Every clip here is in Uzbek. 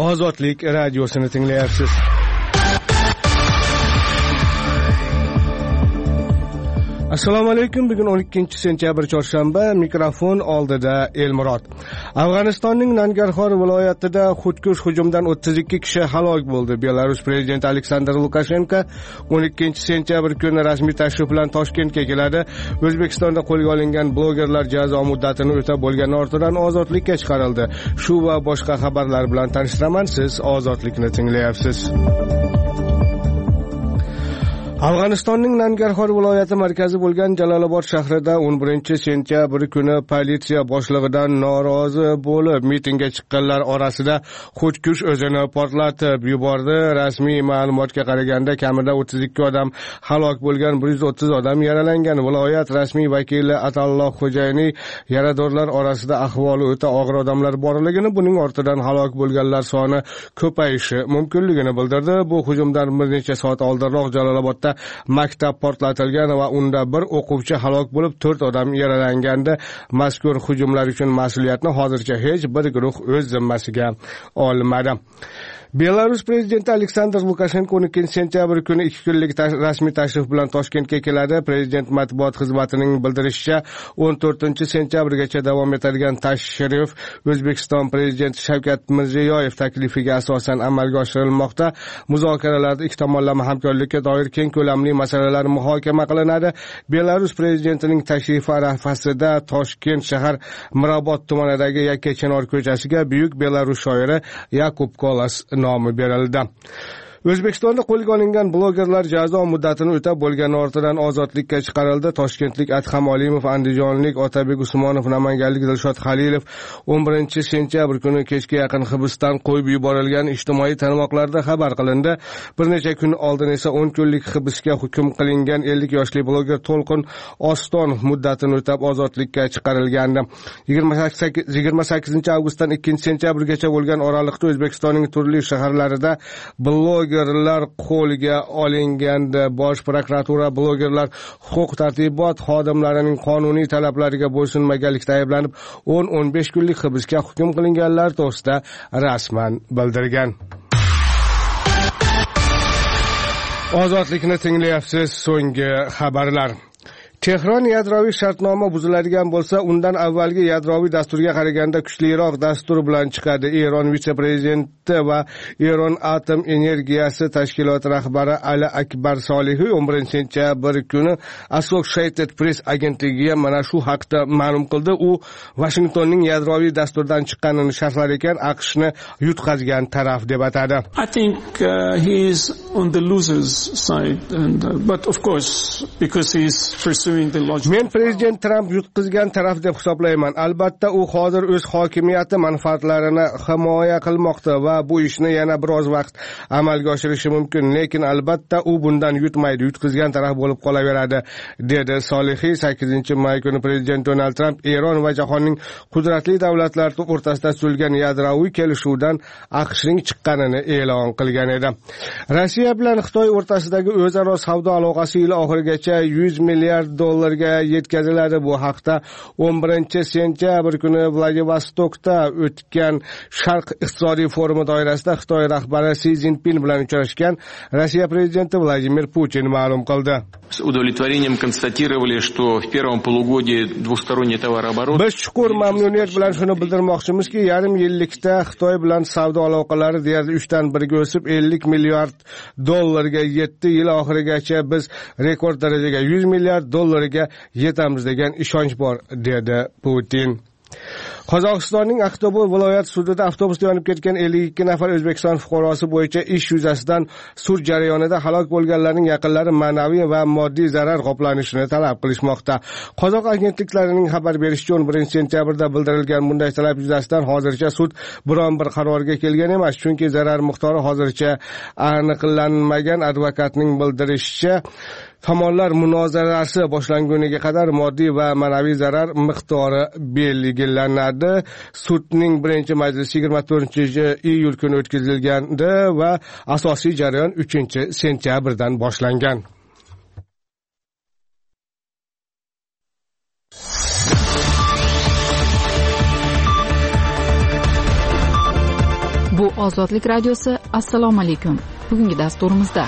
Ozodlik radiosini tinglayapsiz. Assalomu alaykum. Bugun 12-sentyabr chorshanba. Mikrofon oldida Elmurod. Afg'onistonning Nangarxor viloyatida xudkush hujumdan 32 kishi halok bo'ldi. Belarus prezidenti Aleksandr Lukashenko 12-sentyabr kuni rasmiy tashrif bilan Toshkentga keladi. O'zbekistonda qo'lga olingan blogerlar jazo muddatini o'tab bo'lgani ortidan ozodlikka chiqarildi. Shu va boshqa xabarlar bilan tanishtiraman. Siz ozodlikni tinglayapsiz. Afg'onistonning Nangarxor viloyati markazi bo'lgan Jalolobod shahrida 11-sentyabr kuni politsiya boshlig'idan norozi bo'lib mitingga chiqqanlar orasida xudkush o'zini portlatib yubordi. Rasmiy ma'lumotga qaraganda kamida 32 odam halok bo'lgan, 130 odam yaralangan. Viloyat rasmiy vakili Atalloh Xo'jayni yaradorlar orasida ahvoli o'ta og'ir odamlar borligini, buning ortidan halok bo'lganlar soni ko'payishi mumkinligini bildirdi. Bu hujumdan bir necha soat oldinroq Jalolobodda maktab portlatilgan va unda bir o'quvchi halok bo'lib 4 odam yaralangandi. Mazkur hujumlar uchun mas'uliyatni hozircha hech bir guruh o'z zimmasiga olmadi. Belarus prezidenti Aleksandr Lukashenko 12-sentyabr kuni 2 kunlik rasmiy tashrif bilan Toshkentga keladi. Prezident matbuot xizmatining bildirishicha, 14-sentyabrgacha davom etadigan tashrif O'zbekiston prezidenti Shavkat Mirziyoyev taklifiga asosan amalga oshirilmoqda. Muzokaralarda ikki tomonlama hamkorlikka doir keng ko'lamli masalalar muhokama qilinadi. Belarus prezidentining tashrifi arafasida Toshkent shahar Mirobod tumanidagi Yakkachinor ko'chasiga buyuk Belarus shoiri Yakub Kolas nomi berildi. O'zbekistonda qo'lga olingan blogerlar jazo muddatini o'tab bo'lgani ortidan ozodlikka chiqarildi. Toshkentlik Adham Olimov, andijonlik Otabek Usmonov, namanganlik Dilshod Halilov 11-sentyabr kuni kechga yaqin hibsdan qo'yib yuborilgan ijtimoiy tarmoqlarda xabar qilindi. Bir necha kun oldin esa 10 kunlik hibsga hukm qilingan 50 yoshli bloger To'lqin Oston muddatini o'tab ozodlikka chiqarilgandi. 28 avgustdan 2-sentyabrgacha bo'lgan oralikda O'zbekistonning turli shaharlarida blogerlar qo'lga olinganda Bosh prokuratura blogerlar huquq-tartibot xodimlarining qonuniy talablariga bo'ysunmaganlikda ayblanib 10-15 kunlik hibsga hukm qilinganlar to'g'risida rasman bildirgan. Ozodlikni tinglayapsiz. So'nggi xabarlar. Tehron yadroviy shartnoma buziladigan bo'lsa, undan avvalgi yadroviy dasturga qaraganda kuchliroq dastur bilan chiqadi. Eron vitse-prezidenti va Eron atom energiyasi tashkiloti rahbari Ali Akbar Solihiy 11-sentyabr kuni Associated Press agentligiga mana shu haqda ma'lum qildi. U Washingtonning yadroviy dasturdan chiqqanini sharhlar ekan, AQShni yutqazgan taraf deb atadi. I think he is on the losers side, but of course because he is pursuing. Men prezident Trump yutqizgan taraf deb hisoblayman. Albatta u hozir o'z hokimiyati manfaatlarini himoya qilmoqda va bu ishni yana biroz vaqt amalga oshirishi mumkin, lekin albatta u bundan yutmaydi, yutqizgan taraf bo'lib qolaveradi, dedi Solihiy. 8-may kuni prezident Donald Trump Eron va jahonning qudratli davlatlari o'rtasida tuzilgan yadroviy kelishuvdan AQShning chiqqanini e'lon qilgan edi. Rossiya bilan Xitoy o'rtasidagi o'zaro savdo aloqasi yil oxirigacha 100 milliard dollarga yetkaziladi. Bu haqda 11-sentyabr kuni Vladivostokda o'tgan Sharq iqtisodiy forumi doirasida Xitoy rahbari Si Zinpin bilan uchrashgan Rossiya prezidenti Vladimir Putin ma'lum qildi. С удовлетворением констатировали, что в первом полугодии двусторонний товарооборот. Biz chuqur mamnuniyat bilan shuni bildirmoqchimizki, yarim yillikda Xitoy bilan savdo aloqalari deyarli 3dan 1ga o'sib 50 milliard dollarga yetdi. Yil oxirigacha biz rekord darajaga 100 milliard dollarga yetamiz degan ishonch bor, dedi Putin. Qozog'istonning Aqto'be viloyat sudida avtobusda yonib ketgan 52 nafar O'zbekiston fuqarosi bo'yicha ish yuzasidan sud jarayonida halok bo'lganlarning yaqinlari ma'naviy va moddiy zarar qoplanishini talab qilishmoqda. Qozoq agentliklarining xabar berishicha, 11-sentyabrda bildirilgan bunday talab yuzasidan hozircha sud biron bir qarorga kelgan emas, chunki zarar miqdori hozircha aniqlanmagan. Advokatning bildirishicha, tomonlar munozarasi boshlanguniga qadar moddiy va ma'naviy zarar miqdori belgilanadi. Sudning birinchi majlisi 24-iyul kuni o'tkazilgandi va asosiy jarayon 3-sentyabrdan boshlangan. Bu Ozodlik radiosi. Assalomu alaykum. Bugungi dasturimizda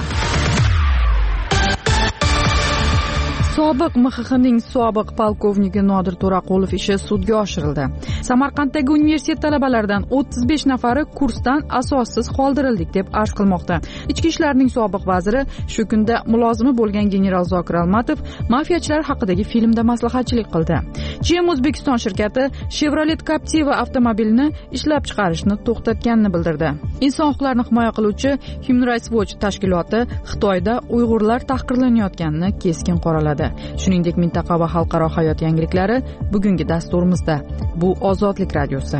sobiq MXXning sobiq polkovniki Nodir To'raqulov ishi sudga oshirildi. Samarqanddagi universitet talabalaridan 35 nafari kursdan asossiz qoldirildik deb arz qilmoqda. Ichki ishlarning sobiq vaziri shu kunda mulozimi bo'lgan general Zokir Almatov mafiyachilar haqidagi filmda maslahatchilik qildi. GM O'zbekiston shirkati Chevrolet Captiva avtomobilini ishlab chiqarishni to'xtatganini bildirdi. Inson huquqlarini himoya qiluvchi Human Rights Watch tashkiloti Xitoyda Uyg'urlar tahqirlanayotganini keskin qoraladi. Shuningdek, mintaqa va xalqaro hayot yangiliklari bugungi dasturimizda. Bu Ozodlik radiosi.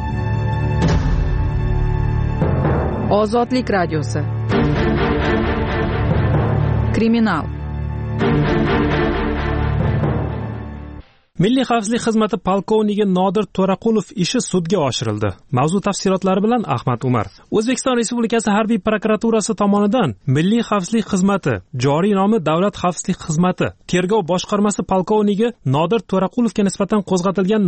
Ozodlik radiosi. Kriminal. Milliy xavfsizlik xizmati polkovniki Nodir To'raqulov ishi sudga oshirildi. Mavzu tafsilotlari bilan Ahmad Umar. O'zbekiston Respublikasi harbiy prokuraturasi tomonidan Milliy xavfsizlik xizmati, joriy nomi Davlat xavfsizlik xizmati, tergov boshqarmasi polkovniki Nodir To'raqulovga nisbatan qo'zg'atilgan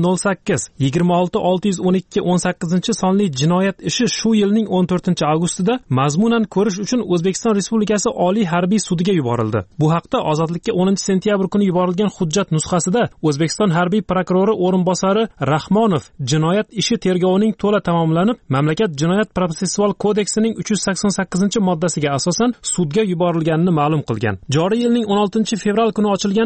08-26-612-18 sonli jinoyat ishi shu yilning 14-avgustida mazmunan ko'rish uchun O'zbekiston Respublikasi Oliy harbiy sudiga yuborildi. Bu haqda Ozodlikka 10-sentyabr kuni yuborilgan hujjat nusxasida O'zbekiston harbiy prokurori o'rinbosari Rahmonov jinoyat ishi tergovining to'la tamomlanib, mamlakat jinoyat protsessual kodeksining 388-moddasiga asosan sudga yuborilganini ma'lum qilgan. Joriy yilning 16-fevral kuni ochilgan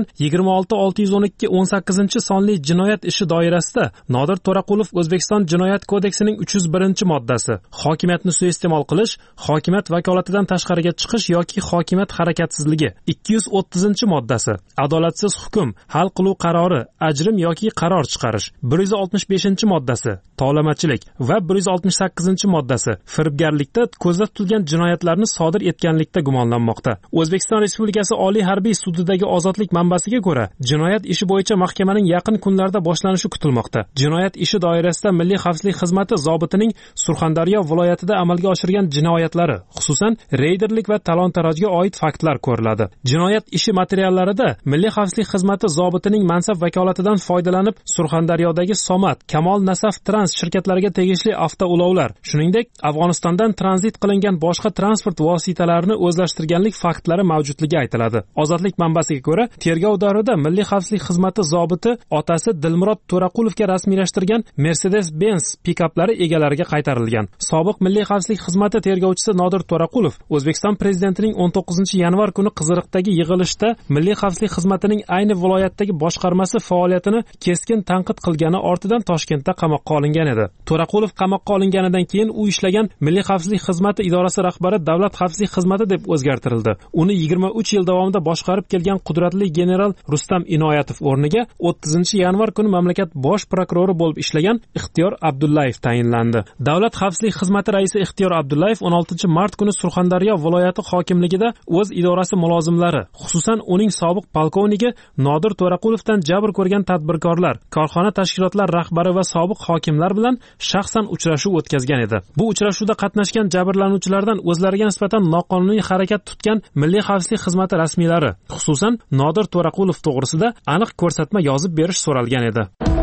26-612-18 sonli jinoyat ishi doirasida Nodir To'raqulov O'zbekiston jinoyat kodeksining 301-moddasi, hokimiyatni suiiste'mol qilish, hokimiyat vakolatidan tashqariga chiqish yoki hokimiyat harakatsizligi, 230-moddasi, adolatsiz hukm, hal qiluv qarori, ajrim yoki qaror chiqarish, 165-moddasi, tovlamachilik va 168-moddasi, firibgarlikda ko'zda tutilgan jinoyatlarni sodir etganlikda gumonlanmoqda. O'zbekiston Respublikasi Oliy harbiy sudidagi ozodlik manbasiga ko'ra, jinoyat ishi bo'yicha mahkamaning yaqin kunlarda boshlanishi kutilmoqda. Jinoyat ishi doirasida Milliy xavfsizlik xizmati zobitining Surxondaryo viloyatida amalga oshirgan jinoyatlari, xususan reyderlik va talon-tarojga oid faktlar ko'riladi. Jinoyat ishi materiallarida Milliy xavfsizlik xizmati zobitining mansab vakolatidan foydalanib Surxondaryodagi Somat, Kamol Nasaf Trans shirkatlariga tegishli avtoulovlar, shuningdek Afg'onistondan tranzit qilingan boshqa transport vositalarini o'zlashtirganlik faktlari mavjudligi aytiladi. Ozodlik manbasiga ko'ra, tergov davrida Milliy xavfsizlik xizmati zobiti otasi Dilmurod To'raqulovga rasmiylashtirgan Mercedes-Benz pikaplari egalariga qaytarilgan. Sobiq Milliy xavfsizlik xizmati tergovchisi Nodir To'raqulov O'zbekiston prezidentining 19-yanvar kuni Qiziriqdagi yig'ilishda Milliy xavfsizlik xizmatining ayni viloyatdagi boshqarmasi faoliyatini keskin tanqid qilgani ortidan Toshkentda qamoqqa olingan edi. To'raqulov qamoqqa olinganidan keyin u ishlagan Milliy xavfsizlik xizmati idorasi rahbari Davlat xavfsizlik xizmati deb o'zgartirildi. Uni 23 yil davomida boshqarib kelgan qudratli general Rustam Inoyatov o'rniga 30-yanvar kuni mamlakat bosh prokurori bo'lib ishlagan Ixtiyor Abdullayev tayinlandi. Davlat xavfsizlik xizmati raisi Ixtiyor Abdullayev 16-mart kuni Surxondaryo viloyati hokimligida o'z idorasi mulozimlari, xususan uning sobiq polkovniki Nodir To'raqulovdan jabr ko'rgan tadbirkorlar, korxona tashkilotlar rahbari va sobiq hokimlar bilan shaxsan uchrashuv o'tkazgan edi. Bu uchrashuvda qatnashgan jabrlanuvchilardan o'zlariga nisbatan noqonuniy harakat tutgan Milliy xavfsizlik xizmati rasmiylari, xususan Nodir To'raqulov to'g'risida aniq ko'rsatma yozib berish so'ralgan edi.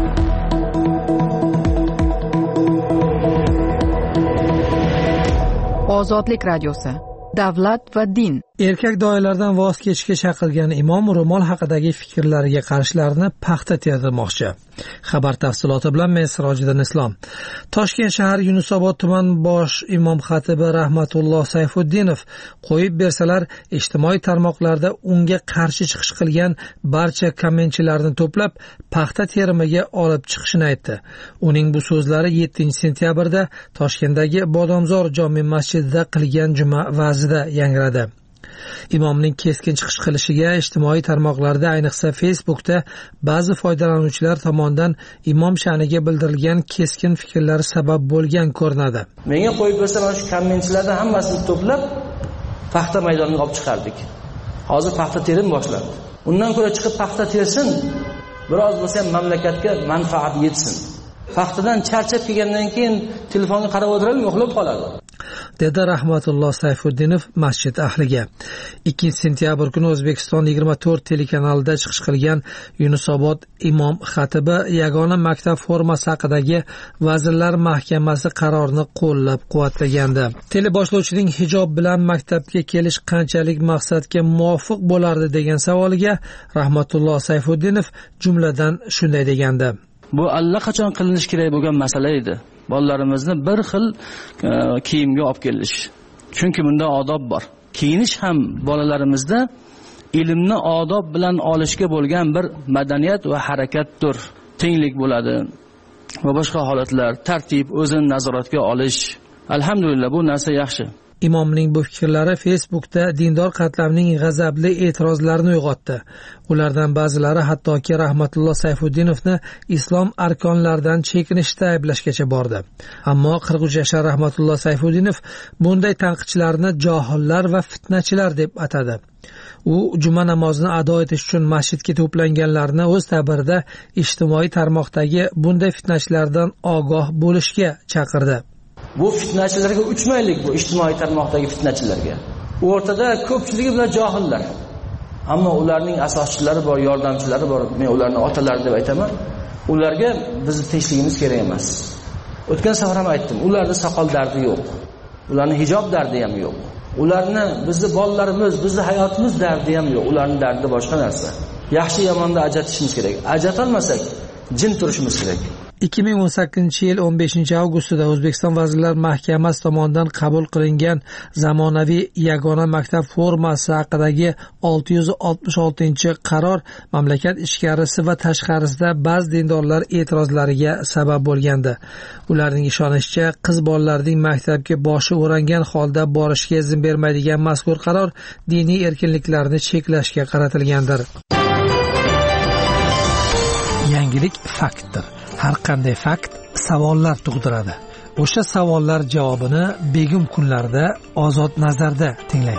Ozodlik radiosi. Davlat va din. Erkak doyalardan voz kechishga chaqirgan imom ro'mol haqidagi fikrlariga qarshilarini paxta terdirmoqchi. Xabar tafsiloti bilan men Sirojiddin Islom. Toshkent shahar Yunusobod tuman bosh imom xatibi Rahmatulloh Sayfuddinov qo'yib bersalar ijtimoiy tarmoqlarda unga qarshi chiqish qilgan barcha kommentchilarni to'plab paxta terimiga olib chiqishini aytdi. Uning bu so'zlari 7-sentyabrda Toshkentdagi Bodomzor jome masjidida qilgan juma va'zida yangradi. Imomning keskin chiqish qilishiga ijtimoiy tarmoqlarda, ayniqsa Facebookda ba'zi foydalanuvchilar tomonidan imom sha'niga bildirilgan keskin fikrlar sabab bo'lgan ko'rinadi. Menga qo'yib bersa, mana shu kommentchilarni hammasini to'plab paxta maydoniga olib chiqardik. Hozir paxta terim boshlandi. Undan ko'ra chiqib paxta tersin, biroz bo'lsa ham mamlakatga manfaat yetsin. Paxtadan charchab kelgandan keyin telefonga qarab o'tirib uxlab qoladi. dedi Rahmatulloh Sayfuddinov masjid ahliga. 2-sentyabr kuni O'zbekiston 24 telekanalida chiqish qilgan Yunusobod imom xatibi yagona maktab formasi haqidagi Vazirlar Mahkamasi qarorini qo'llab-quvvatlagandi. Teleboshlovchining hijob bilan maktabga kelish qanchalik maqsadga muvofiq bo'lardi degan savoliga Rahmatulloh Sayfuddinov jumladan shunday degandi: Bu allaqachon qilinish kerak bo'lgan masala edi. Bolalarimizni bir xil kiyimga olib kelish. Chunki bunda odob bor. Kiyinish ham bolalarimizda ilmni odob bilan olishga bo'lgan bir madaniyat va harakatdir. Tenglik bo'ladi va boshqa holatlar, tartib, o'zini nazoratga olish. Alhamdulillah bu narsa yaxshi. Imomning bu fikrlari Facebookda dindor qatlamning g'azabli e'tirozlarini uyg'otdi. Ulardan ba'zilari hattoki Rahmatulloh Sayfuddinovni islom arkonlaridan chekinishda ayblashgacha bordi. Ammo 43 yashar Rahmatulloh Sayfuddinov bunday tanqidchilarni johillar va fitnachilar deb atadi. U juma namozini ado etish uchun masjidga to'planganlarni o'z ta'birida ijtimoiy tarmoqdagi bunday fitnachilardan ogoh bo'lishga chaqirdi. Bu fitnachilarga uchmaylik, bu ijtimoiy tarmoqdagi fitnachilarga. O'rtada ko'pchiligi bilan johillar. Ammo ularning asoschilari bor, yordamchilari bor. Men ularni otalari deb aytaman. Ularga bizning tinchligimiz kerak emas. O'tgan safar ham aytdim, ularning soqol dardi yo'q. Ularning hijob dardi ham yo'q. Ularni bizning bolalarimiz, bizning hayotimiz dardi ham yo'q. Ularning dardi boshqa narsa. Yaxshi yomonda ajratishimiz kerak. Ajratolmasak jin turishimiz kerak. 2018-yil 15-avgustida O'zbekiston Vazirlar Mahkamasi tomonidan qabul qilingan zamonaviy yagona maktab formasi haqidagi 666-qaror mamlakat ichkarisi va tashqarisida ba'zi dindorlar e'tirozlariga sabab bo'lgandi. Ularning ishonishicha, qiz bolalarning maktabga boshi o'rangan holda borishiga izn bermaydigan mazkur qaror diniy erkinliklarni cheklashga qaratilgandir. Yangilik faktdir. Har qanday fakt savollar tug'diradi. O'sha savollar javobini begim kunlarda Ozod nazarda tinglang.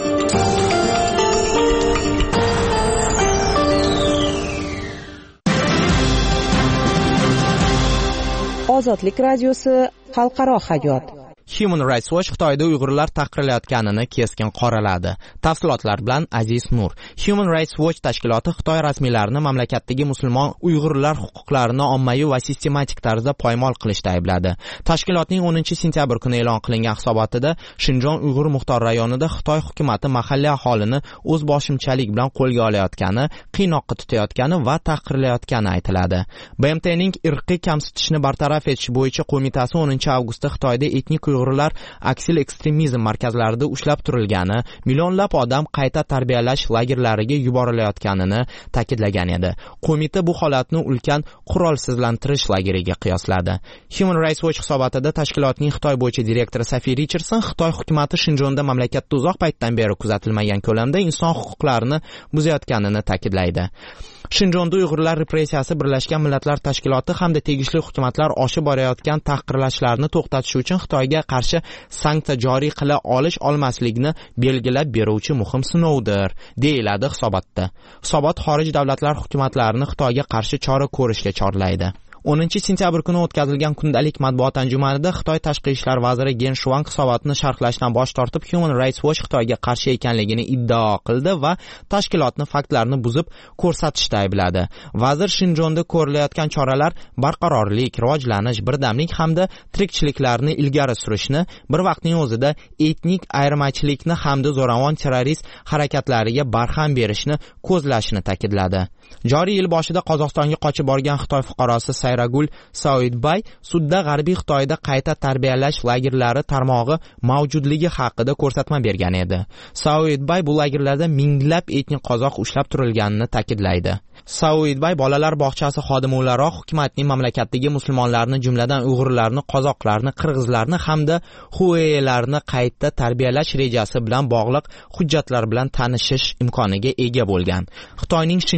Ozodlik radiosi xalqaro hayot. Human Rights Watch Xitoyda Uyg'urlar tahqirlayotganini keskin qoraladi. Tafsilotlar bilan Aziz Nur. Human Rights Watch tashkiloti Xitoy rasmiylarini mamlakatdagi musulmon Uyg'urlar huquqlarini ommaviy va sistematik tarzda poymol qilishda aybladi. Tashkilotning 10-sentyabr kuni e'lon qilingan hisobotida Shinjon Uyg'ur muxtor rayonida Xitoy hukumatı mahalliy aholini o'z boshimchalik bilan qo'lga olayotgani, qiynoqqa tutayotgani va tahqirlayotgani aytiladi. BMTning irqiy kamsitishni bartaraf etish bo'yicha qo'mitasi 10-avgustda Xitoyda etnik Uyg'urlar aksil ekstremizm markazlarida ushlab turilgani, millionlab odam qayta tarbiyalash lagerlariga yuborilayotganini ta'kidlagan edi. Qo'mita bu holatni ulkan qurolsizlantirish lageriga qiyosladi. Human Rights Watch hisobotida tashkilotning Xitoy bo'yicha direktori Safi Richardson Xitoy hukumati Shinjonda mamlakatda uzoq paytdan beri kuzatilmagan ko'lamda inson huquqlarini buzayotganini ta'kidlaydi. Shinjonda Uyg'urlar repressiyasi Birlashgan Millatlar Tashkiloti hamda tegishli hukumatlar oshib borayotgan tahqirlashlarni to'xtatish uchun Xitoyga qarshi sanksiya joriy qila olmaslikni belgilab beruvchi muhim sinovdir, deyiladi hisobotda. Hisobot xorij davlatlar hukumatlarini Xitoyga qarshi chora ko'rishga chorlaydi. 10-sentyabr kuni o'tkazilgan kundalik matbuot anjumanida Xitoy tashqi ishlar vaziri Gen Shuang hisobotni sharhlashdan bosh tortib Human Rights Watch Xitoyga qarshi ekanligini iddao qildi va tashkilotni faktlarni buzib ko'rsatishda aybladi. Vazir Shinjonda ko'rilayotgan choralar barqarorlik, rivojlanish, birdamlik hamda tirikchiliklarni ilgari surishni, bir vaqtning o'zida etnik ayirmachilikni hamda zo'ravon terrorist harakatlariga barham berishni ko'zlashini ta'kidladi. Joriy yil boshida Qozog'istonga qochib borgan Xitoy fuqarosi Sayragul Saoidbay sudda G'arbiy Xitoyda qayta tarbiyalash lagerlari tarmog'i mavjudligi haqida ko'rsatma bergan edi. Saoidbay bu lagerlarda minglab etnik qozoq ushlab turilganini ta'kidlaydi. Saoidbay bolalar bog'chasi xodimi o'laroq hukumatning mamlakatdagi musulmonlarni, jumladan Uyg'urlarni, qozoqlarni, qirg'izlarni hamda xuelarni qayta tarbiyalash rejasi bilan bog'liq hujjatlar bilan tanishish imkoniga ega bo'lgan. Xitoyning Shinjon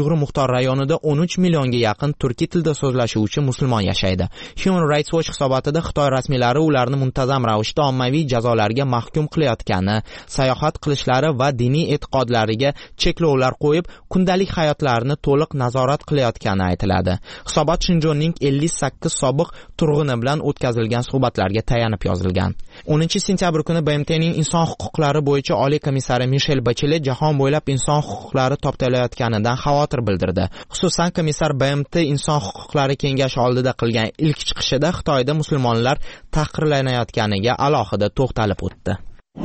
Uyg'ur muxtor rayonida 13 millionga yaqin turkiy tilda so'zlashuvchi musulmon yashaydi. Human Rights Watch hisobotida Xitoy rasmiylari ularni muntazam ravishda ommaviy jazolarga mahkum qilayotgani, sayohat qilishlari va diniy e'tiqodlariga cheklovlar qo'yib, kundalik hayotlarini to'liq nazorat qilayotgani aytiladi. Hisobot Shinjonning 58 sobiq turg'uni bilan o'tkazilgan suhbatlarga tayanib yozilgan. 10-sentyabr kuni BMTning inson huquqlari bo'yicha oliy komissari Mishel Bachelet jahon bo'ylab inson huquqlari toptalayotganidan xavotir bildirdi. Xususan, komissar BMT inson huquqlari kengashi oldida qilgan ilk chiqishida Xitoyda musulmonlar tahqirlanayotganiga alohida to'xtalib o'tdi.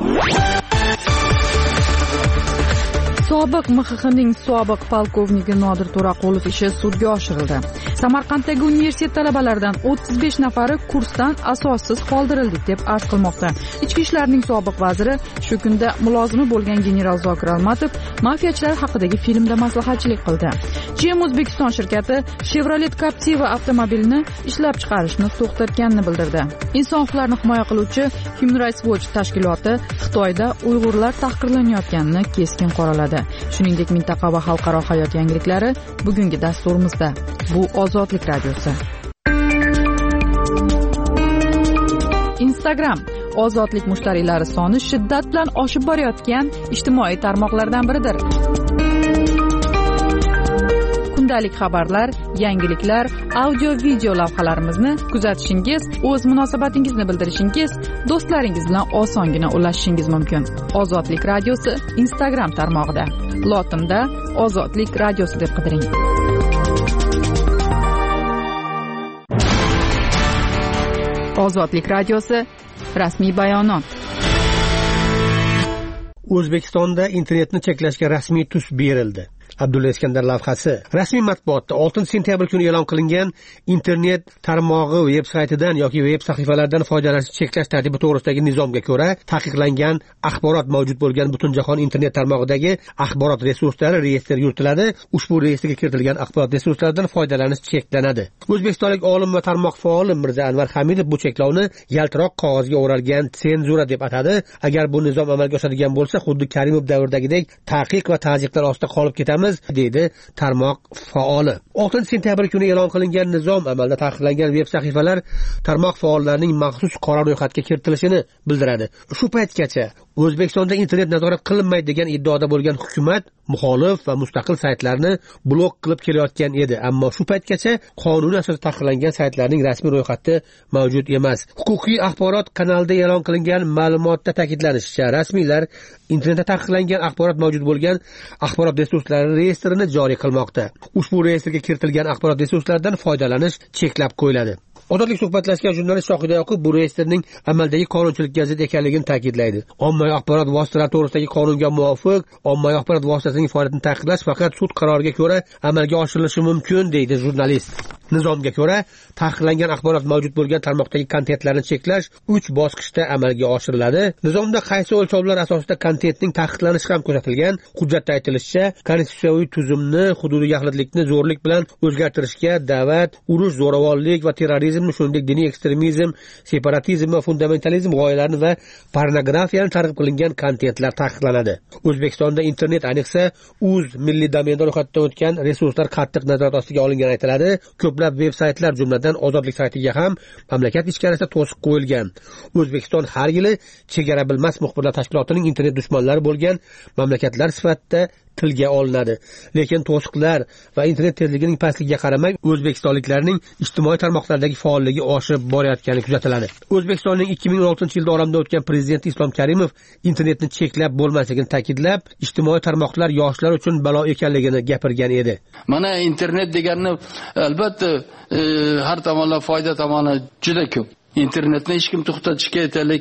Sobiq MXXning sobiq polkovniki Nodir To'raqulov ishi sudga oshirildi. Samarqanddagi universitet talabalaridan 35 nafari kursdan asossiz qoldirildi deb arz qilmoqda. Ichki ishlarning sobiq vaziri shu kunda mulozimi bo'lgan general Zokir Almatov mafiyachilar haqidagi filmda maslahatchilik qildi. GM O'zbekiston shirkati Chevrolet Captiva avtomobilini ishlab chiqarishni to'xtatganini bildirdi. Inson huquqlarini himoya qiluvchi Human Rights Watch tashkiloti Xitoyda Uyg'urlar tahqirlanayotganini keskin qoraladi. Shuningdek, mintaqa va xalqaro hayot yangiliklari bugungi dasturimizda. Bu Ozodlik radiosi. Instagram ozodlik mushtariylari soni shiddat bilan oshib borayotgan ijtimoiy tarmoqlardan biridir. Kundalik xabarlar, yangiliklar, audio-video lavhalarimizni kuzatishingiz, o'z munosabatingizni bildirishingiz, do'stlaringiz bilan osongina ulashishingiz mumkin. Ozodlik radiosi Instagram tarmog'ida. Lotinda Ozodlik radiosi deb qidiring. Ozodlik radiosi rasmiy bayonot. O'zbekistonda internetni cheklashga rasmiy tus berildi. Abdulla Iskandar lavhasi. Rasmiy matbuotda 6-sentyabr kuni e'lon qilingan internet tarmog'i veb-saytidan yoki veb sahifalardan foydalanishni cheklash tartibi to'g'risidagi nizomga ko'ra taqiqlangan axborot mavjud bo'lgan butunjahon internet tarmog'idagi axborot resurslari reyestri yuritiladi. Ushbu reyestrga kiritilgan axborot resurslaridan foydalanish cheklanadi. O'zbekistonlik olim va tarmoq faoli Mirza Anvar Hamidov bu cheklovni yaltiroq qog'ozga o'ralgan senzura deb atadi. Agar bu nizom amalga oshadigan bo'lsa, xuddi Karimov davridagidek taqiq va ta'ziqlar ostida qolib ketamiz, deydi tarmoq faoli. 6-sentyabr kuni e'lon qilingan nizom amalda taqiqlangan veb sahifalar tarmoq faollarining maxsus qora ro'yxatga kiritilishini bildiradi. Shu paytgacha O'zbekistonda internet nazorat qilinmaydi degan iddaoda bo'lgan hukumat muxolif va mustaqil saytlarni blok qilib kelayotgan edi, ammo shu paytgacha qonuniy asosda taqiqlangan saytlarning rasmiy ro'yxati mavjud emas. Huquqiy axborot kanalida e'lon qilingan ma'lumotda ta'kidlanishicha, rasmiylar internetda taqiqlangan axborot mavjud bo'lgan axborot resurslari reyestrini joriy qilmoqda. Ushbu reyestrga kiritilgan axborot resurslaridan foydalanish cheklab qo'yiladi. Ozodlik suhbatlashgan jurnalist Shohida Yoqub bu reyestrning amaldagi qonunchilikka zid ekanligini ta'kidlaydi. Ommaviy axborot vositalari to'g'risidagi qonunga muvofiq ommaviy axborot vositasining faoliyatini taqiqlash faqat sud qaroriga ko'ra amalga oshirilishi mumkin, deydi jurnalist. Nizomga ko'ra, taqiqlangan axborot mavjud bo'lgan tarmoqdagi kontentlarni cheklash 3 bosqichda amalga oshiriladi. Nizomda qaysi o'lchovlar asosida kontentning taqiqlanishi ham ko'rsatilgan. Hujjatda aytilishicha, konstitutsiyaviy tuzumni, hududiy yaxlitlikni zo'rlik bilan o'zgartirishga da'vat, urush, zo'ravonlik va terrorizm, shuningdek diniy ekstremizm, separatizm va fundamentalizm g'oyalarini va pornografiyani targ'ib qilingan kontentlar taqiqlanadi. O'zbekistonda internet, ayniqsa uz milliy domenda ro'yxatdan o'tgan resurslar qattiq nazorat ostiga olingani aytiladi. Ko'plab veb-saytlar, jumladan Ozodlik saytiga ham mamlakat ichkarisida to'siq qo'yilgan. O'zbekiston har yili chegara bilmas muxbirlar tashkilotining internet dushmanlari bo'lgan mamlakatlar sifatida tilga olinadi. Lekin to'siqlar va internet tezligining pastligiga qaramay, o'zbekistonliklarning ijtimoiy tarmoqlardagi faolligi oshib borayotgani kuzatiladi. O'zbekistonning 2016-yilda olamdan o'tgan prezidenti Islom Karimov internetni cheklab bo'lmasligini ta'kidlab, ijtimoiy tarmoqlar yoshlar uchun balo ekanligini gapirgan edi. Mana internet deganni albatta har tomonlama foyda tomoni juda ko'p. Internetni hech kim to'xtatishga aytaylik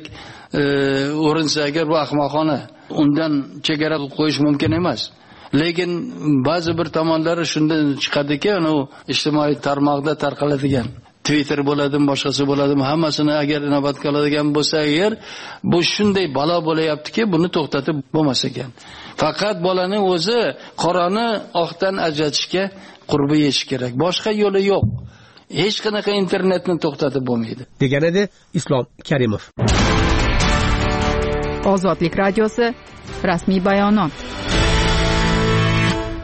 o'rinsa agar bu ahmoqona, undan chegara qo'yish mumkin emas. Lekin ba'zi bir tomonlari shundan chiqadiki, ijtimoiy tarmoqda tarqaladigan Twitter bo'ladimi, boshqasi bo'ladimi, hammasini agar inobatga oladigan bo'lsa, agar bu shunday balo bo'layaptiki, buni to'xtatib bo'lmas ekan. Faqat bolaning o'zi qorani oqdan ajratishga qurbi yetish kerak. Boshqa yo'li yo'q. Hech qanaqa internetni to'xtatib bo'lmaydi, degan edi Islom Karimov. Ozodlik radiosi rasmiy bayonot.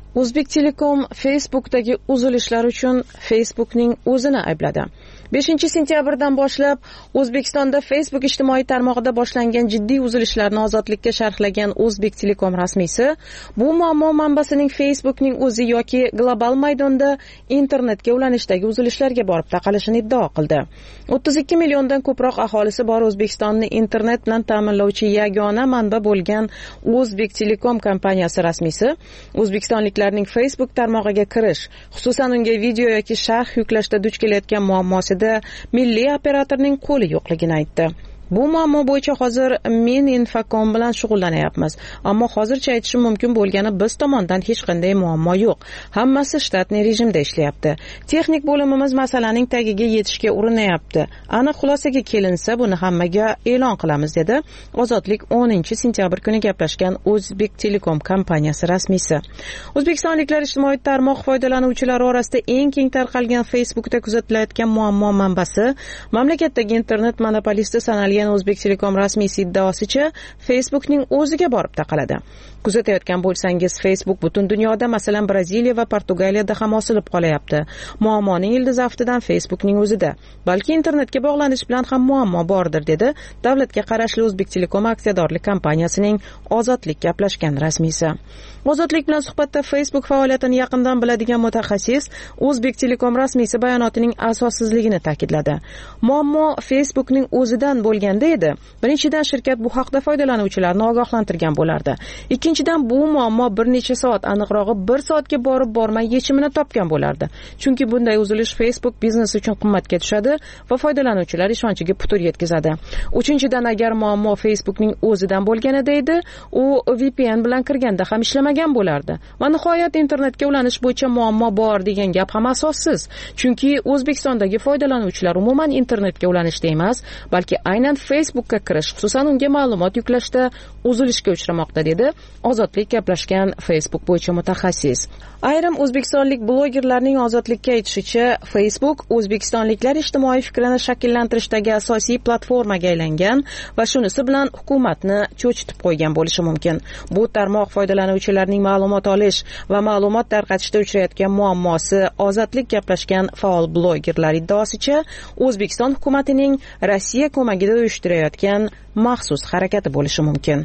O'zbek Telekom Facebook'dagi uzilishlar uchun Facebook'ning o'zini aybladi. 5-sentyabrdan boshlab O'zbekistonda Facebook ijtimoiy tarmog'ida boshlangan jiddiy uzilishlarni ozodlikka sharhlagan O'zbek Telekom rasmiysi bu muammo manbasining Facebook'ning o'zi yoki global maydonda internetga ulanishdagi uzilishlarga borib taqalishini iddao qildi. 32 milliondan ko'proq aholisi bor O'zbekistonni internet bilan ta'minlovchi yagona manba bo'lgan O'zbek Telekom kompaniyasi rasmiysi o'zbekistonliklarning Facebook tarmog'iga kirish, xususan unga video yoki sharh yuklashda duch kelayotgan muammosi milliy operatorning qo'li yo'qligini aytdi. Bu muammo bo'yicha hozir men Infocom bilan shug'ullanyapmiz. Ammo hozircha aytishim mumkin bo'lgani biz tomondan hech qanday muammo yo'q. Hammasi shtatniy rejimda ishlayapti. Texnik bo'limimiz masalaning tagiga yetishga urinayapti. Aniq xulosaga kelinsa buni hammaga e'lon qilamiz dedi Ozodlik 10-sentyabr kuni gaplashgan O'zbek Telekom kompaniyasi rasmiysi. O'zbekistonliklar ijtimoiy tarmoq foydalanuvchilari orasida eng keng tarqalgan Facebook'da kuzatilayotgan muammo manbasi mamlakatdagi internet monopolisti sanalgan O'zbek Telekom rasmiysi iddaosicha Facebook'ning o'ziga borib taqaladi. Kuzatayotgan bo'lsangiz, Facebook butun dunyoda, masalan, Braziliya va Portugaliyada ham osilib qolayapti. Muammoning ildizi aftidan Facebook'ning o'zida. Balki internetga bog'lanish bilan ham muammo bordir, dedi davlatga qarashli O'zbek Telekom aksiyadorlik kompaniyasining Ozodlik gaplashgan rasmiysi. Ozodlik bilan suhbatda Facebook faoliyatini yaqindan biladigan mutaxassis O'zbek Telekom rasmiysi bayonotining asossizligini ta'kidladi. Muammo Facebook'ning o'zidan bo'lganda edi. Birinchidan, shirkat bu haqda foydalanuvchilarni ogohlantirgan bo'lardi. Ikkinchidan, bu muammo bir necha soat, aniqrog'i 1 soatga borib bormay yechimini topgan bo'lardi. Chunki bunday uzilish Facebook biznesi uchun qimmatga tushadi va foydalanuvchilar ishonchiga putur yetkazadi. Uchinchidan, agar muammo Facebook'ning o'zidan bo'lganida edi, u VPN bilan kirganda ham ishlamagan bo'lardi. Va nihoyat internetga ulanish bo'yicha muammo bor degan gap ham asossiz. Chunki O'zbekistondagi foydalanuvchilar umuman internetga ulanishda emas, balki aynan Facebook'ga kirish, xususan unga ma'lumot yuklashda uzilishga uchramoqda, dedi Ozodlik gaplashgan Facebook bo'yicha mutaxassis. Ayrim o'zbekistonlik blogerlarning Ozodlikka aytishicha, Facebook o'zbekistonliklar ijtimoiy fikrini shakllantirishdagi asosiy platformaga aylangan va shunisi bilan hukumatni cho'chitib qo'ygan bo'lishi mumkin. Bu tarmoq foydalanuvchilarining ma'lumot olish va ma'lumot tarqatishda uchrayotgan muammosi Ozodlik gaplashgan faol blogerlar iddaosicha O'zbekiston hukumatining Rossiya ko'magida uyushtirayotgan maxsus harakati bo'lishi mumkin.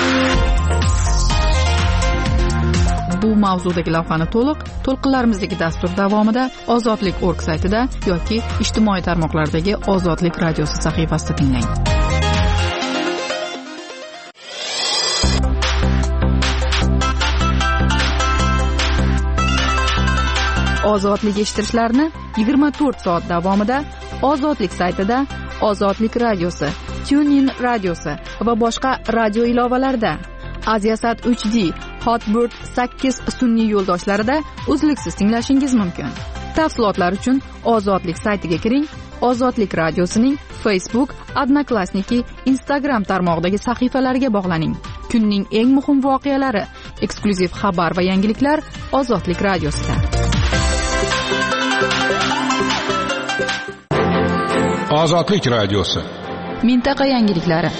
Bu mavzudagi lavhani to'lqinlarimizdagi dastur davomida Ozodlik.org saytida yoki ijtimoiy tarmoqlardagi Ozodlik radiosi sahifasida tinglang. Ozodlik eshittirishlarni 24 soat davomida Ozodlik saytida, Ozodlik radiosi, TuneIn radiosi va boshqa radio ilovalarida, Aziasat 3D, Hotbird 8 sun'iy yo'ldoshlarida uzluksiz tinglashingiz mumkin. Tafsilotlar uchun Ozodlik saytiga kiring. Ozodlik radiosining Facebook, Odnoklassniki, Instagram tarmog'idagi sahifalariga bog'laning. Kunning eng muhim voqealari, eksklyuziv xabar va yangiliklar Ozodlik radiosida. Ozodlik radiosi. Mintaqa yangiliklari.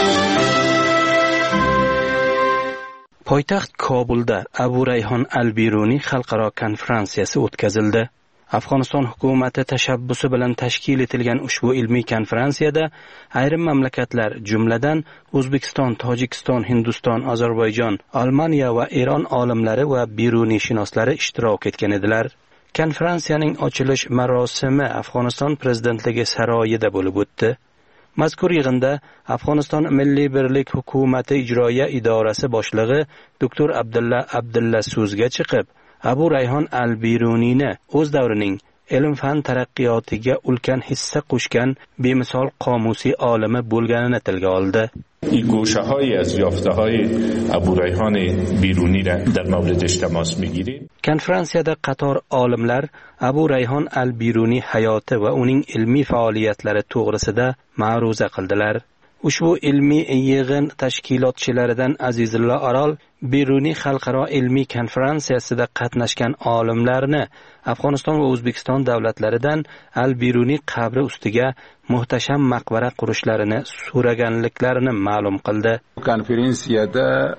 Poytaxt Kobulda Abu Rayhon al-Biruniy xalqaro konferensiyasi o'tkazildi. Afg'oniston hukumati tashabbusi bilan tashkil etilgan ushbu ilmiy konferensiyada ayrim mamlakatlar, jumladan O'zbekiston, Tojikiston, Hindiston, Ozarbayjon, Olmaniya va Eron olimlari va biruniyshinoslari ishtirok etgan edilar. Konferensiyaning ochilish marosimi Afg'oniston prezidentligi saroyida bo'lib o'tdi. Mazkur yig'inda Afg'oniston Milliy birlik hukumati ijroiya idorasi boshlig'i Dr. Abdulla so'zga chiqib, Abu Rayhon al-Biruniyni o'z davrining ilm-fan taraqqiyotiga ulkan hissa qo'shgan bemisol qomusiy olimi bo'lganini tilga oldi. این گوشه‌هایی از یافته‌های ابو ریحان بیرونی را در موردش تماس می‌گیریم. Konferensiyada qator olimlar Abu Rayhon al-Biruniy hayoti va uning ilmiy faoliyatlari to'g'risida ma'ruza qildilar. Ushbu ilmiy yig'in tashkilotchilaridan Azizullo Arol Biruniy xalqaro ilmiy konferensiyasida qatnashgan olimlarni Afg'oniston va O'zbekiston davlatlaridan al-Biruniy qabri ustiga muhtasham maqbara qurishlarini so'raganliklarini ma'lum qildi. Konferensiyada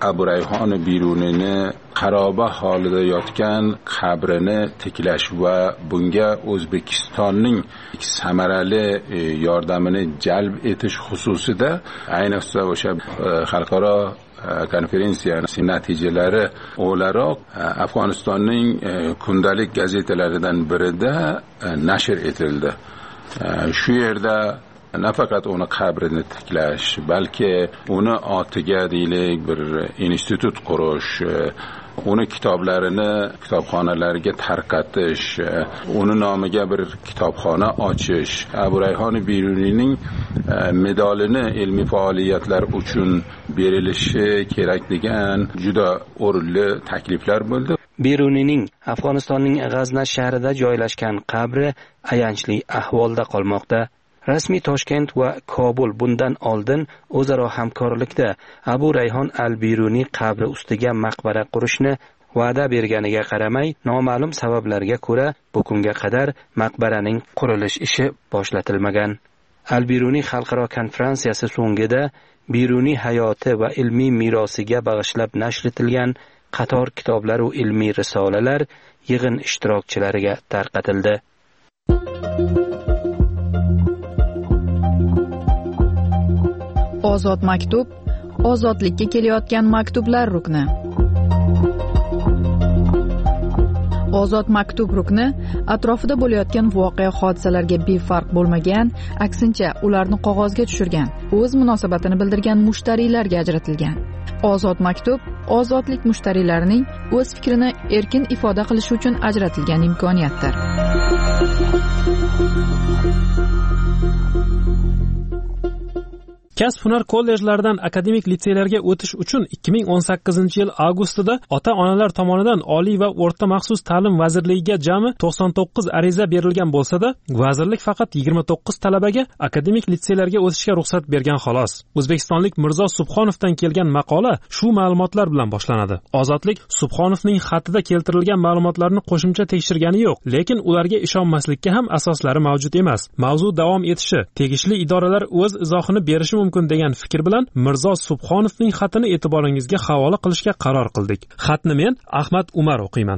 Abu Rayhon Birunini xaroba holida yotgan qabrini tiklash va bunga O'zbekistonning samarali yordamini jalb etish xususida, ayniqsa o'sha xalqaro konferensiyaning natijalari o'laroq Afg'onistonning kundalik gazetalaridan birida nashr etildi. Shu yerda nafaqat uni qabrini tiklash, balki uni otiga deylik bir institut qurish, uni kitoblarini kitobxonalarga tarqatish, uni nomiga bir kitobxona ochish, Abu Rayhon Biruniyning medalini ilmiy faoliyatlar uchun berilishi kerak degan juda o'rinli takliflar bo'ldi. Biruniyning Afg'onistonning G'azni shahrida joylashgan qabri ayanchli ahvolda qolmoqda. Rasmiy Toshkent va Kobul bundan oldin o'zaro hamkorlikda Abu Rayhon al-Biruniy qabri ustiga maqbara qurishni va'da berganiga qaramay, noma'lum sabablarga ko'ra bu kunga qadar maqbaraning qurilish ishi boshlatilmagan. Al-Biruniy xalqaro konferensiyasi so'ngida Biruniy hayoti va ilmiy merosiga bag'ishlab nashr etilgan qator kitoblar va ilmiy risolalar yig'in ishtirokchilariga tarqatildi. Ozod maktub, ozodlikka kelayotgan maktublar rukni. Ozod maktub rukni atrofida bo'layotgan voqea hodisalarga befarq bo'lmagan, aksincha ularni qog'ozga tushirgan, o'z munosabatini bildirgan mushtariylarga ajratilgan. Ozod maktub ozodlik mushtariylarning o'z fikrini erkin ifoda qilishi uchun ajratilgan imkoniyatdir. Kasb-hunar kollejlaridan akademik litseylarga o'tish uchun 2018-yil avgustida ota-onalar tomonidan Oliy va o'rta maxsus ta'lim vazirligiga jami 99 ariza berilgan bo'lsa-da, vazirlik faqat 29 talabaga akademik litseylarga o'tishga ruxsat bergan xolos. O'zbekistonlik Mirzo Subhonovdan kelgan maqola shu ma'lumotlar bilan boshlanadi. Ozodlik Subhonovning xatida keltirilgan ma'lumotlarni qo'shimcha tekshirgani yo'q, lekin ularga ishonmaslikka ham asoslari mavjud emas. Mavzu davom etishi, tegishli idoralar o'z izohini berishi mumkin degan fikr bilan Mirzo Subhonovning xatini e'tiboringizga havola qilishga qaror qildik. Xatni men Ahmad Umar o'qiyman.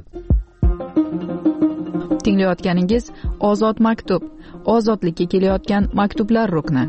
Tinglayotganingiz Ozod maktub, ozodlikka kelayotgan maktublar rukni.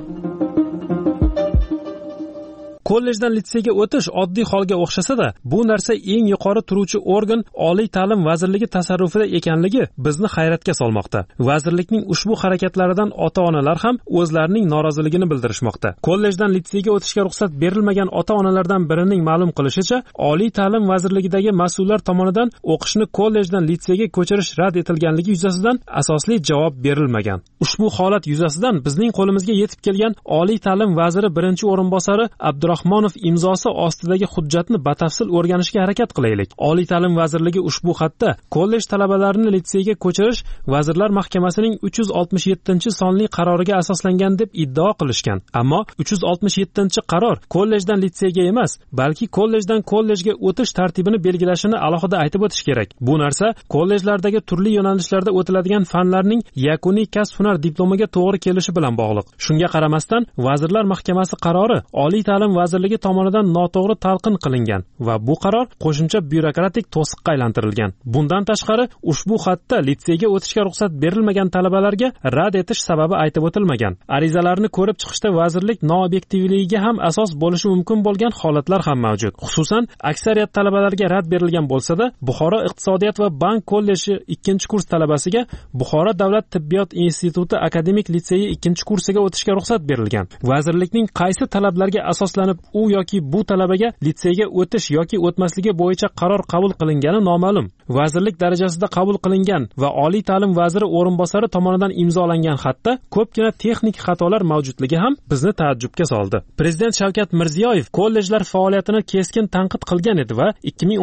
Kollejdan litseyga o'tish oddiy holga o'xshasa-da, bu narsa eng yuqori turuvchi organ Oliy ta'lim vazirligi tasarrufida ekanligi bizni hayratga solmoqda. Vazirlikning ushbu harakatlaridan ota-onalar ham o'zlarining noroziligini bildirishmoqda. Kollejdan litseyga o'tishga ruxsat berilmagan ota-onalardan birining ma'lum qilishicha, Oliy ta'lim vazirligidagi mas'ullar tomonidan o'qishni kollejdan litseyga ko'chirish rad etilganligi yuzasidan asosli javob berilmagan. Ushbu holat yuzasidan bizning qo'limizga yetib kelgan Oliy ta'lim vaziri birinchi o'rinbosari Abdurahmonov imzosi ostidagi hujjatni batafsil o'rganishga harakat qilaylik. Oliy ta'lim vazirligi ushbu xatda kollej talabalarini litseyga ko'chirish Vazirlar Mahkamasining 367-sonli qaroriga asoslangan deb iddao qilishgan. Ammo 367-qaror kollejdan litseyga emas, balki kollejdan kollejga o'tish tartibini belgilashini alohida aytib o'tish kerak. Bu narsa kollejlardagi turli yo'nalishlarda o'tiladigan fanlarning yakuniy kasb-hunar diplomiga to'g'ri kelishi bilan bog'liq. Shunga qaramasdan, Vazirlar Mahkamasi qarori Oliy ta'lim vazirligi tomonidan noto'g'ri talqin qilingan va bu qaror qo'shimcha byurokratik to'siqqa aylantirilgan. Bundan tashqari, ushbu xatda litseyga o'tishga ruxsat berilmagan talabalarga rad etish sababi aytib o'tilmagan. Arizalarni ko'rib chiqishda vazirlik noobyektivligiga ham asos bo'lishi mumkin bo'lgan holatlar ham mavjud. Xususan, aksariyat talabalarga rad berilgan bo'lsa-da, Buxoro iqtisodiyot va bank kolleji 2-kurs talabasiga Buxoro davlat tibbiyot instituti akademik litseyi 2-kursiga o'tishga ruxsat berilgan. Vazirlikning qaysi talablarga asoslanib u yoki bu talabaga litseyga o'tish yoki o'tmasligi bo'yicha qaror qabul qilingani noma'lum. Vazirlik darajasida qabul qilingan va Oliy ta'lim vaziri o'rinbosari tomonidan imzolangan xatda ko'pgina texnik xatolar mavjudligi ham bizni taajjubga soldi. Prezident Shavkat Mirziyoyev kollejlar faoliyatini keskin tanqid qilgan edi va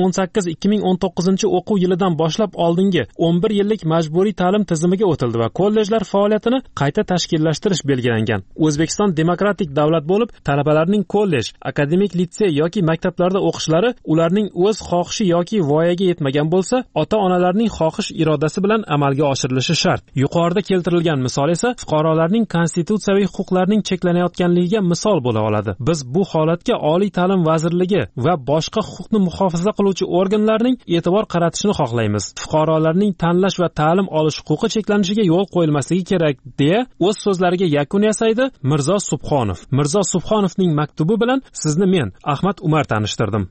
2018-2019 o'quv yilidan boshlab oldingi 11 yillik majburiy ta'lim tizimiga o'tildi va kollejlar faoliyatini qayta tashkillashtirish belgilangan. O'zbekiston demokratik davlat bo'lib, talabalarning kollej kollej, akademik litsey yoki maktablarda o'qishlari ularning o'z xohishi yoki voyaga yetmagan bo'lsa, ota-onalarning xohish irodasi bilan amalga oshirilishi shart. Yuqorida keltirilgan misol esa fuqarolarning konstitutsiyaviy huquqlarining cheklanayotganligiga misol bo'la oladi. Biz bu holatga Oliy ta'lim vazirligi va boshqa huquqni muhofaza qiluvchi organlarning e'tibor qaratishini xohlaymiz. Fuqarolarning tanlash va ta'lim olish huquqi cheklanishiga yo'l qo'yilmasligi kerak, deya o'z so'zlariga yakun yasaydi Mirzo Subhonov. Mirzo Subhonovning maktubi bilan sizni men, Ahmad Umar, tanishtirdim.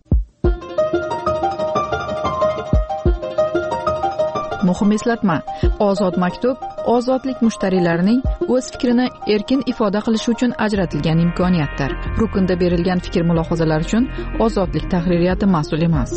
Muhim eslatma: Ozod maktub ozodlik mushtariylarining o'z fikrini erkin ifoda qilishi uchun ajratilgan imkoniyatdir. Rukunda berilgan fikr-mulohazalar uchun Ozodlik tahririyati mas'ul emas.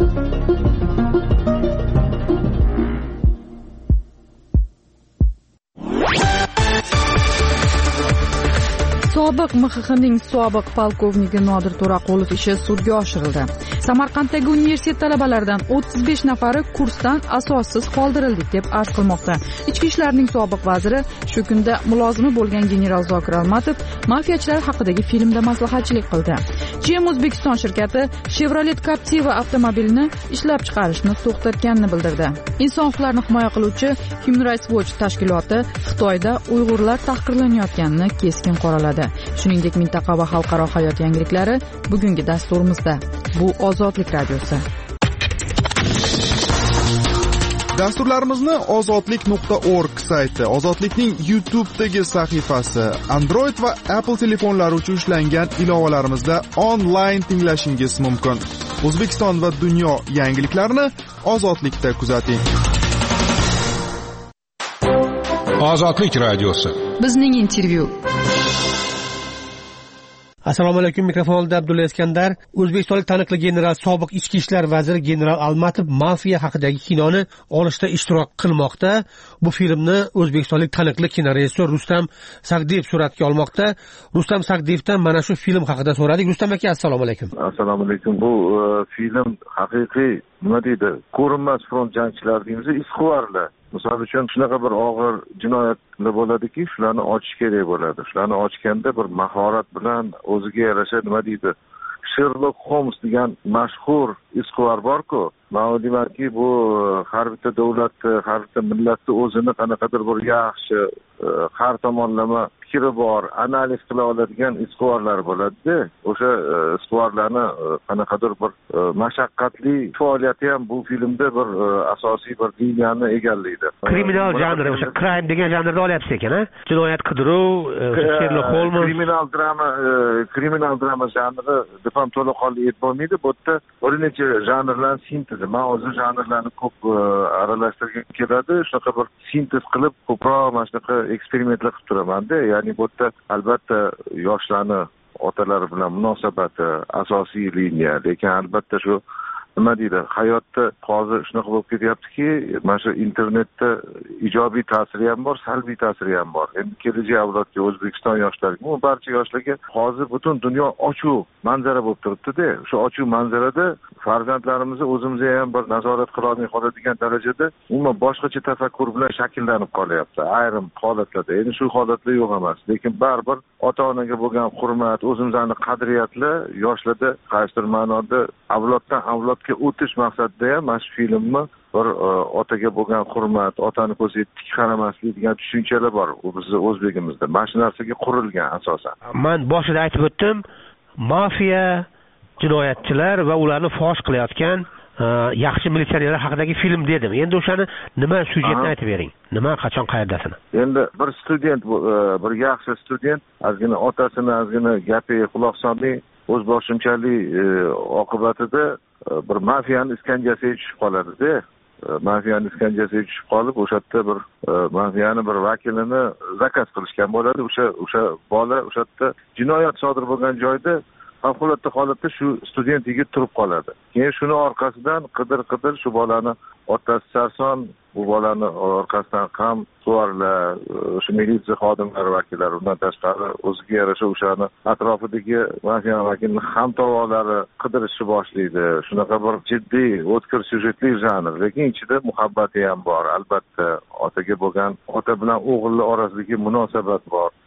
Sobiq MXXning sobiq polkovniki Nodir To'raqulov ishi sudga oshirildi. Samarqanddagi universitet talabalaridan 35 nafari kursdan asossiz qoldirildik deb arz qilmoqda. Ichki ishlarning sobiq vaziri shu kunda mulozimi bo'lgan general Zokir Almatov mafiyachilar haqidagi filmda maslahatchilik qildi. GM O'zbekiston shirkati Chevrolet Captiva avtomobilini ishlab chiqarishni to'xtatganini bildirdi. Inson huquqlarini himoya qiluvchi Human Rights Watch tashkiloti Xitoyda Uyg'urlar tahqirlanayotganini keskin qoraladi. Shuningdek, mintaqa va xalqaro hayot yangiliklari bugungi dasturimizda. Bu Ozodlik radiosi. Dasturlarimizni ozodlik.org sayti, Ozodlikning YouTube'dagi sahifasi, Android va Apple telefonlari uchun ishlangan ilovalarimizda onlayn tinglashingiz mumkin. O'zbekiston va dunyo yangiliklarini Ozodlikda kuzating. Ozodlik radiosi. Bizning intervyu. Assalomu alaykum. Mikrofonda Abdulla Iskandar. O'zbekistonlik taniqli general, sobiq ichki ishlar vaziri general Almatov mafiya haqidagi kinoni olishda ishtirok qilmoqda. Bu filmni o'zbekistonlik taniqli kinorejissor Rustam Sagdiyev suratga olmoqda. Rustam Sagdiyevdan mana shu film haqida so'radik. Rustam aka, assalomu alaykum. Assalomu alaykum. Bu film haqiqiy, nima deydi, ko'rinmas front jangchilari deymiz, izquvarlar. Misol uchun shunaqa bir og'ir jinoyatlar bo'ladiki, shularni ochish kerak bo'ladi. Shularni ochganda bir mahorat bilan o'ziga yarasha, nima deydi, Sherlock Holmes degan mashhur izquvar bor-ku. Men deymanki, bu har bitta davlatni, har bitta millatni o'zini qanaqadir bir yaxshi, har tomonlama fikri bor, analiz qila oladigan izquvarlar bo'ladi-da. O'sha izquvarlarni qanaqadir bir mashaqqatli faoliyati ham bu filmda bir asosiy bir liniyani egallaydi. Kriminal janri, o'sha crime degan janrda olyapsiz ekan-a? Jinoyat qidiruv, Sherlock Holmes, kriminal drama janri deb ham to'laqonli aytolmaydi. Bu yerda bir necha janrlarning sintezi. Men o'zi janrlarni ko'p aralashtirgim keladi. Shunaqa bir sintez qilib ko'proq mana shunaqa eksperimentlar qilib turaman-da. Ya'ni bu yerda albatta yoshlarni otalari bilan munosabati asosiy liniya, lekin albatta shu nima deydi, hayotda hozir shunaqa bo'lib ketyaptiki, mana shu internetda ijobiy ta'siri ham bor, salbiy ta'siri ham bor. Endi kelajak avlodga, O'zbekiston yoshlariga, bu barcha yoshlarga hozir butun dunyo ochuv manzara bo'lib turibdi-da. Shu ochuv manzarada farzandlarimizni o'zimizga ham bir nazorat qila olmay qoladigan darajada umuman boshqacha tafakkur bilan shakllanib qolyapti ayrim holatlarda. Endi shu holatlar yo'q emas, lekin baribir ota-onaga bo'lgan hurmat, o'zimizning qadriyatlar yoshlarda qaysidir ma'noda avloddan avlodga o'tish maqsadida ham mana shu filmni bir otaga bo'lgan hurmat, otani ko'ziga tik qaramaslik degan tushunchalar bor bizni o'zbegimizda. Mana shu narsaga qurilgan asosan. Men boshida aytib o'tdim, mafiya, jinoyatchilar va ularni fosh qilayotgan yaxshi militsionerlar haqidagi film dedim. Endi o'shani nima syujetni aytib bering. Nima, qachon, qayerdasini? Endi bir student, bir yaxshi student ozgina otasini ozgina gapiga quloq solmay, o'z boshimchalik oqibatida bir mafiyaning iskanjasiga tushib qoladi-da. Mafiyaning iskanjasiga tushib qolib, o'sha yerda bir mafiyaning bir vakilini zakaz qilishgan bo'ladi. O'sha bola o'sha yerda jinoyat sodir bo'lgan joyda favqulodda holatda shu student yigit turib qoladi. Keyin shuni orqasidan qidir shu bolani otasi sarson, bu bolani orqasidan ham suvarlar, shu militsiya xodimlari vakillari, undan tashqari o'ziga yarasha o'shani atrofidagi mafiya vakilining hamtovolari qidirishni boshlaydi. Shunaqa bir jiddiy, o'tkir syujetli janr, lekin ichida muhabbati ham bor. Albatta, otaga bo'lgan, ota bilan o'g'illar orasidagi munosabat bor.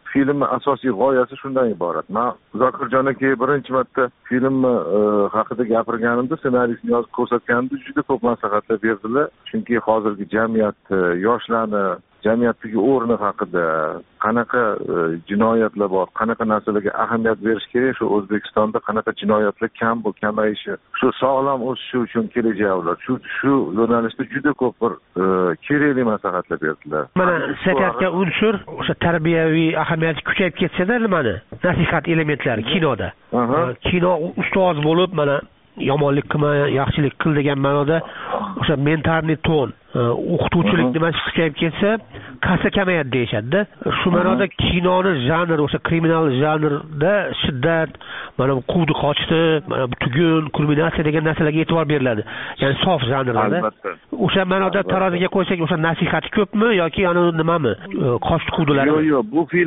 filmni asosiy g'oyasi shundan iborat. Men Zokirjon aka birinchi marta filmni haqida gapirganimda, ssenariysini yozib ko'rsatganimda juda ko'p maslahatlar berdilar. Chunki hozirgi jamiyat, yoshlarni jamiyatdagi o'rni haqida, qanaqa jinoyatlar bor, qanaqa narsalarga ahamiyat berish kerak, shu O'zbekistonda qanaqa jinoyatlar kamayishi, shu sog'lom o'sishi uchun kelajak avlod, shu yo'nalishda juda ko'p bir kerakli maslahatlar berdilar. Mana saytayotgan unsur o'sha tarbiyaviy ahamiyati kuchayib ketsa-da, nimani? Nasihat elementlari kinoda. Kino ustoz bo'lib, mana yomonlik qilma, yaxshilik qil degan ma'noda o'sha mentalniy ton, o'qituvchilik nimasi kuchayib ketsa, kassa kamayadi deyishadi-da. Shu ma'noda kinoni janri, o'sha kriminal janrda shiddat, mana bu quvdi qochdi, mana bu tugun, kulminatsiya degan narsalarga e'tibor beriladi. Ya'ni sof janrlarda. O'sha ma'noda taroziga qo'ysak, o'sha nasihati ko'pmi yoki ana nimami? Qochdi quvdilar. Yo'q,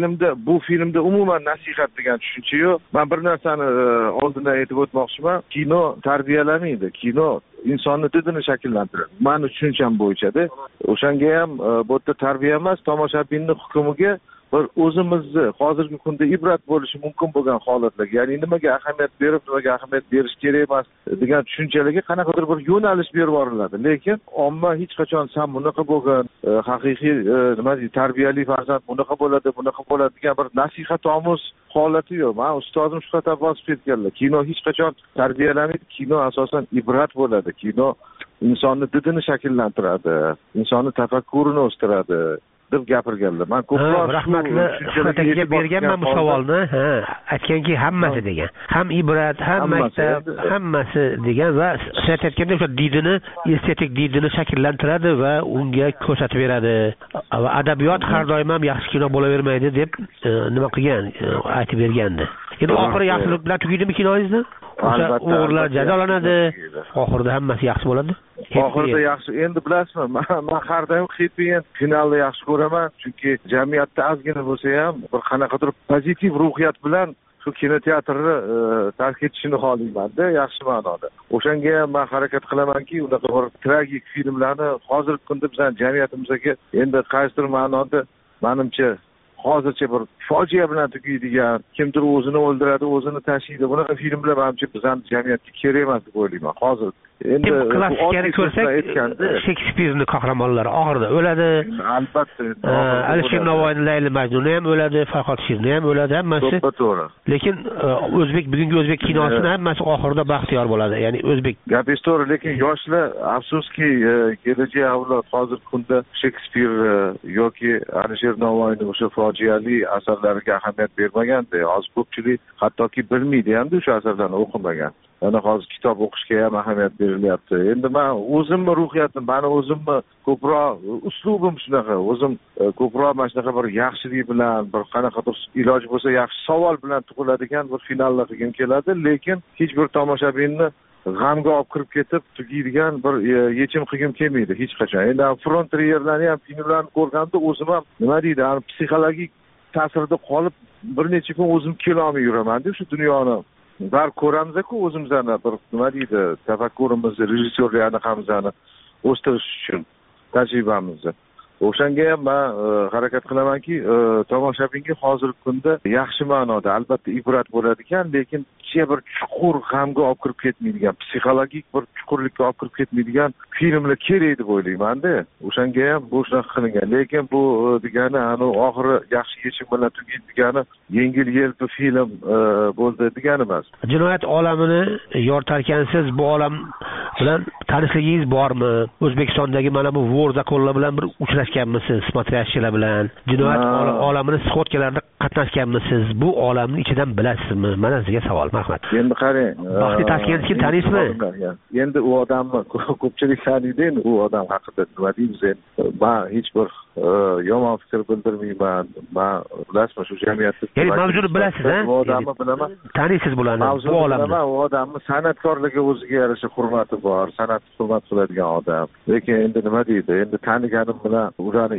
bu filmda umuman nasihat degan tushuncha yo'q. Men bir narsani oldindan aytib o'tmoqchiman. Kino tarbiyalamaydi. Kino insonni didini shakllantiradi. Meni tushuncham bo'yicha-da. O'shanga ham bu yerda tarbiya emas, tomoshabinning hukmiga bir o'zimizni hozirgi kunda ibrat bo'lishi mumkin bo'lgan holatlarga, ya'ni nimaga ahamiyat berib, nimaga ahamiyat berish kerak emas degan tushunchalarga qanaqadir bir yo'nalish berib yuboriladi. Lekin omma hech qachon sen bunaqa bo'lgan, haqiqiy nima deydi, tarbiyali farzand bunaqa bo'ladi degan bir nasihat omuz holati yo'q. Men ustozim shu qadar bosib ketganlar. Kino hech qachon tarbiyalamaydi, kino asosan ibrat bo'ladi. Kino insonni didini shakllantiradi, insonni tafakkurini o'stiradi deb gapirganlar. Men ko'proq rahmatli Shuhrat berganman bu savolni. Aytganki hammasi degan. Ham ibrat, ham maktab, hammasi degan va siz aytganda o'sha didini, estetik didini shakllantiradi va unga ko'rsatib beradi. Va adabiyot har doim ham yaxshi kino bo'lavermaydi deb nima qilgan, aytib bergandi. Endi oxiri yaxshilik bilan tugaydimi kinongizni? O'sha o'g'irlar jazolanadi, oxirida hammasi yaxshi bo'ladi. Oxirida yaxshi. Endi bilasizmi, men har doim happy end finalni yaxshi ko'raman, chunki jamiyatda ozgina bo'lsa ham bir qanaqadir pozitiv ruhiyat bilan shu kinoteatrni tark etishini xohlayman-da, yaxshi ma'noda. O'shanga ham men harakat qilamanki, unaqa bir tragik filmlarni hozirgi kunda bizning jamiyatimizga endi qaysidir ma'noda menimcha hozircha bir fojia bilan tugaydigan, kimdir o'zini o'ldiradi, o'zini tashlaydi. Bunaqa filmlar menimcha bizning jamiyatga kerak emas deb o'ylayman. Hozir endi klassikani ko'rsak, Shekspirning qahramonlari oxirida o'ladi. Albatta. Alisher Navoiyning Layli Majnuni ham o'ladi, Farhod Shirni ham o'ladi, hammasi. To'g'ri. Lekin bugungi o'zbek kinosida hammasi oxirida baxtiyor bo'ladi. Ya'ni o'zbek. Gapingiz to'g'ri, lekin yoshlar afsuski kelajak avlod hozirgi kunda Shekspir yoki Alisher Navoiyning o'sha fojiali asarlariga ahamiyat bermaganda, hozir ko'pchilik hattoki bilmaydi hamda o'sha asarlarni o'qimagan. Ana hozir kitob o'qishga ham ahamiyat berilyapti. Endi men o'zimni ruhiyatim, meni o'zimni ko'proq uslubim shunaqa. O'zim ko'proq mana shunaqa bir yaxshilik bilan, bir qanaqadir iloji bo'lsa yaxshi savol bilan tug'iladigan bir finallar qilgim keladi, lekin hech bir tomoshabinni g'amga olib kirib ketib tugaydigan bir yechim qilgim kelmaydi hech qachon. Endi frontrierlarni ham filmlarni ko'rganda o'zim ham nima deydi, psixologik ta'sirda qolib bir necha kun o'zim kelolmay yuraman-da shu dunyoni. Bar ko'ramiz-ku o'zimizni bir nima deydi, tafakkurimizni, rejissyorlik anaqamizni o'stirish uchun tajribamizni. O'shanga ham men harakat qilamanki, tomoshabinga hozirgi kunda yaxshi ma'noda albatta ibrat bo'ladi ekan, lekin bir chuqur g'amga olib kirib ketmaydigan, psixologik bir chuqurlikka olib kirib ketmaydigan filmlar kerak deb o'ylayman-da. O'shanga ham bu shunaqa qilingan. Lekin bu degani oxiri yaxshi yechim bilan tugaydi degani yengil-yelpi film bo'ldi degani emas. Jinoyat olamini yoritarkansiz, bu olam bilan tanishligingiz bormi? O'zbekistondagi mana bu vor zakonlar bilan bir uchrashganmisiz? Smotrashchilar bilan jinoyat olamini sxotkalarida qatnashganmisiz? Bu olamni ichidan bilasizmi? Mana sizga savol. Rahmat. Endi qarang, Baxti Toshkentni taniysizmi? Endi u odamni ko'pchilik taniydi, u odam haqida nima deymiz endi? Men hech bir yomon fikr bildirmayman. Men bilasizmi, shu jamiyatda ya'ni mavjudni bilasiz-a? Bu odamni bilaman. Taniysiz bularni, bu olamni. U odamni san'atkorlarga o'ziga yarasha hurmati bor, san'atni hurmat qiladigan odam. Lekin endi nima deydi? Endi taniganim bilan ularni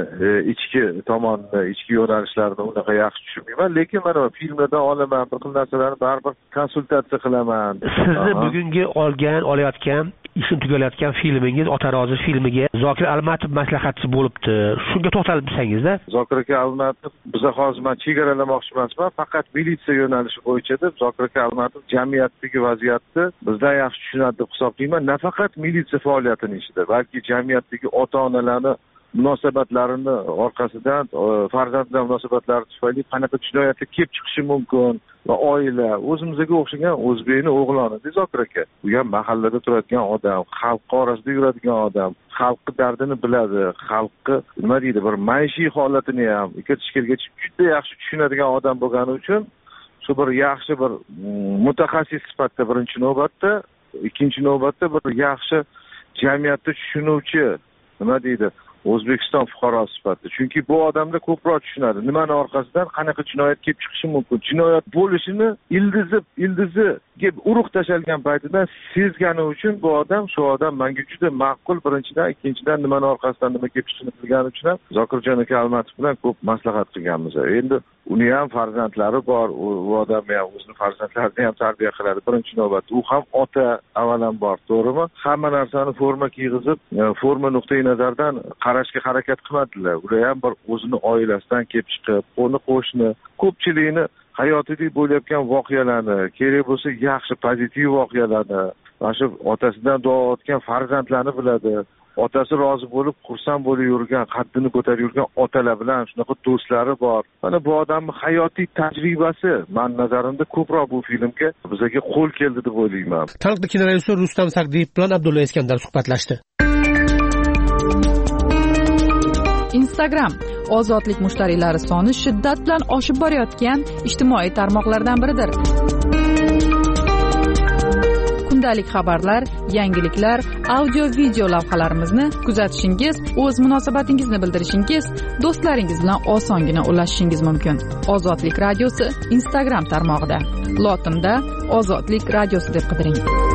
ichki tomonini, ichki yo'nalishlarini unaqa yaxshi tushunmayman, lekin mana filmlardan olaman, bir xil narsalarni baribir konsultatsiya qilaman. Sizni bugungi olayotgan ishni tugalayotgan filmingiz Otarozi filmiga Zokir Almatov maslahatchisi bo'libdi. Shunga to'xtalib o'tsangizda. Zokir aka Almatov biza hozir men chegaralamoqchi emasman, faqat militsiya yo'nalishi bo'yicha deb Zokir aka Almatov jamiyatdagi vaziyatni bizdan yaxshi tushunadi deb hisoblayman. Nafaqat militsiya faoliyatining ichida, balki jamiyatdagi ota-onalarni munosabatlarini orqasidan, farzandlar munosabatlari tufayli qanaqa jinoyatga kelib chiqishi mumkin va oila o'zimizga o'xshagan o'zbekning o'g'loni Zokir aka. U ham mahallada turadigan odam, xalq orasida yuradigan odam, xalqning dardini biladi, xalqni nima deydi, bir maishiy holatini ham ikki-ichkarigacha juda yaxshi tushunadigan odam bo'lgani uchun shu bir yaxshi bir mutaxassis sifatida birinchi navbatda, ikkinchi navbatda bir yaxshi jamiyatni tushunuvchi nima deydi, O'zbekiston fuqarosi sifatida. Chunki bu odamda ko'proq tushunadi. Nimani orqasidan qanaqa jinoyat kelib chiqishi mumkin. Jinoyat bo'lishini ildiziga urug' tashalgan paytida sezgani uchun bu odam, shu odam menga juda ma'qul. Birinchidan, ikkinchidan nimani orqasidan nima kelib chiqishini bilgani uchun ham Zokirjon aka Almatov bilan ko'p maslahat qilganmiz. Endi uni ham farzandlari bor, u odam ham o'zini farzandlarini ham tarbiya qiladi. Birinchi navbatda u ham ota avvalambor, to'g'rimi? Hamma narsani forma kiygizib, forma nuqtai nazardan qarashga harakat qilmadilar. Ular ham bir o'zini oilasidan kelib chiqib, qo'ni-qo'shni, ko'pchilikni hayotidagi bo'layotgan voqealarni, kerak bo'lsa yaxshi pozitiv voqealarni, mana shu otasidan duo olgan farzandlarni biladi. Otasi rozi bo'lib, xursand bo'lib yurgan, qaddini ko'tarib yurgan otalar bilan shunaqa do'stlari bor. Mana bu odamning hayotiy tajribasi men nazarimda ko'proq bu filmga bizga qo'l keldi deb o'ylayman. Taniqli kinorejissyor Rustam Sagdiyev bilan Abdulla Iskandar suhbatlashdi. Instagram ozodlik mushtariylari soni shiddat bilan oshib borayotgan ijtimoiy tarmoqlardan biridir. Kundalik xabarlar, yangiliklar, audio-video lavhalarimizni kuzatishingiz, o'z munosabatingizni bildirishingiz, do'stlaringiz bilan osongina ulashishingiz mumkin. Ozodlik radiosi Instagram tarmog'ida. Lotinda Ozodlik radiosi deb qidiring.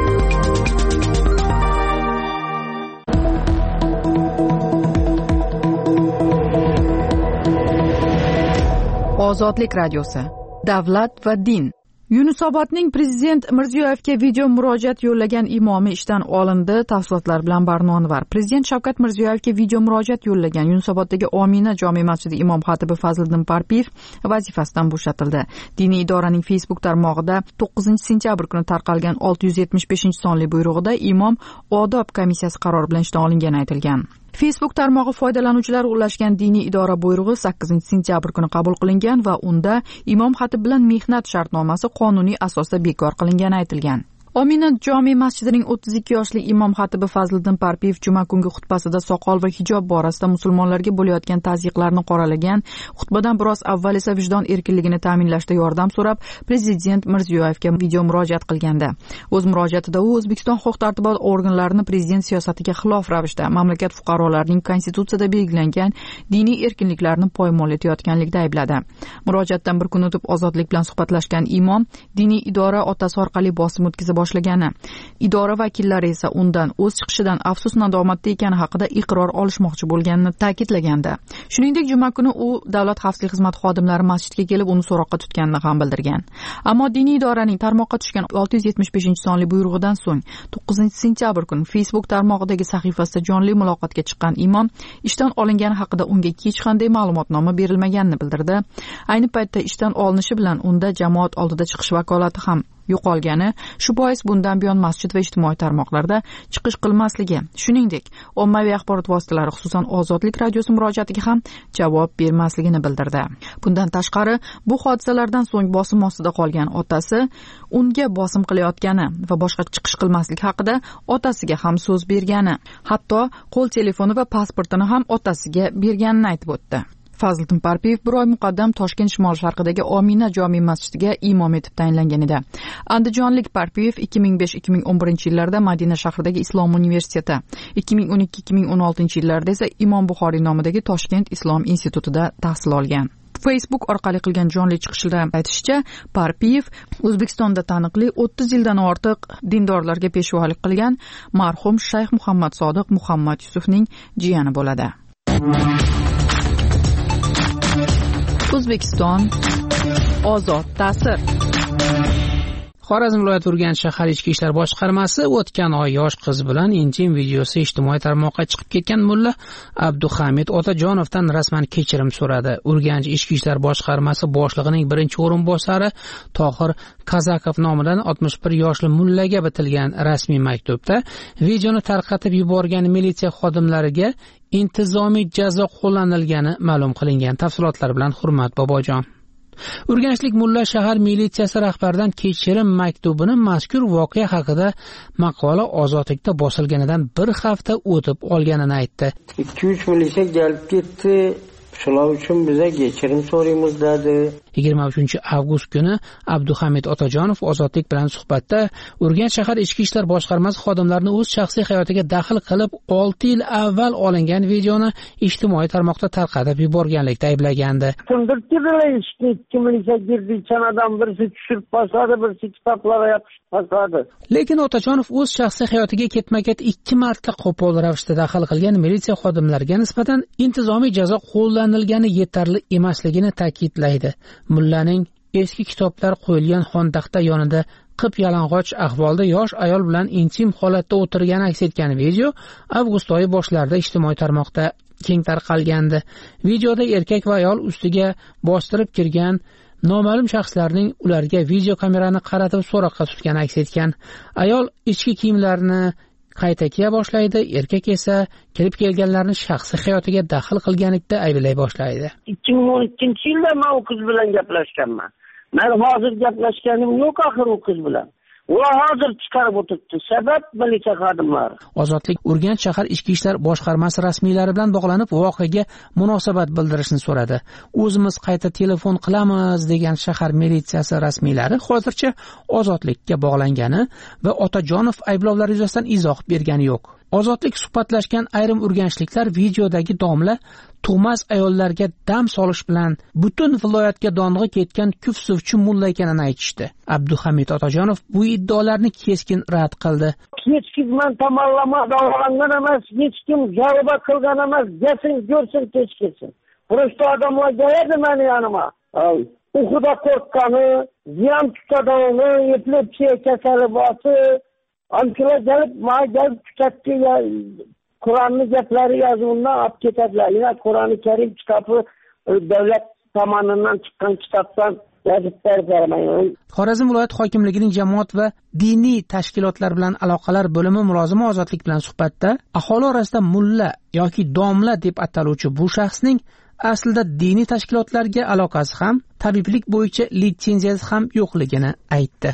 Ozodlik radiosi. Davlat va din. Yunusobodning prezident Mirziyoyevga video murojaat yo'llagan imomi ishdan olindi. Tafsilotlar bilan Barnonvar. Prezident Shavkat Mirziyoyevga video murojaat yo'llagan Yunusoboddagi Omina jome masjidi imom xatibi Fazliddin Parpiyev vazifasidan bo'shatildi. Diniy idoraning Facebook tarmog'ida 9-sentyabr kuni tarqalgan 675-sonli buyrug'ida imom odob komissiyasi qarori bilan ishdan olingani aytilgan. Facebook tarmog'i foydalanuvchilari ulashgan diniy idora buyrug'i 8-sentyabr kuni qabul qilingan va unda imom xatib bilan mehnat shartnomasi qonuniy asosda bekor qilingani aytilgan. Omina jome masjidining 32 yoshli imom xatibi Fazliddin Parpiyev juma kungi xutbasida soqol va hijob borasida musulmonlarga bo'layotgan tazyiqlarni qoralagan. Xutbadan biroz avval esa vijdon erkinligini ta'minlashda yordam so'rab prezident Mirziyoyevga video murojaat qilgandi. O'z murojaatida u O'zbekiston huquq-tartibot organlarini prezident siyosatiga xilof ravishda mamlakat fuqarolarining konstitutsiyada belgilangan diniy erkinliklarini poymol etayotganlikda aybladi. Murojaatdan bir kun o'tib Ozodlik bilan suhbatlashgan imom diniy idora otasi orqali bosim o'tkazib boshlagani, idora vakillari esa undan o'z chiqishidan afsus nadomatda ekani haqida iqror olishmoqchi bo'lganini ta'kidlagandi. Shuningdek, juma kuni u davlat xavfsizlik xizmati xodimlari masjidga kelib uni so'roqqa tutganini ham bildirgan. Ammo diniy idoraning tarmoqqa tushgan 675-sonli buyrug'idan so'ng 9-sentyabr kuni Facebook tarmog'idagi sahifasida jonli muloqotga chiqqan imom ishdan olingani haqida unga hech qanday ma'lumotnoma berilmaganini bildirdi. Ayni paytda ishdan olinishi bilan unda jamoat oldida chiqish vakolati ham yo'qolgani, shu bois bundan buyon masjid va ijtimoiy tarmoqlarda chiqish qilmasligi, shuningdek, ommaviy axborot vositalari, xususan Ozodlik radiosi murojaatiga ham javob bermasligini bildirdi. Bundan tashqari, bu hodisalardan so'ng bosim ostida qolgan otasi unga bosim qilayotgani va boshqa chiqish qilmaslik haqida otasiga ham so'z bergani, hatto qo'l telefoni va pasportini ham otasiga berganini aytib o'tdi. Fazliddin Parpiyev bir oy muqaddam Toshkent shimol-sharqidagi Omina jome masjidiga imom etib tayinlangan edi. Andijonlik Parpiyev 2005-2011 yillarda Madina shahridagi Islom universiteti, 2012-2016 yillarda esa Imom Buxoriy nomidagi Toshkent Islom institutida tahsil olgan. Facebook orqali qilgan jonli chiqishida aytishicha, Parpiyev O'zbekistonda taniqli 30 yildan ortiq dindorlarga peshvolik qilgan marhum Shayx Muhammad Sodiq Muhammad Yusufning jiyani bo'ladi. O'zbekiston ozod ta'sir. Xorazm viloyati Urganch shahar ichki ishlar boshqarmasi o'tgan oy yosh qiz bilan intim videosi ijtimoiy tarmoqqa chiqib ketgan mulla Abduhamid Otajonovdan rasman kechirim so'radi. Urganch ichki ishlar boshqarmasi boshlig'ining birinchi o'rinbosari Tohir Kazakov nomidan 61 yoshli mullaga bitilgan rasmiy maktubda videoni tarqatib yuborgan militsiya xodimlariga intizomiy jazo qo'llanilgani ma'lum qilingan. Tafsilotlar bilan Hurmat Bobojon. Urganchlik mulla shahar militsiyasi rahbaridan kechirim maktubini mazkur voqea haqida maqola Ozodlikda bosilganidan bir hafta o'tib olganini aytdi. 2-3 militsiya kelib ketdi. Shular uchun biza kechirim so'raymiz dedi. 23 avgust kuni Abduhamid Otajonov Ozodlik bilan suhbatda Urganch shahar ichki ishlar boshqarmasi xodimlarini o'z shaxsiy hayotiga daxl qilib 6 yil avval olingan videoni ijtimoiy tarmoqda tarqatib yuborganlikda ayblagandi. Kimdirki bilan ishni 2 militsiya girdi, chanadan birisi tushirib boshladi, birisi kitoblarga yopishib boshladi. Lekin Otajonov o'z shaxsiy hayotiga ketma-ket 2 marta qo'pol ravishda daxl qilgan militsiya xodimlariga nisbatan intizomiy jazo qo'llanilgani yetarli emasligini ta'kidlaydi. Mullaning eski kitoblar qo'yilgan xontaxta yonida qip-yalang'och ahvolda yosh ayol bilan intim holatda o'tirgani aks etgan video avgust oyi boshlarida ijtimoiy tarmoqda keng tarqalgandi. Videoda erkak va ayol ustiga bostirib kirgan noma'lum shaxslarning ularga video kamerani qaratib so'roqqa tutgani aks etgan. Ayol ichki kiyimlarini qayta kiya boshlaydi, erkak esa kirib kelganlarni shaxsiy hayotiga daxl qilganlikda ayblay boshlaydi. 2012-yilda men u qiz bilan gaplashganman. Men hozir gaplashganim yo'q axir u qiz bilan. U hozir chiqarib o'tibdi. Sabab militsiya xodimlari. Ozodlik Urganch shahar ichki ishlar boshqarmasi rasmiylari bilan bog'lanib voqeaga munosabat bildirishni so'radi. O'zimiz qayta telefon qilamiz degan shahar militsiyasi rasmiylari hozircha Ozodlikka bog'langani va Otajonov ayblovlar yuzasidan izoh bergani yo'q. Ozodlik suhbatlashgan ayrim urganchliklar videodagi domla tug'mas ayollarga dam solish bilan butun viloyatga dong'i ketgan kufsuvchi mulla ekanini aytishdi. Abduhamid Otajonov bu iddaolarni keskin rad qildi. Hech kim men tomonlama olingan emas, hech kim javob qilgan emas, gasin ko'rsin kechgasin. Prosta odamlar keladi meni yonima. U xudo qo'rqqani, ziyon tutadini, epilepsiya kasali borsa, anchalar gelib tutadki Qur'onni gaplari yozuvundan olib ketadilar. Yana Qur'oni Karim kitobi davlat tomonidan chiqqan kitobdan yozib bermayman. Xorazm viloyat hokimligining jamoat va diniy tashkilotlar bilan aloqalar bo'limi mulozimi Ozodlik bilan suhbatda aholi orasida mulla yoki domla deb ataluvchi bu shaxsning aslida diniy tashkilotlarga aloqasi ham, tabiblik bo'yicha litsenziyasi ham yo'qligini aytdi.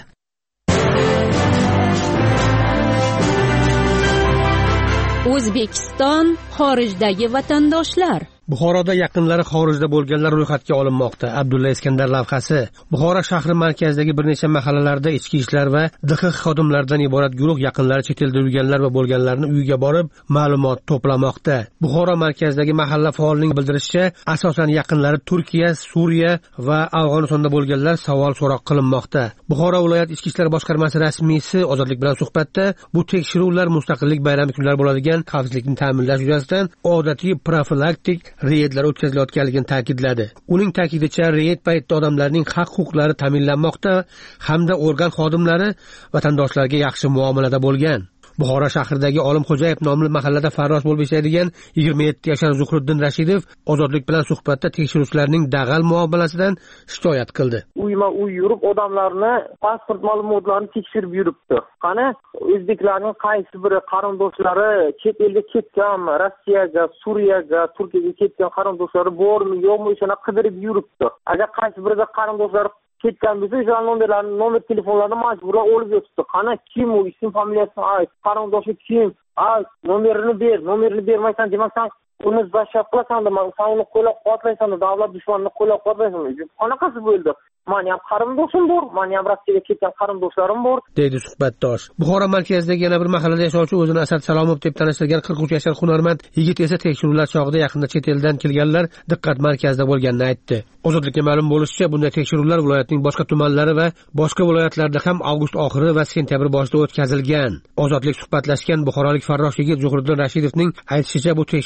O'zbekiston xorijdagi vatandoshlar. Buxoroda yaqinlari xorijda bo'lganlar ro'yxatga olinmoqda. Abdulla Iskandar lavhasi. Buxoro shahri markazidagi bir necha mahallalarda ichki ishlar va DXX xodimlaridan iborat guruh yaqinlari chet elda yurganlar va bo'lganlarni uyiga borib ma'lumot to'plamoqda. Buxoro markazidagi mahalla faolining bildirishicha, asosan yaqinlari Turkiya, Suriya va Afg'onistonda bo'lganlar savol so'roq qilinmoqda. Buxoro viloyat ichki ishlar boshqarmasi rasmiysi Ozodlik bilan suhbatda bu tekshiruvlar mustaqillik bayrami kunlari bo'ladigan xavfsizlikni ta'minlash yuzasidan odatiy profilaktik reydlar o'tkazilayotganligini ta'kidladi. Uning ta'kidicha, reyd paytida odamlarning haq-huquqlari ta'minlanmoqda hamda organ xodimlari vatandoshlarga yaxshi muomalada bo'lgan. Buxoro shahridagi Olimxo'jayev nomli mahallada farrosh bo'lib ishlaydigan 27 yashar Zuhriddin Rashidov Ozodlik bilan suhbatda tekshiruvchilarning dag'al muomalasidan shikoyat qildi. Uyma-uy yurib odamlarni pasport ma'lumotlarini tekshirib yuribdi. Qani o'zbeklarning qaysi biri qarindoshlari chet elga ketganmi, Rossiyaga, Suriyaga, Turkiyaga ketgan qarindoshlari bormi, yo'qmi, o'shani qidirib yuribdi. Agar qaysi birida qarindoshlari ketgan bo'lsa, o'sha nomerlarni, nomer telefonlarini majburan olib yotibdi. Qani kim u, ism familiyasini ayt, qarindoshi kim? Nomerini bermaysan demaksan, uni zashab qilasan, sen uni qo'llab-quvvatlaysan, davlat dushmanini qo'llab-quvvatlaysan. Qanaqasi bo'ldi? Meni ham qarindoshim bor, meni ham Rossiyaga ketgan qarindoshlarim bor, deydi suhbatdosh. Buxoro markazidagi yana bir mahallada yashovchi o'zini Asad Salomov deb tanishtirgan 43 yashar hunarmand yigit esa tekshiruvlar chog'ida yaqinda chet eldan kelganlar diqqat markazida bo'lganini aytdi. Ozodlikka ma'lum bo'lishicha, bunday tekshiruvlar viloyatning boshqa tumanlari va boshqa viloyatlarda ham avgust oxiri va sentabr boshida o'tkazilgan. Ozodlik suhbatlashgan buxorolik farrosh yigit Zuhriddin Rashidovning aytishicha, bu tekshiruvlar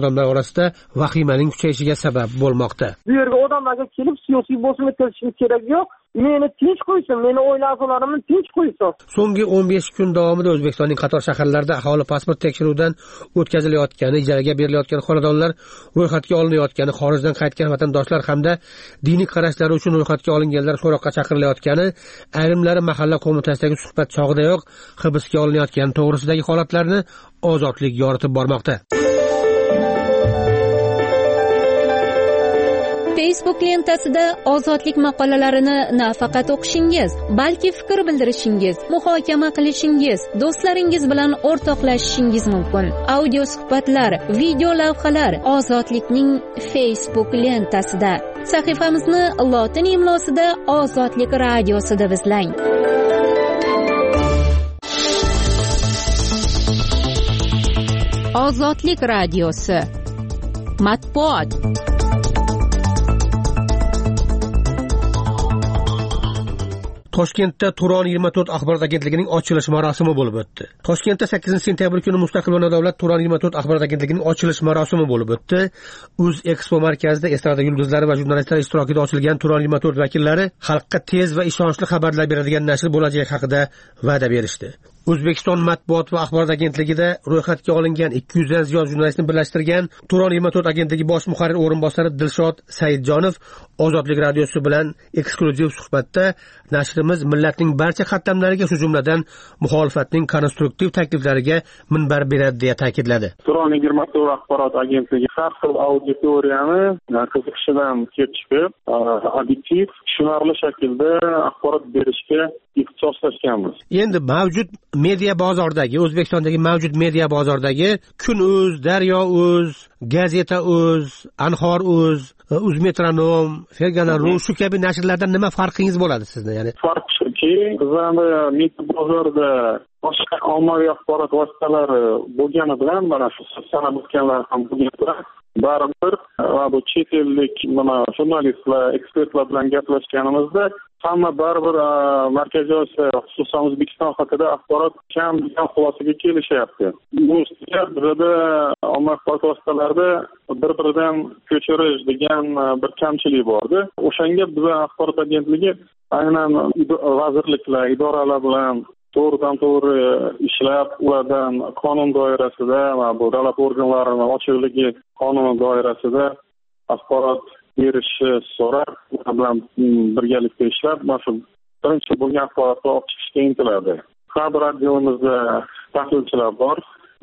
odamlar orasida vahimaning kuchayishiga sabab bo'lmoqda. Bu yerga odamlarga kelib siyosiy bosim o'tkazishimiz kerak yo'q. Meni tinch qo'ysin, meni oila-a'zolarimni tinch qo'ysin. So'nggi 15 kun davomida O'zbekistonning qator shaharlarida aholi pasport tekshiruvidan o'tkazilayotgani, ijaraga berilayotgan xonadonlar ro'yxatga olinayotgani, xorijdan qaytgan vatandoshlar hamda diniy qarashlari uchun ro'yxatga olinganlar so'roqqa chaqirilayotgani, ayrimlari mahalla qo'mitasidagi suhbat chog'idayoq hibsga olinayotgani to'g'risidagi holatlarni Ozodlik yoritib bormoqda. Facebook lentasida Ozodlik maqolalarini nafaqat o'qishingiz, balki fikr bildirishingiz, muhokama qilishingiz, do'stlaringiz bilan o'rtoqlashishingiz mumkin. Audio suhbatlar, video lavhalar Ozodlikning Facebook lentasida. Sahifamizni lotin imlosida Ozodlik radiosi deb izlang. Ozodlik radiosi. Matbuot. Toshkentda Turon 24 axborot agentligining ochilish marosimi bo'lib o'tdi. Toshkentda 8-sentyabr kuni Mustaqil va nodavlat Turon 24 axborot agentligining ochilish marosimi bo'lib o'tdi. Expo markazida estrada yulduzlari va jurnalistlar ishtirokida ochilgan Turon 24 vakillari xalqqa tez va ishonchli xabarlar beradigan nashr bo'lajagi haqida va'da berishdi. O'zbekiston matbuot va axborot agentligida ro'yxatga olingan 200 dan ziyod jurnalistni birlashtirgan Turon 24 agentligi bosh muharrir o'rinbosari Dilshod Saidjonov Ozodlik radiosi bilan eksklyuziv suhbatda nashrimiz millatning barcha qatlamlariga, shu jumladan muxolifatning konstruktiv takliflariga minbar beradi deya ta'kidladi. Turon 24 axborot agentligi har xil auditoriyani qiziqishidan kelib chiqib, obyektiv, tushunarli shaklda axborot berishga ixtisoslashganmiz. Endi mavjud media bozordagi, O'zbekistondagi mavjud media bozordagi Kun.uz, Daryo.uz, Gazeta.uz, Anhor.uz, Uzmetronom, Fergana.ru shu kabi nashrlardan nima farqingiz bo'ladi sizni? Ya'ni farq shuki, bizning media bozorda boshqa ommaviy axborot vositalari bo'lgani bilan, mana shu sanab o'tganlar ham bo'lgan, baribir va bu chet ellik jurnalistlar, ekspertlar bilan gaplashganimizda hamma baribir Markaziy Osiyo, xususan O'zbekiston haqida axborot kam degan xulosaga kelishyapti. Bu bizda ommaviy axborot vositalarida bir-biridan ko'chirish degan bir kamchilik bordi. O'shanga biz axborot agentligi aynan vazirliklar, idoralar bilan to'g'ridan-to'g'ri ishlab, ulardan qonun doirasida va bu davlat organlarining ochiqligi qonuni doirasida axborot berishni so'rab, ular bilan birgalikda ishlab, mana shu birinchi bo'lgan axborotni olib chiqishga intiladi. Har bir radioimizda tahlilchilar bor.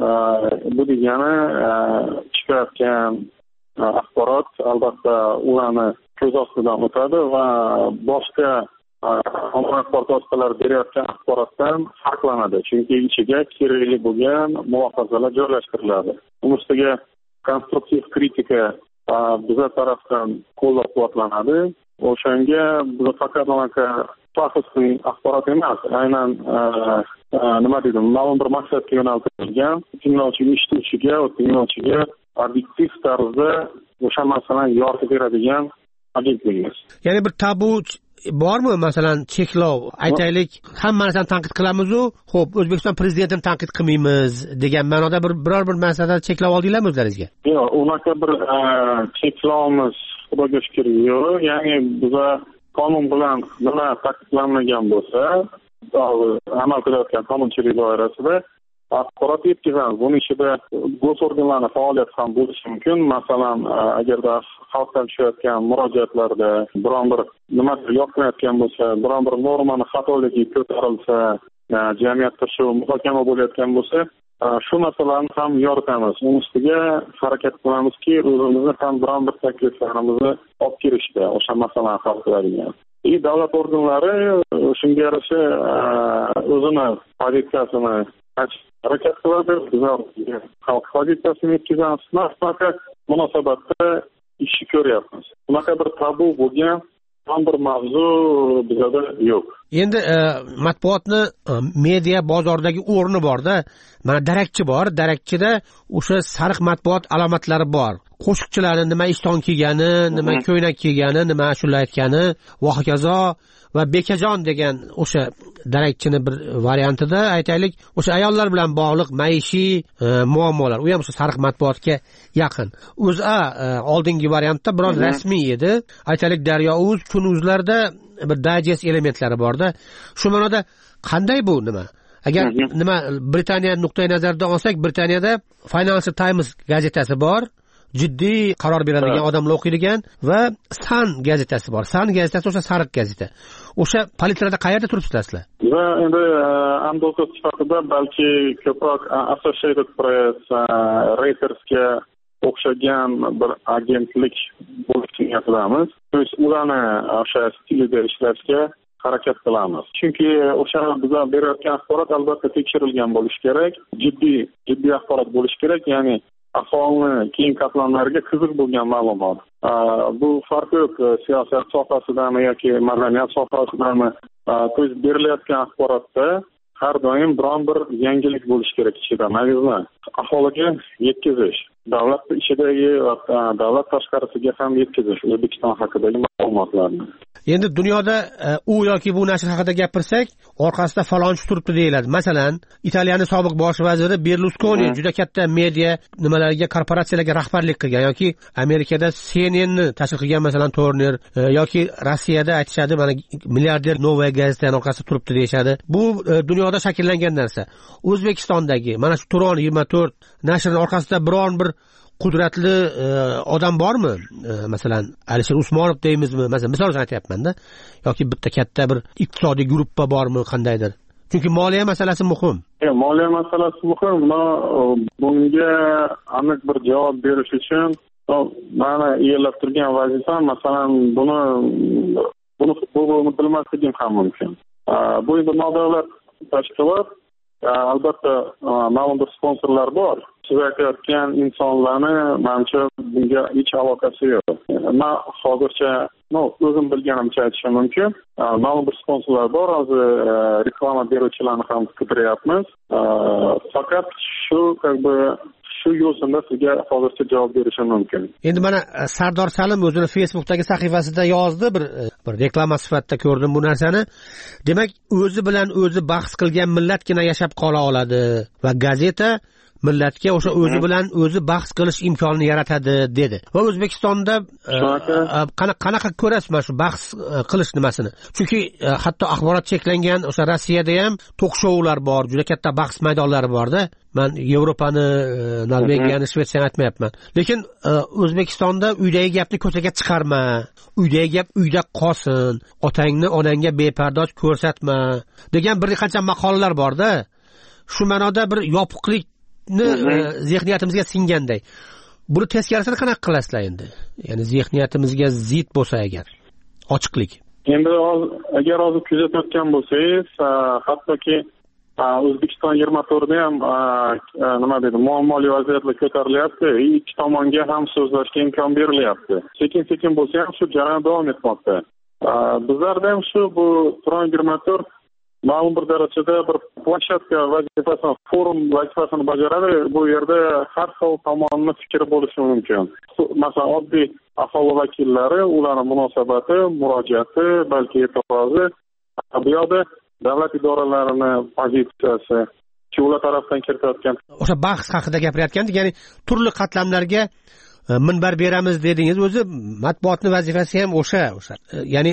Bu degani chiqayotgan axborot albatta ularni ko'z ostidan o'tadi va boshqa ommaviy axborot vositalari berayotgan axborotdan farqlanadi. Chunki ichiga kerakli bo'lgan mulohazalar joylashtiriladi. Uning ustiga konstruktiv kritika bizlar tarafdan qo'llab-quvvatlanadi. O'shanga biz faqat shaxsiy axborot emas, aynan nima deydim, ma'lum bir maqsadga yo'naltirilgan, tinglovchiga, eshituvchiga obyektiv tarzda o'sha masalani yoritib beradigan agentligimiz. Ya'ni bir tabu bormi? Masalan, cheklov, aytaylik, hamma narsani tanqid qilamiz-ku, xo'p, O'zbekiston prezidentini tanqid qilmaymiz degan ma'noda biror bir masalada cheklov oldinglarmi o'zlaringizga? Yo'q, unaqa bir cheklovimiz xudoga shukr yo'q. Ya'ni biz qonun bilan nima taqiqlanmagan bo'lsa, amal qilayotgan qonunchilik doirasida axborot yetkazamiz. Buning ichida gos-organlarning faoliyati ham bo'lishi mumkin. Masalan, agarda xalqdan tushayotgan murojaatlarda biron bir nima yoqmayotgan bo'lsa, biron bir normani xatoligi ko'tarilsa, jamiyatda shu muhokama bo'layotgan bo'lsa, shu masalani ham yoritamiz. Uning ustiga harakat qilamizki, o'zimizni ham biron bir takliflarimizni olib kirishda o'sha masalani hal qiladigan. Davlat organlari shunga yarasha o'zini pozitsiyasini harakat qiladi. Biz xalq pozitsiyasini yetkazamiz. Faqat munosabatda ishni ko'ryapmiz. Bunaqa bir tabu bo'lgan bir mavzu bizda yo'q. endi matbuotni media bozoridagi o'rni borda. Mana darakchi bor, darakchida o'sha sariq matbuot alomatlari bor. Qo'shiqchilarning nima ishton kiygani, nima ko'ylak kiygani, nima ashula aytgani va hokazo va bekajon degan o'sha darakchini bir variantida aytaylik, o'sha ayollar bilan bog'liq maishiy muammolar, u ham o'sha sariq matbuotga yaqin. O'zA oldingi variantda biroz rasmiy edi. Aytaylik Daryo.uz, Kun.uzlarda bir digest elementlari borda. Shu ma'noda qanday bu nima? Agar nima Britaniya nuqtai nazaridan olsak, Britaniyada Financial Times gazetasi bor. Jiddiy qaror beradigan odamlar o'qiydigan va Sun gazetasi bor. Sun gazetasi o'sha sariq gazeta. O'sha palitrada qayerda turibsizlar sizlar? Va endi amdoz sifatida balki ko'proq Associated Press, Reutersga o'xshagan bir agentlik bo'lishini niyatlaymiz. Biz ularni o'sha stilida ishlashga harakat qilamiz. Chunki o'sha bizlar berayotgan axborot albatta tekshirilgan bo'lishi kerak, jiddiy axborot bo'lishi kerak, ya'ni aholini keng qatlamlariga qiziq bo'lgan ma'lumot. Bu farqi yo'q, siyosat sohasidami yoki madaniyat sohasidami, biz berilayotgan axborotda har doim biron bir yangilik bo'lishi kerak ichida, mag'izlar aholiga yetkazish, davlat ichidagi va davlat tashqarisiga ham yetkazish O'zbekiston haqidagi ma'lumotlarni. Endi dunyoda u yoki bu nashr haqida gapirsak, orqasida falonchi turibdi deyiladi. Masalan, Italiyaning sobiq bosh vaziri Berluskoni juda katta media nimalarga, korporatsiyalarga rahbarlik qilgan yoki Amerikada CNNni tashkil qilgan, masalan, Turner yoki Rossiyada aytishadi, mana milliarder Novaya gazetaning orqasida turibdi deyshadi. Bu dunyoda shakllangan narsa. O'zbekistondagi mana shu Turon 24 nashrining orqasida biron bir qudratli odam bormi? Masalan, Alisher Usmonov deymizmi? Masalan, misol uchun aytyapman-da. Yoki bitta katta bir iqtisodiy guruhga bormi, qandaydir? Chunki moliya masalasi muhim. Moliya masalasi muhim. Bunga aniq bir javob berish uchun mana egallab turgan vazifam, masalan, buni bilmasligim ham mumkin. Bu endi nodavlat tashkilot, albatta ma'lum bir sponsorlar bor. Siz aytayotgan insonlarni menimcha bunga hech aloqasi yo'q. Men hozircha o'zim bilganimcha aytishim mumkin. Ma'lum bir sponsorlar bor, hozir reklama beruvchilarni ham qidiryapmiz. Faqat shu yo'sinda sizga hozircha javob berishim mumkin. Endi mana Sardor Salim o'zini Facebookdagi sahifasida yozdi, bir reklama sifatida ko'rdim bu narsani. Demak, o'zi bilan o'zi bahs qilgan millatgina yashab qola oladi va gazeta millatga o'sha o'zi bilan o'zi bahs qilish imkonini yaratadi dedi. Va O'zbekistonda qanaqa ko'rasiz mana shu bahs qilish nimasini? Chunki hatto axborot cheklangan o'sha Rossiyada ham tok-shoular bor, juda katta bahs maydonlari bor-da. Men Yevropani, Norvegiyani, Shvetsiyani aytmayapman. Lekin O'zbekistonda uydagi gapni ko'chaga chiqarma, uydagi gap uyda qolsin, otangni onangga bepardoz ko'rsatma degan bir qancha maqolalar bor-da. Shu ma'noda bir yopiqlik zehniyatimizga singanday. Buni teskarisini qanaqa qilasizlar endi? Ya'ni zehniyatimizga zid bo'lsa agar, ochiqlik. Endi agar hozir kuzatayotgan bo'lsangiz, hattoki O'zbekiston 24da ham nima deydi, muammoli vaziyatlar ko'tarilyapti. Ikki tomonga ham so'zlashga imkon berilyapti. Sekin-sekin bo'lsa ham shu jarayon davom etmoqda. Bizlarda ham shu bu Turon 24 ma'lum bir darajada bir planshetka vazifasini, forum vazifasini bajaradi. Bu yerda har xil tomonning fikri bo'lishi mumkin. Masalan, oddiy aholi vakillari, ularning munosabati, murojaati, balki e'tirozi, bu yoqda davlat idoralarini pozitsiyasi, ular tarafdan kiritayotgan o'sha bahs haqida gapirayotgandik, ya'ni turli qatlamlarga minbar beramiz dedingiz. O'zi matbuotning vazifasi ham o'sha. Ya'ni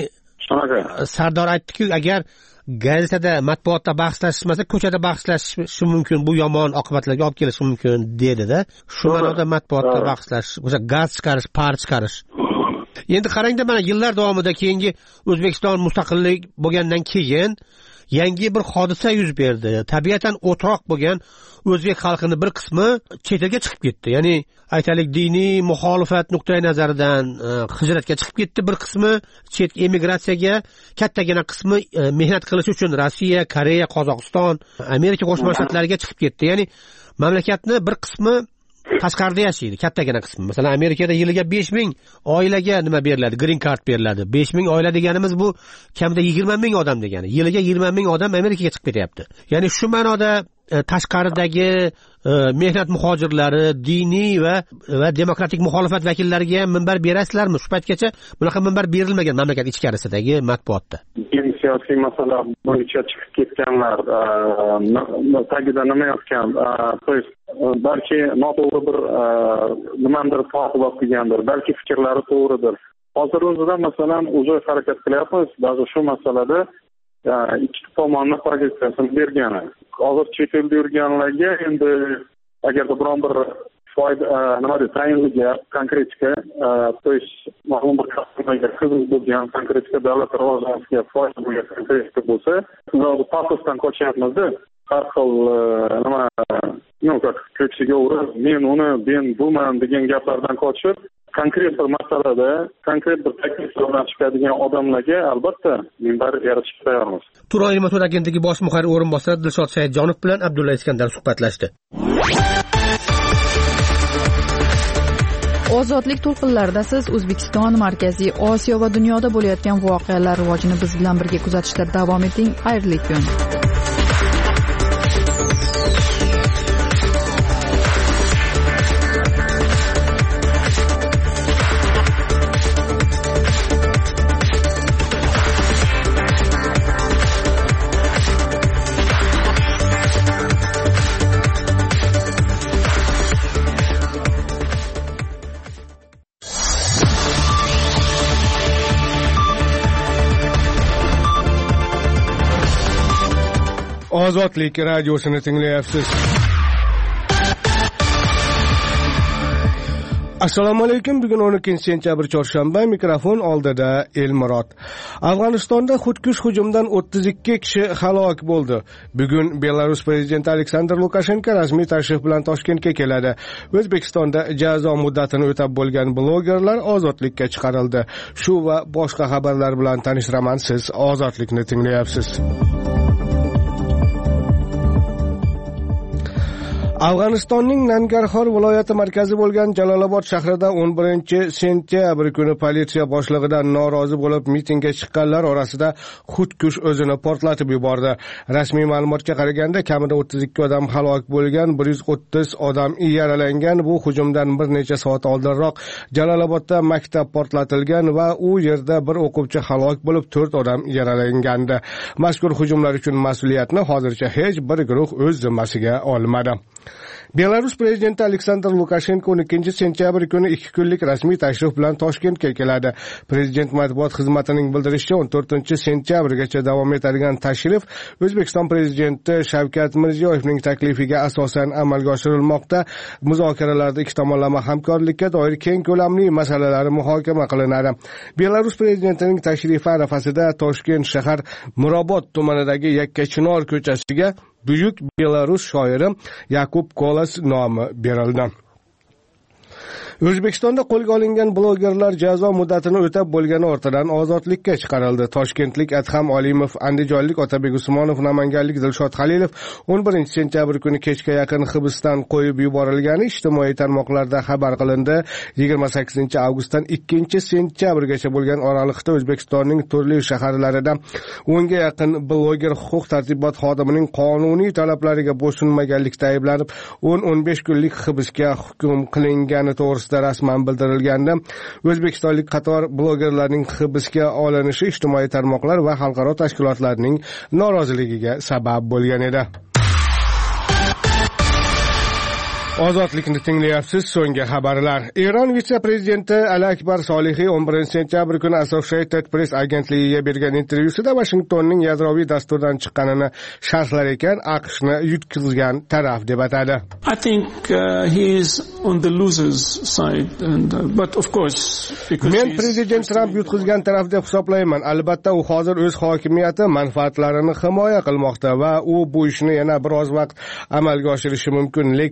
Sardor aytdi-ku, agar gazetada matbuotda bahslashmasa, ko'chada bahslashishi mumkin, bu yomon oqibatlarga olib kelishi mumkin dedi-da. Shu ma'noda matbuotda bahslash, o'sha gaz chiqarish, par chiqarish. Endi qarangda, mana yillar davomida keyingi O'zbekiston mustaqillik bo'lgandan keyin yangi bir hodisa yuz berdi. Tabiatan o'troq bo'lgan o'zbek xalqining bir qismi chet elga chiqib ketdi. Ya'ni aytaylik, diniy muxolifat nuqtai nazaridan hijratga chiqib ketdi. Bir qismi chet emigratsiyaga, kattagina qismi mehnat qilish uchun Rossiya, Koreya, Qozog'iston, Amerika Qo'shma Shtatlariga chiqib ketdi. Ya'ni mamlakatni bir qismi tashqarida yashaydi, kattagina qismi. Masalan, Amerikada yiliga 5000 oilaga nima beriladi? Green card beriladi. 5000 oila deganimiz bu kamida 20000 odam degani. Yiliga 20000 odam Amerikaga chiqib ketyapti. Ya'ni shu ma'noda tashqaridagi mehnat muhojirlari, diniy va demokratik muxolifat vakillariga ham minbar berasizlarmi? Shu paytgacha bunaqa minbar berilmagan mamlakat ichkarisidagi matbuotda. Siyosiy masala bo'yicha chiqib ketganlar tagida nima yotgan, balki noto'g'ri bir nimadir ta'qib qilgandir, balki fikrlari to'g'ridir. Hozir o'zida masalan o'zi harakat qilyapmiz, ba'zi shu masalada ikki tomonni pozitsiyasini bergan. Hozir chet elda yurganlarga endi agarda biron bir foyda nima deb tayinliga konkretka, to есть ma'lum bir kasbga xizmat bo'lgan konkretka davlat rivojlanishiga foyda bo'lgan konkretka bo'lsa, ular pafosdan qochyapmiz-da. Har xil nima ko'ksiga urib, men buman degan gaplardan qochib, konkret bir masalada, konkret bir taklif bilan chiqadigan odamlarga albatta minbar yaratishga tayyormiz. Turon Matbuot agentligi bosh muharrir o'rinbosari Dilshod Saidjonov bilan Abdulla Iskandar suhbatlashdi. Ozodlik to'lqinlarida siz O'zbekiston, Markaziy Osiyo va dunyoda bo'layotgan voqealar rivojini biz bilan birga kuzatishda davom eting. Xayrli kun. Ozodlik radiosini tinglayapsiz. Assalomu alaykum. Bugun 12-sentyabr chorshanba, mikrofon oldida Elmurod. Afg'onistonda xudkush hujumdan 32 kishi halok bo'ldi. Bugun Belarus prezidenti Aleksandr Lukashenko rasmiy tashrif bilan Toshkentga keladi. O'zbekistonda jazo muddatini o'tab bo'lgan blogerlar ozodlikka chiqarildi. Shu va boshqa xabarlar bilan tanishtiraman. Siz Ozodlikni tinglayapsiz. Afg'onistonning Nangarxor viloyati markazi bo'lgan Jalolobod shahrida 11-sentyabr kuni politsiya boshlig'idan norozi bo'lib mitingga chiqqanlar orasida xudkush o'zini portlatib yubordi. Rasmiy ma'lumotga qaraganda kamida 32 odam halok bo'lgan, 130 odam yaralangan. Bu hujumdan bir necha soat oldinroq Jalolobodda maktab portlatilgan va u yerda bir o'quvchi halok bo'lib, 4 odam yaralangandi. Mazkur hujumlar uchun mas'uliyatni hozircha hech bir guruh o'z zimmasiga olmadi. Belarus prezidenti Aleksandr Lukashenko 12-sentyabr kuni 2 kunlik rasmiy tashrif bilan Toshkentga keladi. Prezident matbuot xizmatining bildirishicha 14-sentyabr-gacha davom etadigan tashrif O'zbekiston prezidenti Shavkat Mirziyoyevning taklifiga asosan amalga oshirilmoqda. Muzokaralarda ikki tomonlama hamkorlikka doir keng ko'lamli masalalar muhokama qilinadi. Belarus prezidentining tashrifi arafasida Toshkent shahar Mirobod tumanidagi Yakkachinor ko'chasiga Buyuk Belarus shoiri Yakub Kolas nomi berildi. O'zbekistonda qo'lga olingan blogerlar jazo muddatini o'tab bo'lgani ortidan ozodlikka chiqarildi. Toshkentlik Adham Olimov, andijonlik Otabek Usmonov, namanganlik Dilshod Halilov 11-sentyabr kuni kechga yaqin hibsdan qo'yib yuborilgani ijtimoiy tarmoqlarda xabar qilindi. 28-avgustdan 2-sentyabrgacha bo'lgan oraliqda O'zbekistonning turli shaharlarida 10 ga yaqin bloger huquq-tartibot xodimining qonuniy talablariga bo'ysunmaganlikda ayblanib 10-15 kunlik hibsga hukm qilingani to'g'risida rasman bildirilganda, o'zbekistonlik qator blogerlarning hibsga olinishi ijtimoiy tarmoqlar va xalqaro tashkilotlarning noroziligiga sabab bo'lgan edi. Ozodlikni tinglayapsiz. So'nggi xabarlar. Eron vitse-prezidenti Ali Akbar Solihiy 11-sentyabr kuni Associated Press agentligiga bergan intervyusida Washingtonning yadroviy dasturdan chiqqanini sharhlar ekan, AQShni yutqizgan taraf deb atadi. I think he is on the losers side but of course men prezident Trump yutqizgan taraf deb hisoblayman. Albatta u hozir o'z hokimiyati manfaatlarini himoya qilmoqda va u bu ishni yana biroz vaqt amalga oshirishi mumkin, lekin albatta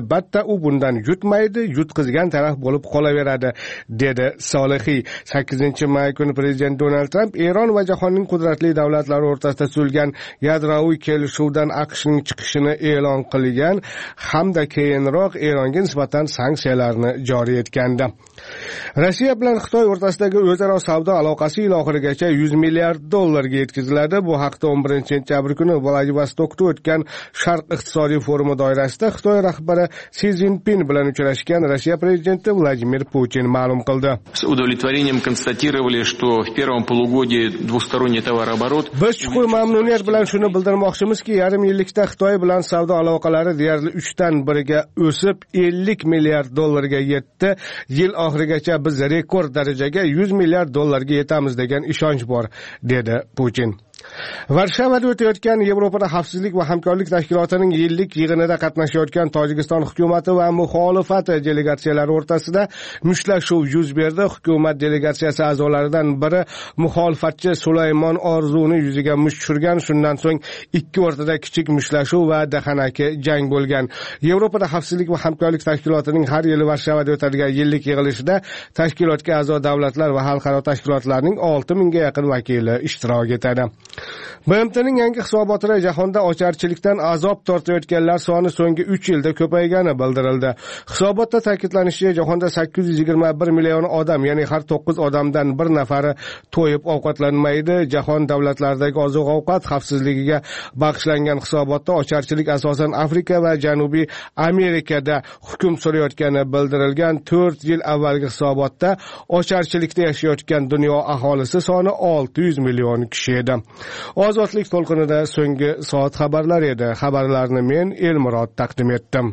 albatta u bundan yutmaydi, yutqizgan taraf bo'lib qolaveradi, dedi Solihiy. 8-may kuni prezident Donald Tramp Eron va jahonning qudratli davlatlari o'rtasida tuzilgan yadroviy kelishuvdan AQShning chiqishini e'lon qilgan hamda keyinroq Eronga nisbatan sanksiyalarni joriy etgandi. Rossiya bilan Xitoy o'rtasidagi o'zaro savdo aloqasi yil oxirigacha $100 milliard yetkaziladi. Bu haqda 11-sentyabr kuni Vladivostokda o'tgan Sharq iqtisodiy forumi doirasida Xitoy rahbari Si Szinpin bilan uchrashgan Rossiya prezidenti Vladimir Putin ma'lum qildi. С удовлетворением констатировали, что в первом полугодии двусторонний товарооборот. Biz chuqur mamnuniyat bilan shuni bildirmoqchimizki, yarim yillikda Xitoy bilan savdo aloqalari deyarli 3dan 1ga o'sib $50 milliard yetdi. Yil oxirigacha biz rekord darajaga $100 milliard yetamiz degan ishonch bor, dedi Putin. Varshavada o'tayotgan Yevropada xavfsizlik va hamkorlik tashkilotining yillik yig'inida qatnashayotgan Tojikiston hukumati va muxolifat delegatsiyalari o'rtasida mushtlashuv yuz berdi. Hukumat delegatsiyasi a'zolaridan biri muxolifatchi Sulaymon Orzuni yuziga musht tushirgan. Shundan so'ng ikki o'rtada kichik mushtlashuv va dahanaki jang bo'lgan. Yevropada xavfsizlik va hamkorlik tashkilotining har yili Varshavada o'tadigan yillik yig'ilishida tashkilotga a'zo davlatlar va xalqaro tashkilotlarning 6000 ga yaqin vakili ishtirok etadi. BMTning yangi hisobotida jahonda ocharchilikdan azob tortayotganlar soni so'nggi 3 yilda ko'paygani bildirildi. Hisobotda ta'kidlanishicha, jahonda 821 million odam, ya'ni har 9 odamdan bir nafari to'yib ovqatlanmaydi. Jahon davlatlaridagi oziq-ovqat xavfsizligiga bag'ishlangan hisobotda ocharchilik asosan Afrika va Janubiy Amerikada hukm surayotgani bildirilgan. 4 yil avvalgi hisobotda ocharchilikda yashayotgan dunyo aholisi soni 600 million kishi edi. Ozodlik to'lqinida so'nggi soat xabarlari edi. Xabarlarni men Elmurod taqdim etdim.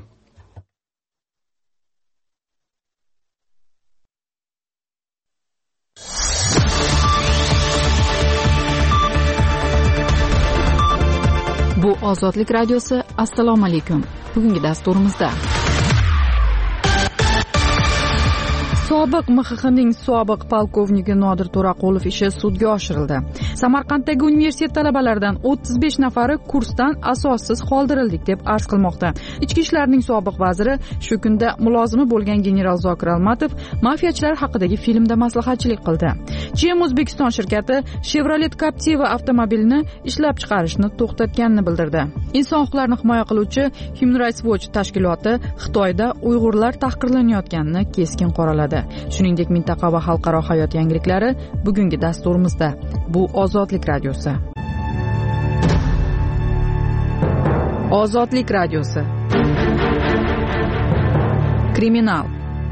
Bu Ozodlik radiosi. Assalomu alaykum. Bugungi dasturimizda sobiq MXXning sobiq polkovniki Nodir To'raqulov ishi sudga oshirildi. Samarqanddagi universitet talabalaridan 35 nafari kursdan asossiz qoldirildik deb arz qilmoqda. Ichki ishlarning sobiq vaziri shu kunda mulozimi bo'lgan general Zokir Almatov mafiyachilar haqidagi filmda maslahatchilik qildi. GM O'zbekiston shirkati Chevrolet Captiva avtomobilini ishlab chiqarishni to'xtatganini bildirdi. Inson huquqlarini himoya qiluvchi Human Rights Watch tashkiloti Xitoyda Uyg'urlar tahqirlanayotganini keskin qoraladi. Shuningdek, mintaqa va xalqaro hayot yangiliklari bugungi dasturimizda. Bu Ozodlik radiosi. Ozodlik radiosi. Kriminal.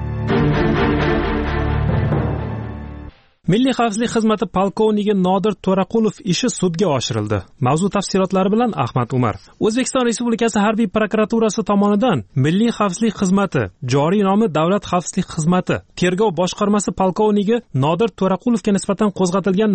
Milliy xavfsizlik xizmati polkovniki Nodir To'raqulov ishi sudga oshirildi. Mavzu tafsilotlari bilan Ahmad Umar. O'zbekiston Respublikasi harbiy prokuraturasi tomonidan Milliy xavfsizlik xizmati, joriy nomi Davlat xavfsizlik xizmati, tergov boshqarmasi polkovniki Nodir To'raqulovga nisbatan qo'zg'atilgan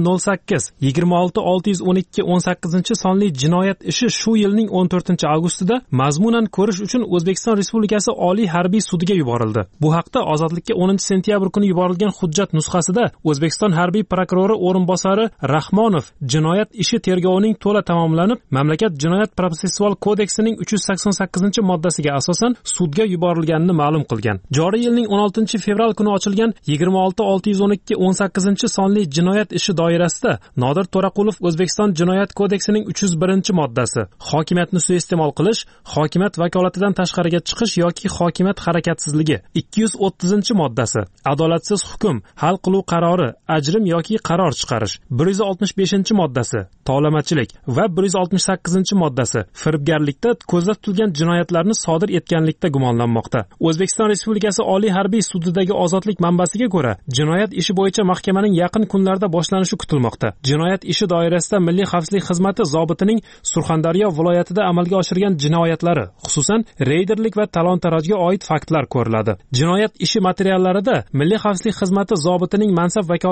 08-26612-18 sonli jinoyat ishi shu yilning 14-avgustida mazmunan ko'rish uchun O'zbekiston Respublikasi Oliy harbiy sudiga yuborildi. Bu haqda Ozodlikka 10-sentyabr kuni yuborilgan hujjat nusxasida O'zbekiston harbiy prokurori o'rinbosari Rahmonov jinoyat ishi tergovining to'la tamomlanib, mamlakat jinoyat protsessual kodeksining 388-moddasiga asosan sudga yuborilganini ma'lum qilgan. Joriy yilning 16-fevral kuni ochilgan 26612-18 sonli jinoyat ishi doirasida Nodir To'raqulov O'zbekiston jinoyat kodeksining 301-moddasi, hokimiyatni suiiste'mol qilish, hokimiyat vakolatidan tashqariga chiqish yoki hokimiyat harakatsizligi, 230-moddasi, adolatsiz hukm, hal qiluv qarori, ajrim yoki qaror chiqarish, 165-moddasi, tovlamachilik va 168-moddasi, firibgarlikda ko'zda tutilgan jinoyatlarni sodir etganlikda gumonlanmoqda. O'zbekiston Respublikasi Oliy harbiy sudidagi ozodlik manbasiga ko'ra, jinoyat ishi bo'yicha mahkamaning yaqin kunlarda boshlanishi kutilmoqda. Jinoyat ishi doirasida Milliy xavfsizlik xizmati zobitining Surxondaryo viloyatida amalga oshirgan jinoyatlari, xususan reyderlik va talon-tarojga oid faktlar ko'riladi. Jinoyat ishi materiallarida Milliy xavfsizlik xizmati zobitining mansab vakolati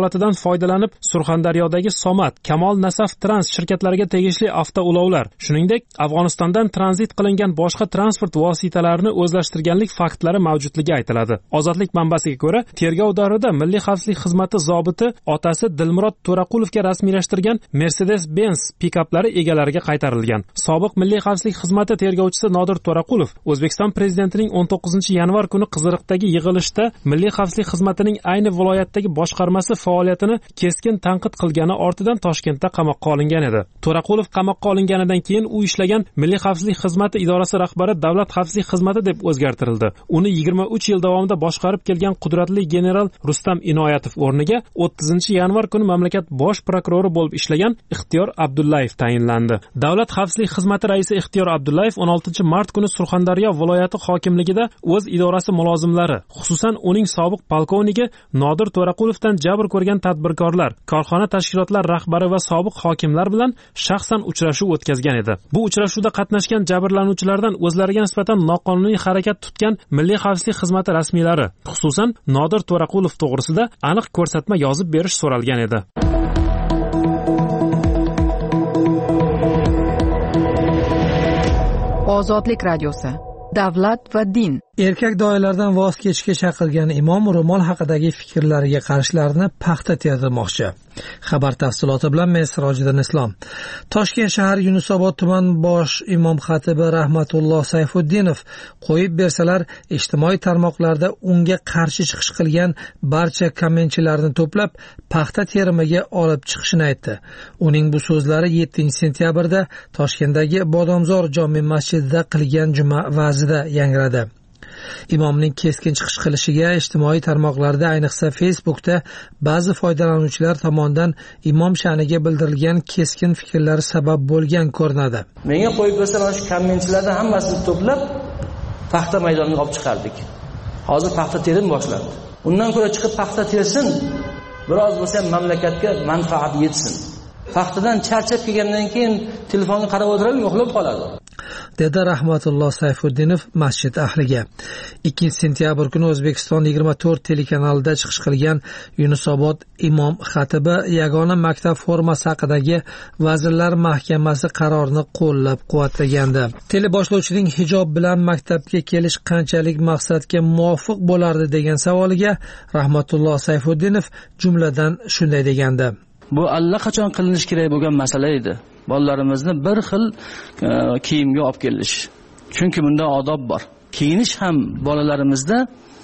vakolatidan foydalanib Surxondaryodagi Somat, Kamol Nasaf Trans shirkatlariga tegishli avtoulovlar, shuningdek Afg'onistondan tranzit qilingan boshqa transport vositalarini o'zlashtirganlik faktlari mavjudligi aytiladi. Ozodlik manbasiga ko'ra, tergov davrida Milliy xavfsizlik xizmati zobiti otasi Dilmurod To'raqulovga rasmiylashtirgan Mercedes-Benz pikaplari egalariga qaytarilgan. Sobiq Milliy xavfsizlik xizmati tergovchisi Nodir To'raqulov O'zbekiston prezidentining 19-yanvar kuni Qiziriqdagi yig'ilishda Milliy xavfsizlik xizmatining ayni viloyatdagi boshqarmasi faoliyatini keskin tanqid qilgani ortidan Toshkentda qamoqqa olingan edi. To'raqulov qamoqqa olinganidan keyin u ishlagan Milliy xavfsizlik xizmati idorasi rahbari Davlat xavfsizlik xizmati deb o'zgartirildi. Uni 23 yil davomida boshqarib kelgan qudratli general Rustam Inoyatov o'rniga 30-yanvar kuni mamlakat bosh prokurori bo'lib ishlagan Ixtiyor Abdullayev tayinlandi. Davlat xavfsizlik xizmati raisi Ixtiyor Abdullayev 16-mart kuni Surxondaryo viloyati hokimligida o'z idorasi mulozimlari, xususan uning sobiq polkovniki Nodir To'raqulovdan jabr ko'rgan tadbirkorlar, korxona tashkilotlar rahbari va sobiq hokimlar bilan shaxsan uchrashuv o'tkazgan edi. Bu uchrashuvda qatnashgan jabrlanuvchilardan o'zlariga nisbatan noqonuniy harakat tutgan Milliy xavfsizlik xizmati rasmiylari, xususan Nodir To'raqulov to'g'risida aniq ko'rsatma yozib berish so'ralgan edi. Ozodlik radiosi. Davlat va din. Erkak doyalardan voz kechishga chaqirgan imom ro'mol haqidagi fikrlariga qarishlarini paxta terdirmoqchi. Xabar tafsiloti bilan men Sirojiddin Islom. Toshkent shahar Yunusobod tuman bosh imom xatibi Rahmatulloh Sayfuddinov qo'yib bersalar ijtimoiy tarmoqlarda unga qarshi chiqish qilgan barcha kommentchilarni to'plab paxta terimiga olib chiqishini aytdi. Uning bu so'zlari 7-sentyabrda Toshkentdagi Bodomzor jome masjidida qilgan juma va'zida yangradi. Imomning keskin chiqish qilishiga ijtimoiy tarmoqlarda, ayniqsa Facebookda ba'zi foydalanuvchilar tomonidan imom sha'niga bildirilgan keskin fikrlar sabab bo'lgan ko'rinadi. Menga qo'yib bersa, mana shu kommentchilarni hammasini to'plab paxta maydoniga olib chiqardik. Hozir paxta terim boshlandi. Undan ko'ra chiqib paxta tersin, biroz bo'lsa ham mamlakatga manfaat yetsin. Paxtadan charchab kelgandan keyin telefonga qarab o'tirib uxlab qoladi. dedi Rahmatulloh Sayfuddinov masjid ahliga. 2-sentyabr kuni O'zbekiston 24 telekanalida chiqish qilgan Yunusobod imom xatibi yagona maktab formasi haqidagi Vazirlar Mahkamasi qarorini qo'llab-quvvatlagandi. Teleboshlovchining hijob bilan maktabga kelish qanchalik maqsadga muvofiq bo'lardi degan savoliga Rahmatulloh Sayfuddinov jumladan shunday degandi: Bu allaqachon qilinish kerak bo'lgan masala edi. Bolalarimizni bir xil kiyimga olib kelish. Chunki bunda odob bor. Kiyinish ham bolalarimizda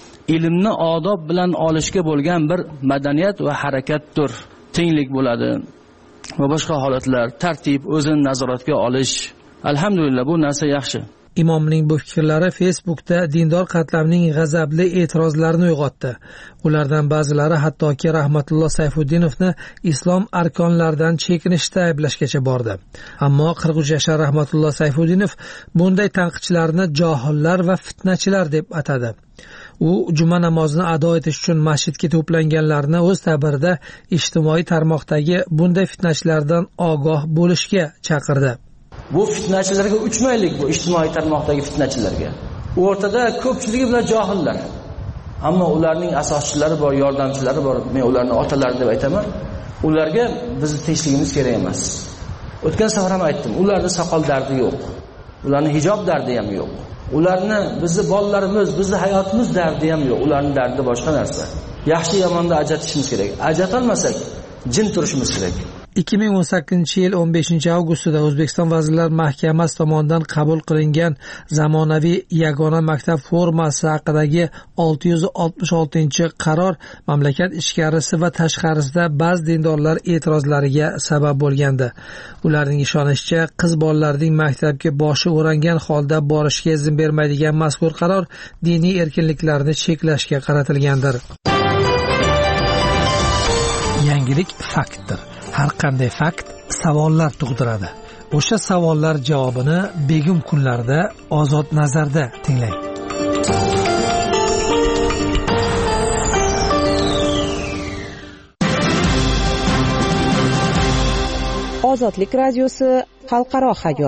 ilmni odob bilan olishga bo'lgan bir madaniyat va harakatdir. Tenglik bo'ladi va boshqa holatlar, tartib, o'zini nazoratga olish. Alhamdulillah bu narsa yaxshi. Imomning bu fikrlari Facebookda dindor qatlamning g'azabli e'tirozlarini uyg'otdi. Ulardan ba'zilari hattoki Rahmatulloh Sayfuddinovni islom arkonlaridan chekinishda ayblashgacha bordi. Ammo 43 yashar Rahmatulloh Sayfuddinov bunday tanqidchilarni johillar va fitnachilar deb atadi. U juma namozini ado etish uchun masjidga to'planganlarni o'z ta'birida ijtimoiy tarmoqdagi bunday fitnachilardan ogoh bo'lishga chaqirdi. Bu fitnachilarga uchmaylik, bu ijtimoiy tarmoqdagi fitnachilarga. O'rtada ko'pchiligi bilan johillar. Ammo ularning asoschilari bor, yordamchilari bor. Men ularni otalari deb aytaman. Ularga bizni tinchligimiz kerak emas. O'tgan safar ham aytdim, ularning soqol dardi yo'q. Ularning hijob dardi ham yo'q. Ularni bizni bolalarimiz, bizni hayotimiz dardi ham yo'q. Ularning dardi boshqa narsa. Yaxshi yomonda ajratishimiz kerak. Ajratolmasak jim turishimiz kerak. 2018-yil 15-avgustida O'zbekiston Vazirlar Mahkamasi tomonidan qabul qilingan zamonaviy yagona maktab formasi haqidagi 666-qaror mamlakat ichkarisi va tashqarisida ba'zi dindorlar e'tirozlariga sabab bo'lgandi. Ularning ishonishicha, qiz bolalarning maktabga boshi o'rangan holda borishga izn bermaydigan mazkur qaror diniy erkinliklarni cheklashga qaratilgandir. Yangilik faktdir. Har qanday fakt savollar tug'diradi. O'sha savollar javobini begum kunlarda Ozod nazarda tinglang. Ozodlik radiosi xalqaro hayot.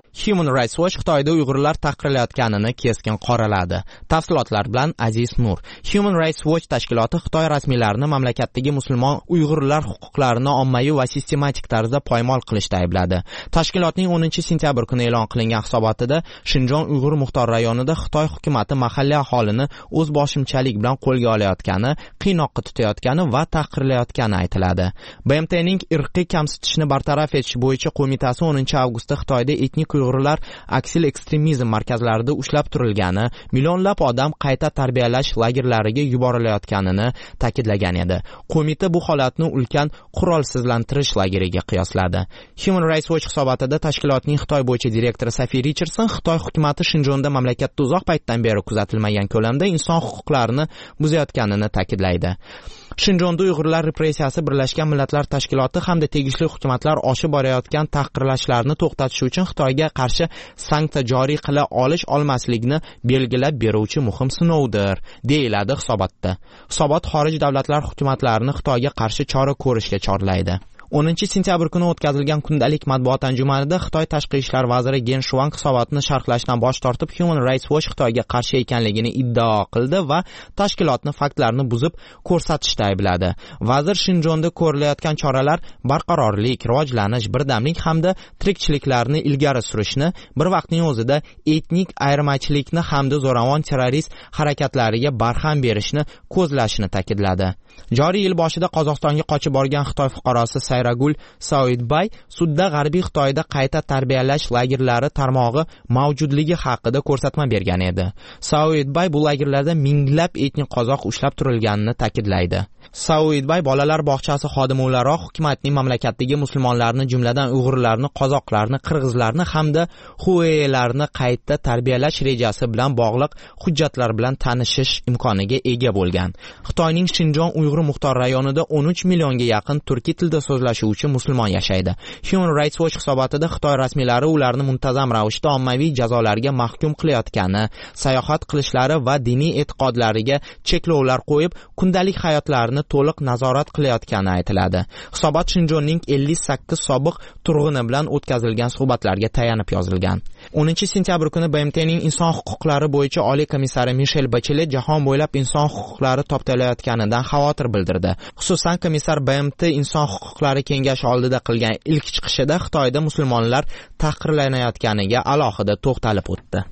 Human Rights Watch Xitoyda Uyg'urlar tahqirlayotganini keskin qoraladi. Tafsilotlar bilan Aziz Nur. Human Rights Watch tashkiloti Xitoy rasmiylarini mamlakatdagi musulmon Uyg'urlar huquqlarini ommaviy va sistematik tarzda poymol qilishda aybladi. Tashkilotning 10-sentyabr kuni e'lon qilingan hisobotida Shinjon Uyg'ur muxtor rayonida Xitoy hukumatı mahalliy aholini o'z boshimchalik bilan qo'lga olayotgani, qiynoqqa tutayotgani va tahqirlayotgani aytiladi. BMTning irqiy kamsitishni bartaraf etish bo'yicha qo'mitasi 10-avgustda Xitoyda etnik Uyg'urlar aksil ekstremizm markazlarida ushlab turilgani, millionlab odam qayta tarbiyalash lagerlariga yuborilayotganini ta'kidlagan edi. Qo'mita bu holatni ulkan qurolsizlantirish lageriga qiyosladi. Human Rights Watch hisobotida tashkilotning Xitoy bo'yicha direktori Safi Richardson Xitoy hukumatı Shinjonda mamlakatda uzoq paytdan beri kuzatilmagan ko'lamda inson huquqlarini buzayotganini ta'kidlaydi. Shinjonda Uyg'urlar repressiyasi Birlashgan Millatlar Tashkiloti hamda tegishli hukumatlar oshib borayotgan tahqirlashlarni to'xtatish uchun Xitoyga qarshi sanksiya joriy qila olmaslikni belgilab beruvchi muhim sinovdir, deyiladi hisobotda. Hisobot xorij davlatlar hukumatlarini Xitoyga qarshi chora ko'rishga chorlaydi. 10-sentyabr kuni o'tkazilgan kundalik matbuot anjumanida Xitoy tashqi ishlar vaziri Gen Shuang hisobotni sharhlashdan bosh tortib Human Rights Watch Xitoyga qarshi ekanligini iddao qildi va tashkilotni faktlarni buzib ko'rsatishda aybladi. Vazir Shinjonda ko'rilayotgan choralar barqarorlik, rivojlanish, birdamlik hamda tirikchiliklarni ilgari surishni, bir vaqtning o'zida etnik ayirmachilikni hamda zo'ravon terrorist harakatlariga barham berishni ko'zlashini ta'kidladi. Joriy yil boshida Qozog'istonga qochib borgan Xitoy fuqarosi Sayragul Saoidbay sudda G'arbiy Xitoyda qayta tarbiyalash lagerlari tarmog'i mavjudligi haqida ko'rsatma bergan edi. Saoidbay bu lagerlarda minglab etnik qozoq ushlab turilganini ta'kidlaydi. Saoidbay bolalar bog'chasi xodimi o'laroq hukumatning mamlakatdagi musulmonlarni, jumladan Uyg'urlarni, qozoqlarni, qirg'izlarni hamda xuelarni qayta tarbiyalash rejasi bilan bog'liq hujjatlar bilan tanishish imkoniga ega bo'lgan. Xitoyning Shinjon Uyg'ur muxtor rayonida 13 millionga yaqin turkiy tilda so'zlashuvchi musulmon yashaydi. Human Rights Watch hisobotida Xitoy rasmiylari ularni muntazam ravishda ommaviy jazolarga mahkum qilayotgani, sayohat qilishlari va diniy e'tiqodlariga cheklovlar qo'yib, kundalik hayotlarini to'liq nazorat qilayotgani aytiladi. Hisobot Shinjonning 58 sobiq turg'uni bilan o'tkazilgan suhbatlarga tayanib yozilgan. 10-sentyabr kuni BMTning inson huquqlari bo'yicha oliy komissari Michel Bachelet jahon bo'ylab inson huquqlari toptalayotganidan xavotir bildirdi. Xususan, komissar BMT inson huquqlari kengashi oldida qilgan ilk chiqishida Xitoyda musulmonlar tahqirlanayotganiga alohida to'xtalib o'tdi.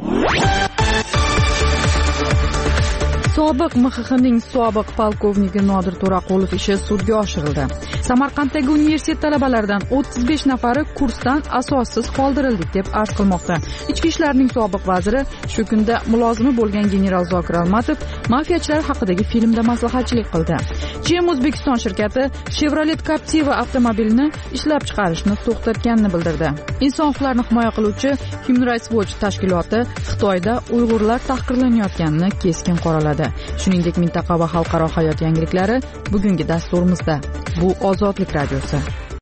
Sobiq MXXning sobiq polkovniki Nodir To'raqulov ishi sudga oshirildi. Samarqanddagi universitet talabalaridan 35 nafari kursdan asossiz qoldirildik deb arz qilmoqda. Ichki ishlarning sobiq vaziri shu kunda mulozimi bo'lgan general Zokir Almatov mafiyachilar haqidagi filmda maslahatchilik qildi. GM O'zbekiston shirkati Chevrolet Captiva avtomobilini ishlab chiqarishni to'xtatganini bildirdi. Inson huquqlarini himoya qiluvchi Human Rights Watch tashkiloti Xitoyda Uyg'urlar tahqirlanayotganini keskin qoraladi. Shuningdek, mintaqa va xalqaro hayot yangiliklari bugungi dasturimizda. Bu Ozodlik radiosi.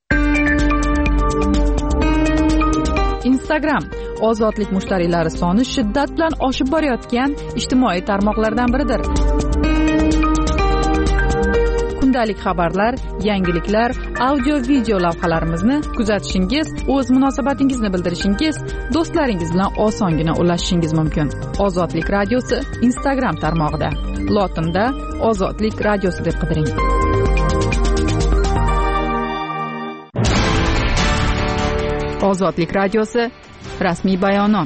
Instagram ozodlik mushtariylari soni shiddat bilan oshib borayotgan ijtimoiy tarmoqlardan biridir. Kundalik xabarlar, yangiliklar, audio-video lavhalarimizni kuzatishingiz, o'z munosabatingizni bildirishingiz, do'stlaringiz bilan osongina ulashishingiz mumkin. Ozodlik radiosi Instagram tarmog'ida. Lotinda Ozodlik radiosi deb qidiring. Ozodlik radiosi rasmiy bayonot.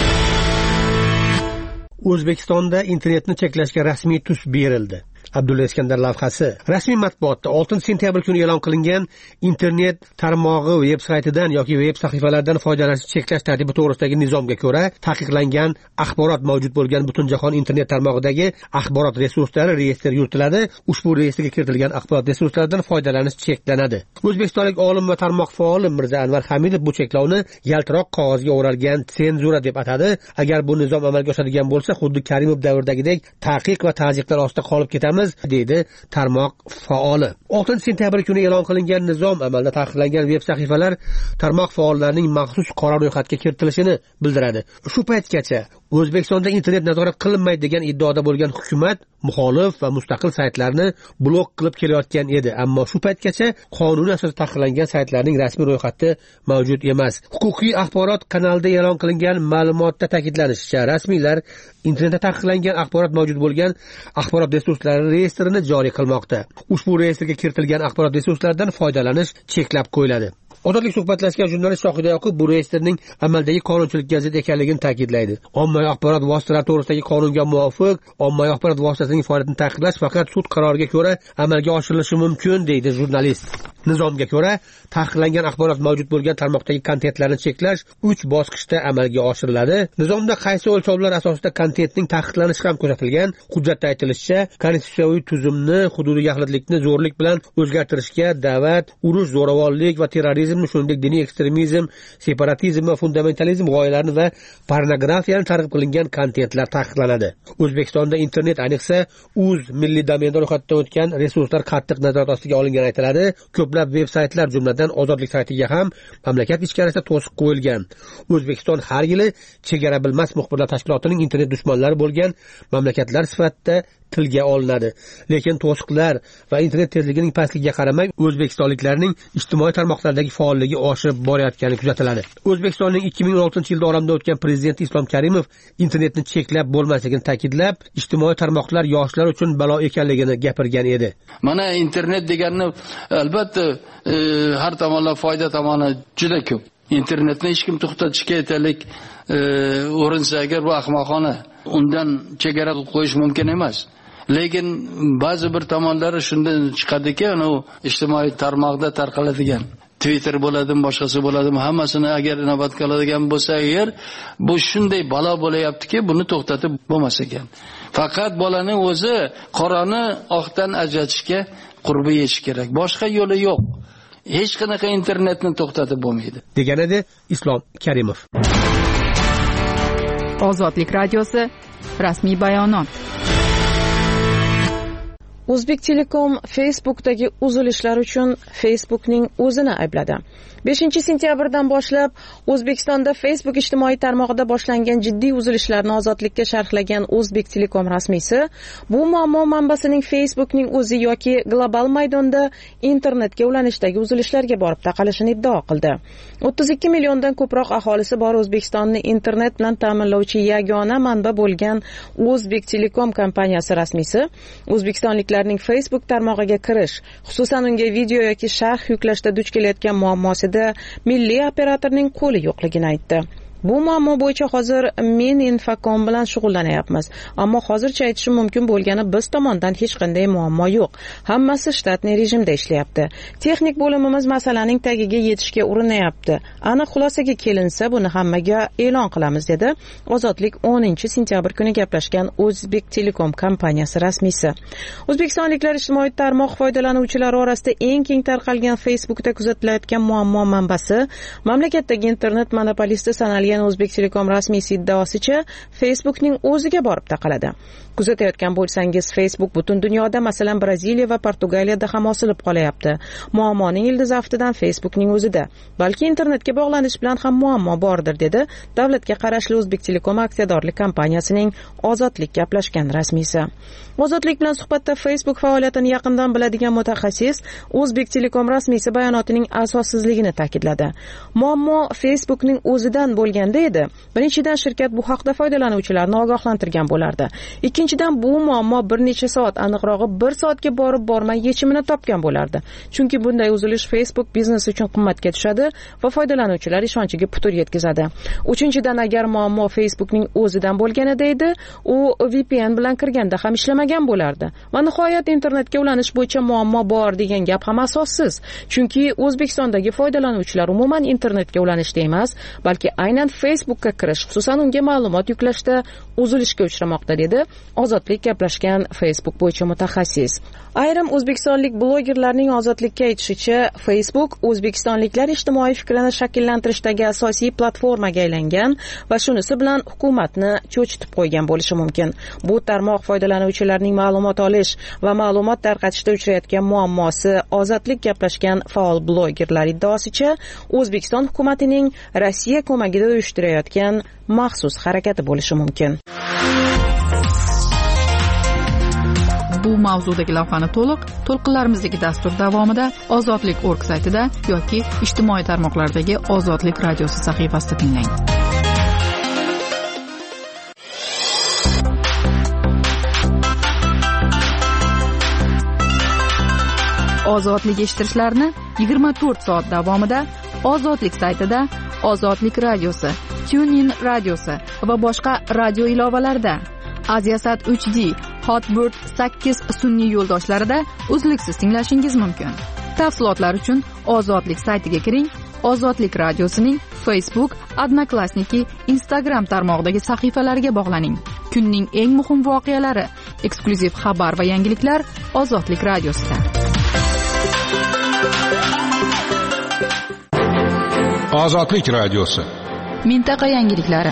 O'zbekistonda internetni cheklashga rasmiy tus berildi. Abdulla Iskandar lavhasi. Rasmiy matbuotda 6-sentyabr kuni e'lon qilingan internet tarmog'i veb saytidan yoki veb sahifalardan foydalanishni cheklash tartibi to'g'risidagi nizomga ko'ra taqiqlangan axborot mavjud bo'lgan Butunjahon internet tarmog'idagi axborot resurslari reyestri yuritiladi. Ushbu reyestrga kiritilgan axborot resurslaridan foydalanish cheklanadi. O'zbekistonlik olim va tarmoq faoli Mirza Anvar Hamidov bu cheklovni yaltiroq qog'ozga o'ralgan senzura deb atadi. Agar bu nizom amalga oshadigan bo'lsa, xuddi Karimov davridagidek taqiq va ta'ziqlar ostida qolib ketamiz. qilamiz, deydi tarmoq faoli. 6-sentyabr kuni e'lon qilingan nizom amalda taqiqlangan veb sahifalar tarmoq faollarining maxsus qora ro'yxatga kiritilishini bildiradi. Shu paytgacha O'zbekistonda internet nazorat qilinmaydi degan iddaoda bo'lgan hukumat muxolif va mustaqil saytlarni blok qilib kelayotgan edi, ammo shu paytgacha qonun asosida taqiqlangan saytlarning rasmiy ro'yxati mavjud emas. Huquqiy axborot kanalida e'lon qilingan ma'lumotda ta'kidlanishicha, rasmiylar internetda taqiqlangan axborot mavjud bo'lgan axborot resurslari reyestrini joriy qilmoqda. Ushbu reyestrga kiritilgan axborot resurslaridan foydalanish cheklab qo'yiladi. Ozodlik suhbatlashgan jurnalist Shohida Yoqub bu reyestrning amaldagi qonunchilikka zid ekanligini ta'kidlaydi. Ommaviy axborot vositalari to'g'risidagi qonunga muvofiq ommaviy axborot vositasining faoliyatini taqiqlash faqat sud qaroriga ko'ra amalga oshirilishi mumkin, deydi jurnalist. Nizomga ko'ra, taqiqlangan axborot mavjud bo'lgan tarmoqdagi kontentlarni cheklash 3 bosqichda amalga oshiriladi. Nizomda qaysi o'lchovlar asosida kontentning taqiqlanishi ham ko'rsatilgan. Hujjatda aytilishicha, konstitutsiyaviy tuzumni, hududiy yaxlitlikni zo'rlik bilan o'zgartirishga da'vat, urush, zo'ravonlik va terrorizm, shuningdek diniy ekstremizm, separatizm va fundamentalizm g'oyalarini va pornografiyani targ'ib qilingan kontentlar taqiqlanadi. O'zbekistonda internet, ayniqsa o'z milliy domenda ro'yxatdan o'tgan resurslar qattiq nazorat ostiga olingani aytiladi. Ko'plab veb-saytlar, jumladan Ozodlik saytiga ham mamlakat ichkarisida to'siq qo'yilgan. O'zbekiston har yili chegara bilmas muxbirlar tashkilotining internet dushmanlari bo'lgan mamlakatlar sifatida tilga olinadi. Lekin to'siqlar va internet tezligining pastligiga qaramay, o'zbekistonliklarning ijtimoiy tarmoqlardagi faolligi oshib borayotgani kuzatiladi. O'zbekistonning 2016-yilda oramda o'tgan prezident Islom Karimov internetni cheklab bo'lmasligini ta'kidlab, ijtimoiy tarmoqlar yoshlar uchun balo ekanligini gapirgan edi. Mana internet deganni albatta har tomonlama foyda tomoni juda ko'p. Internetni hech kim to'xtatishga aytalik o'rinsa agar bu ahmoqona, undan chegara qo'yish mumkin emas. Lekin ba'zi bir tomonlari shundan chiqadiki, ijtimoiy tarmoqda tarqaladigan Twitter bo'ladimi, boshqasi bo'ladimi, hammasini agar inobatga oladigan bo'lsa, agar bu shunday balo bo'layaptiki, buni to'xtatib bo'lmas ekan. Faqat bolaning o'zi qorani oqdan ajratishga qurbi yetish kerak. Boshqa yo'li yo'q. Hech qanaqa internetni to'xtatib bo'lmaydi, degan edi Islom Karimov. Ozodlik radiosi rasmiy bayonot. O'zbek Telekom Facebook'dagi uzilishlar uchun Facebook'ning o'zini aybladi. 5-sentyabrdan boshlab O'zbekistonda Facebook ijtimoiy tarmog'ida boshlangan jiddiy uzilishlarni ozodlikka sharhlagan O'zbek Telekom rasmiysi bu muammo manbasining Facebook'ning o'zi yoki global maydonda internetga ulanishdagi uzilishlarga borib taqalishini iddao qildi. 32 milliondan ko'proq aholisi bor O'zbekistonni internet bilan ta'minlovchi yagona manba bo'lgan O'zbek Telekom kompaniyasi rasmiysi o'zbekistonliklarning Facebook tarmog'iga kirish, xususan unga video yoki sharh yuklashda duch kelayotgan muammosida milliy operatorning qo'li yo'qligini aytdi. Bu muammo bo'yicha hozir men Infocom bilan shug'ullanyapmiz. Ammo hozircha aytishim mumkin bo'lgani biz tomondan hech qanday muammo yo'q. Hammasi shtatniy rejimda ishlayapti. Texnik bo'limimiz masalaning tagiga yetishga urinyapti. Aniq xulosaga kelinsa buni hammaga e'lon qilamiz, dedi Ozodlik 10-sentyabr kuni gaplashgan O'zbek Telekom kompaniyasi rasmiysi. O'zbekistonliklar ijtimoiy tarmoq foydalanuvchilari orasida eng keng tarqalgan Facebook'da kuzatilayotgan muammo manbasi mamlakatdagi internet monopolisti sanalgan O'zbek Telekom rasmiysi iddaosicha Facebook'ning o'ziga borib taqaladi. Kuzatayotgan bo'lsangiz, Facebook butun dunyoda, masalan, Braziliya va Portugaliyada ham osilib qolayapti. Muammoning ildiz aftidan Facebook'ning o'zida. Balki internetga bog'lanish bilan ham muammo bordir, dedi davlatga qarashli O'zbek Telekom aksiyadorlik kompaniyasining Ozodlik gaplashgan rasmiysi. Ozodlik bilan suhbatda Facebook faoliyatini yaqindan biladigan mutaxassis O'zbek Telekom rasmiysi bayonotining asossizligini ta'kidladi. Muammo Facebook'ning o'zidan bo'lganda edi. Birinchidan, shirkat bu haqda foydalanuvchilarni ogohlantirgan bo'lardi. Ikkinchidan, bu muammo bir necha soat, aniqrog'i 1 soatga borib bormay yechimini topgan bo'lardi. Chunki bunday uzilish Facebook biznesi uchun qimmatga tushadi va foydalanuvchilar ishonchiga putur yetkazadi. Uchinchidan, agar muammo Facebook'ning o'zidan bo'lganida edi, u VPN bilan kirganda ham ishlamagan bo'lardi. Va nihoyat internetga ulanish bo'yicha muammo bor degan gap ham asossiz. Chunki O'zbekistondagi foydalanuvchilar umuman internetga ulanishda emas, balki aynan Facebook'ga kirish, xususan unga ma'lumot yuklashda uzilishga uchramoqda, dedi Ozodlik gaplashgan Facebook bo'yicha mutaxassis. Ayrim o'zbekistonlik blogerlarning Ozodlikka aytishicha, Facebook o'zbekistonliklar ijtimoiy fikrini shakllantirishdagi asosiy platformaga aylangan va shunisi bilan hukumatni cho'chitib qo'ygan bo'lishi mumkin. Bu tarmoq foydalanuvchilarining ma'lumot olish va ma'lumot tarqatishda uchrayotgan muammosi. Ozodlik gaplashgan faol blogerlar iddaosicha, O'zbekiston hukumatining Rossiya ko'magida uyushtirayotgan maxsus harakati bo'lishi mumkin. Bu mavzudagi lavhani to'lqinlarimizdagi dastur davomida ozodlik.org saytida yoki ijtimoiy tarmoqlardagi Ozodlik radiosi sahifasida tinglang. Ozodlik eshittirishlarni 24 soat davomida Ozodlik saytida, Ozodlik radiosi, TuneIn radiosi va boshqa radio ilovalarida, Aziasat 3D, Hotbird 8 sun'iy yo'ldoshlarida uzluksiz tinglashingiz mumkin. Tafsilotlar uchun Ozodlik saytiga kiring. Ozodlik radiosining Facebook, Odnoklassniki, Instagram tarmog'idagi sahifalariga bog'laning. Kunning eng muhim voqealari, eksklyuziv xabar va yangiliklar Ozodlik radiosida. Ozodlik radiosi. Mintaqa yangiliklari.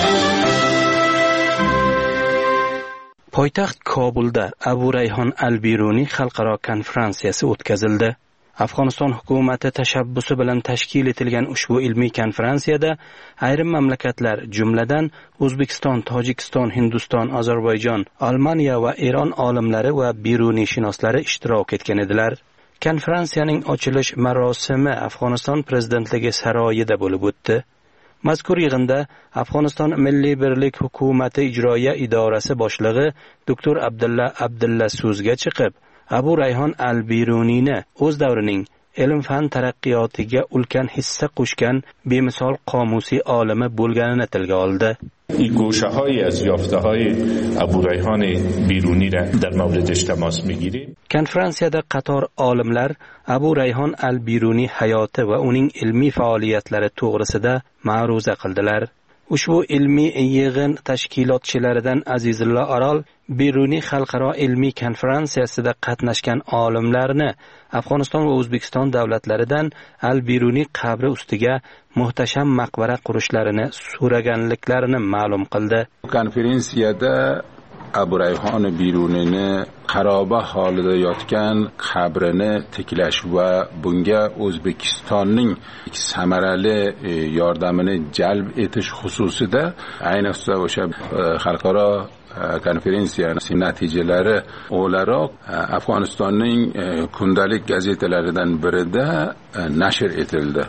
Poytaxt Kobulda Abu Rayhon al-Biruniy xalqaro konferensiyasi o'tkazildi. Afg'oniston hukumati tashabbusi bilan tashkil etilgan ushbu ilmiy konferensiyada ayrim mamlakatlar, jumladan O'zbekiston, Tojikiston, Hindiston, Ozarbayjon, Olmaniya va Eron olimlari va biruniyshinoslari ishtirok etgan edilar. Konferensiyaning ochilish marosimi Afg'oniston prezidentligi saroyida bo'lib o'tdi. Mazkur yig'inda Afg'oniston Milliy birlik hukumati ijroiya idorasi boshlig'i Dr. Abdulla so'zga chiqib, Abu Rayhon al-Biruniyni o'z davrining ilm-fan taraqqiyotiga ulkan hissa qo'shgan bemisol qomusiy olimi bo'lganini tilga oldi. این گوشه‌هایی از یافته‌های ابو ریحان بیرونی را در موردش تماس می‌گیریم. Konferensiyada qator olimlar Abu Rayhon al-Biruniy hayoti va uning ilmiy faoliyatlari to'g'risida ma'ruza qildilar. Ushbu ilmiy yig'in tashkilotchilaridan Azizullo Arol Biruniy xalqaro ilmiy konferensiyasida qatnashgan olimlarni Afg'oniston va O'zbekiston davlatlaridan al-Biruniy qabri ustiga muhtasham maqbara qurishlarini so'raganliklarini ma'lum qildi. Konferensiyada Abu Rayhon Biruniyni qaroba holida yotgan qabrini tiklash va bunga O'zbekistonning samarali yordamini jalb etish xususida, ayniqsa o'sha xalqaro konferensiyaning natijalari o'laroq Afg'onistonning kundalik gazetalaridan birida nashr etildi.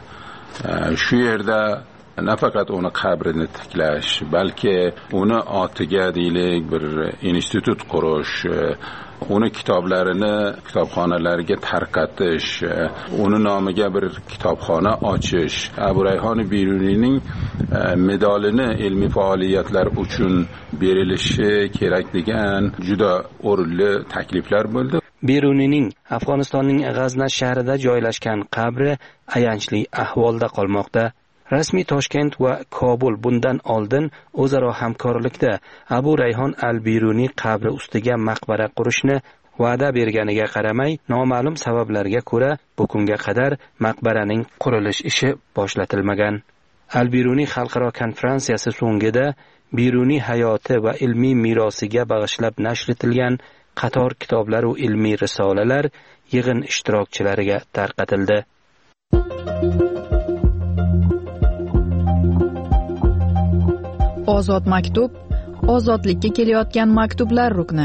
Shu yerda nafaqat uni qabrini tiklash, balki uni otiga deylik bir institut qurish, uni kitoblarini kitobxonalarga tarqatish, uni nomiga bir kitobxona ochish, Abu Rayhon Biruniyning medalini ilmiy faoliyatlar uchun berilishi kerak degan juda o'rinli takliflar bo'ldi. Biruniyning Afg'onistonning G'azna shahrida joylashgan qabri ayanchli ahvolda qolmoqda. Rasmiy Toshkent va Kobul bundan oldin o'zaro hamkorlikda Abu Rayhon al-Biruniy qabri ustiga maqbara qurishni va'da berganiga qaramay, noma'lum sabablarga ko'ra bu kunga qadar maqbaraning qurilish ishi boshlatilmagan. Al-Biruniy xalqaro konferensiyasi so'ngida Biruniy hayoti va ilmiy merosiga bag'ishlab nashr etilgan qator kitoblar va ilmiy risolalar yig'in ishtirokchilariga tarqatildi. Ozod maktub, ozodlikka kelayotgan maktublar rukni.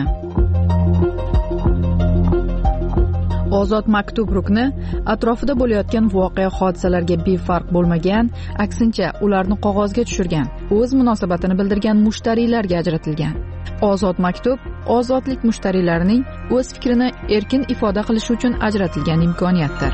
Ozod maktub rukni atrofida bo'layotgan voqea hodisalarga befarq bo'lmagan, aksincha ularni qog'ozga tushirgan, o'z munosabatini bildirgan mushtariylarga ajratilgan. Ozod maktub ozodlik mushtariylarining o'z fikrini erkin ifoda qilishi uchun ajratilgan imkoniyatdir.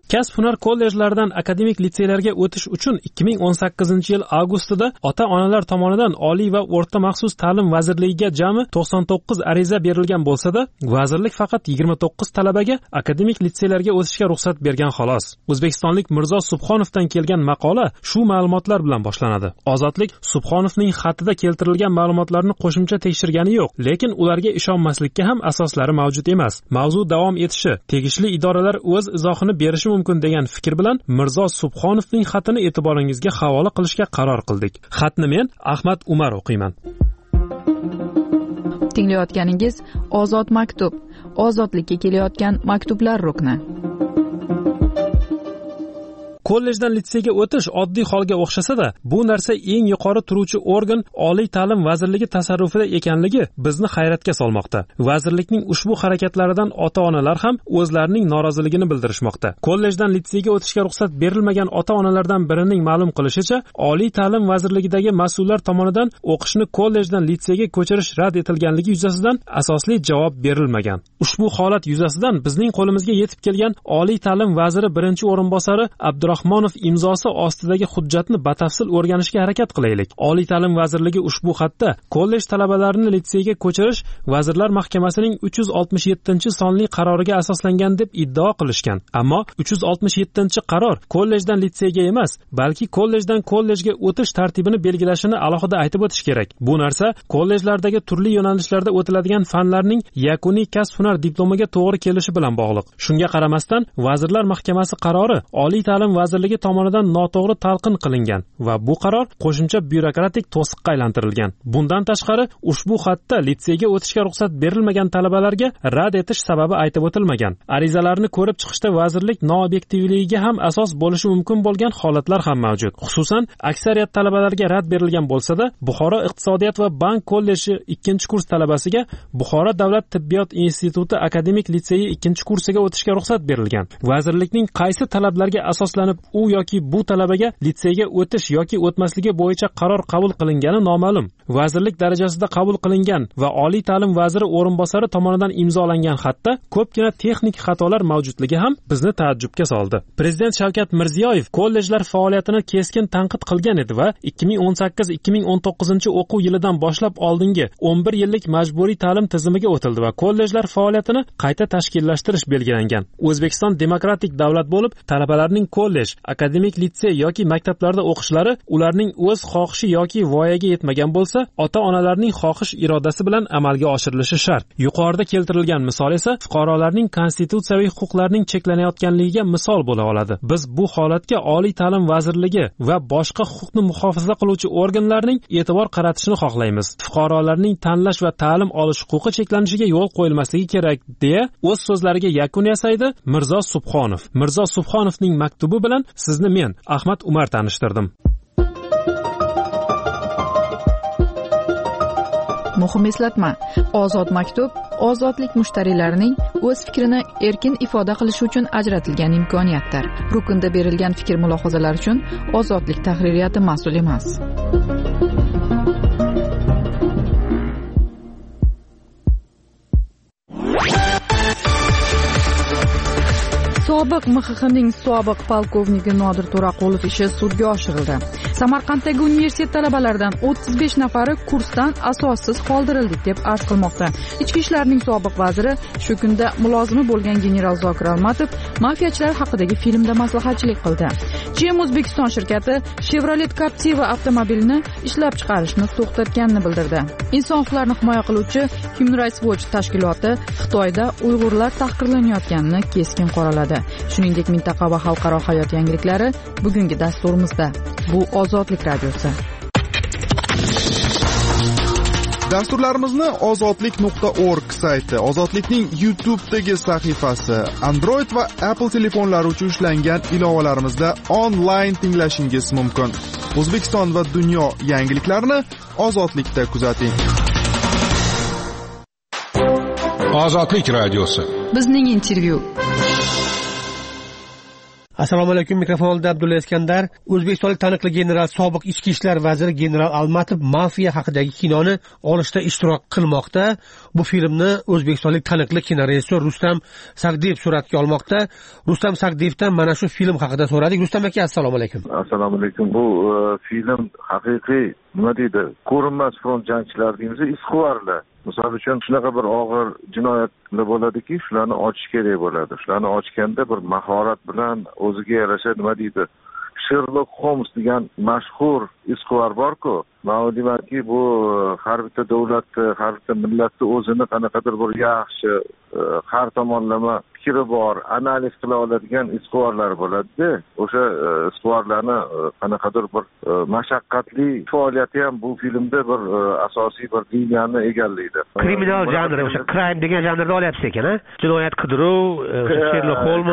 kasb hunar kollejlaridan akademik litseylarga o'tish uchun 2018-yil avgustida ota-onalar tomonidan Oliy va o'rta maxsus ta'lim vazirligiga jami 99 ariza berilgan bo'lsa-da, vazirlik faqat 29 talabaga akademik litseylarga o'tishga ruxsat bergan xolos. O'zbekistonlik Mirzo Subhonovdan kelgan maqola shu ma'lumotlar bilan boshlanadi. Ozodlik Subhonovning xatida keltirilgan ma'lumotlarni qo'shimcha tekshirgani yo'q, lekin ularga ishonmaslikka ham asoslari mavjud emas. Mavzu davom etishi, tegishli idoralar o'z izohini berishi mumkin degan fikr bilan Mirzo Subhonovning xatini e'tiboringizga havola qilishga qaror qildik. Xatni men Ahmad Umar o'qiyman. Tinglayotganingiz Ozod maktub, ozodlikka kelayotgan maktublar rukni. Kollejdan litseyga o'tish oddiy holga o'xshasa-da, bu narsa eng yuqori turuvchi organ Oliy ta'lim vazirligi tasarrufida ekanligi bizni hayratga solmoqda. Vazirlikning ushbu harakatlaridan ota-onalar ham o'zlarining noroziligini bildirishmoqda. Kollejdan litseyga o'tishga ruxsat berilmagan ota-onalardan birining ma'lum qilishicha, Oliy ta'lim vazirligidagi mas'ullar tomonidan o'qishni kollejdan litseyga ko'chirish rad etilganligi yuzasidan asosli javob berilmagan. Ushbu holat yuzasidan bizning qo'limizga yetib kelgan Oliy ta'lim vaziri birinchi o'rinbosari Abdurahmonov imzosi ostidagi hujjatni batafsil o'rganishga harakat qilaylik. Oliy ta'lim vazirligi ushbu xatda kollej talabalarini litseyga ko'chirish Vazirlar Mahkamasining 367-sonli qaroriga asoslangan deb iddao qilishgan. Ammo 367-qaror kollejdan litseyga emas, balki kollejdan kollejga o'tish tartibini belgilashini alohida aytib o'tish kerak. Bu narsa kollejlardagi turli yo'nalishlarda o'tiladigan fanlarning yakuniy kasb-hunar diplomiga to'g'ri kelishi bilan bog'liq. Shunga qaramasdan, Vazirlar Mahkamasi qarori Oliy ta'lim vazirligi tomonidan noto'g'ri talqin qilingan va bu qaror qo'shimcha byurokratik to'siqqa aylantirilgan. Bundan tashqari, ushbu xatda litseyga o'tishga ruxsat berilmagan talabalarga rad etish sababi aytib o'tilmagan. Arizalarni ko'rib chiqishda vazirlik noobyektivligiga ham asos bo'lishi mumkin bo'lgan holatlar ham mavjud. Xususan, aksariyat talabalarga rad berilgan bo'lsa-da, Buxoro iqtisodiyot va bank kolleji 2-kurs talabasiga Buxoro davlat tibbiyot instituti akademik litseyi 2-kursiga o'tishga ruxsat berilgan. Vazirlikning qaysi talablarga asoslanib u yoki bu talabaga litseyga o'tish yoki o'tmasligi bo'yicha qaror qabul qilingani noma'lum. Vazirlik darajasida qabul qilingan va Oliy ta'lim vaziri o'rinbosari tomonidan imzolangan xatda ko'pgina texnik xatolar mavjudligi ham bizni taajjubga soldi. Prezident Shavkat Mirziyoyev kollejlar faoliyatini keskin tanqid qilgan edi va 2018-2019 o'quv yilidan boshlab oldingi 11 yillik majburiy ta'lim tizimiga o'tildi va kollejlar faoliyatini qayta tashkillashtirish belgilangan. O'zbekiston demokratik davlat bo'lib, talabalarning kollej, akademik litsey yoki maktablarda o'qishlari ularning o'z xohishi yoki voyaga yetmagan bo'lsa, ota-onalarning xohish irodasi bilan amalga oshirilishi shart. Yuqorida keltirilgan misol esa fuqarolarning konstitutsiyaviy huquqlarining cheklanayotganligiga misol bo'la oladi. Biz bu holatga Oliy ta'lim vazirligi va boshqa huquqni muhofaza qiluvchi organlarning e'tibor qaratishini xohlaymiz. Fuqarolarning tanlash va ta'lim olish huquqi cheklanishiga yo'l qo'yilmasligi kerak, deya o'z so'zlariga yakun yasaydi Mirzo Subhonov. Mirzo Subhonovning maktubi bilan sizni men Ahmad Umar tanishtirdim. Muhim eslatma: Ozod maktub ozodlik mushtariylarining o'z fikrini erkin ifoda qilishi uchun ajratilgan imkoniyatdir. Rukunda berilgan fikr-mulohazalar uchun Ozodlik tahririyati mas'ul emas. Sobiq MXXning sobiq polkovniki Nodir To'raqulov ishi sudga oshirildi. Samarqanddagi universitet talabalaridan 35 nafari kursdan asossiz qoldirildik deb arz qilmoqda. Ichki ishlarning sobiq vaziri shu kunda mulozimi bo'lgan general Zokir Almatov mafiyachilar haqidagi filmda maslahatchilik qildi. GM O'zbekiston shirkati Chevrolet Captiva avtomobilini ishlab chiqarishni to'xtatganini bildirdi. Inson huquqlarini himoya qiluvchi Human Rights Watch tashkiloti Xitoyda Uyg'urlar tahqirlanayotganini keskin qoraladi. Shuningdek, mintaqa va xalqaro hayot yangiliklari bugungi dasturimizda. Bu Ozodlik radiosi. Dasturlarimizni ozodlik.org sayti, Ozodlikning YouTube'dagi sahifasi, Android va Apple telefonlari uchun ishlangan ilovalarimizda onlayn tinglashingiz mumkin. O'zbekiston va dunyo yangiliklarini Ozodlikda kuzating. Ozodlik radiosi. Bizning intervyu. Assalomu alaykum. Mikrofon oldida Abdulla Iskandar. O'zbekistonlik taniqli general, sobiq ichki ishlar vaziri general Almatov mafiya haqidagi kinoni olishda ishtirok qilmoqda. Bu filmni o'zbekistonlik taniqli kinorejissyor Rustam Sagdiyev suratga olmoqda. Rustam Sagdiyevdan mana shu film haqida so'radik. Rustam aka, assalomu alaykum. Assalomu alaykum. Bu film haqiqiy, nima deydi, ko'rinmas front jangchilari deymiz, izquvarlar. Misol uchun shunaqa bir og'ir jinoyatlar bo'ladiki, shularni ochish kerak bo'ladi. Shularni ochganda bir mahorat bilan o'ziga yarasha, nima deydi, Sherlock Holmes degan mashhur izquvar bor-ku. Men deymanki, bu har bitta davlatni, har bitta millatni o'zini qanaqadir bir yaxshi, har tomonlama fikri bor, analiz qila oladigan izquvarlar bo'ladi-da. O'sha izquvarlarni qanaqadir bir mashaqqatli faoliyati ham bu filmda bir asosiy bir liniyani egallaydi. Kriminal janri, o'sha crime degan janrda olyapsiz ekan-a? Jinoyat qidiruv, Sherlock Holmes,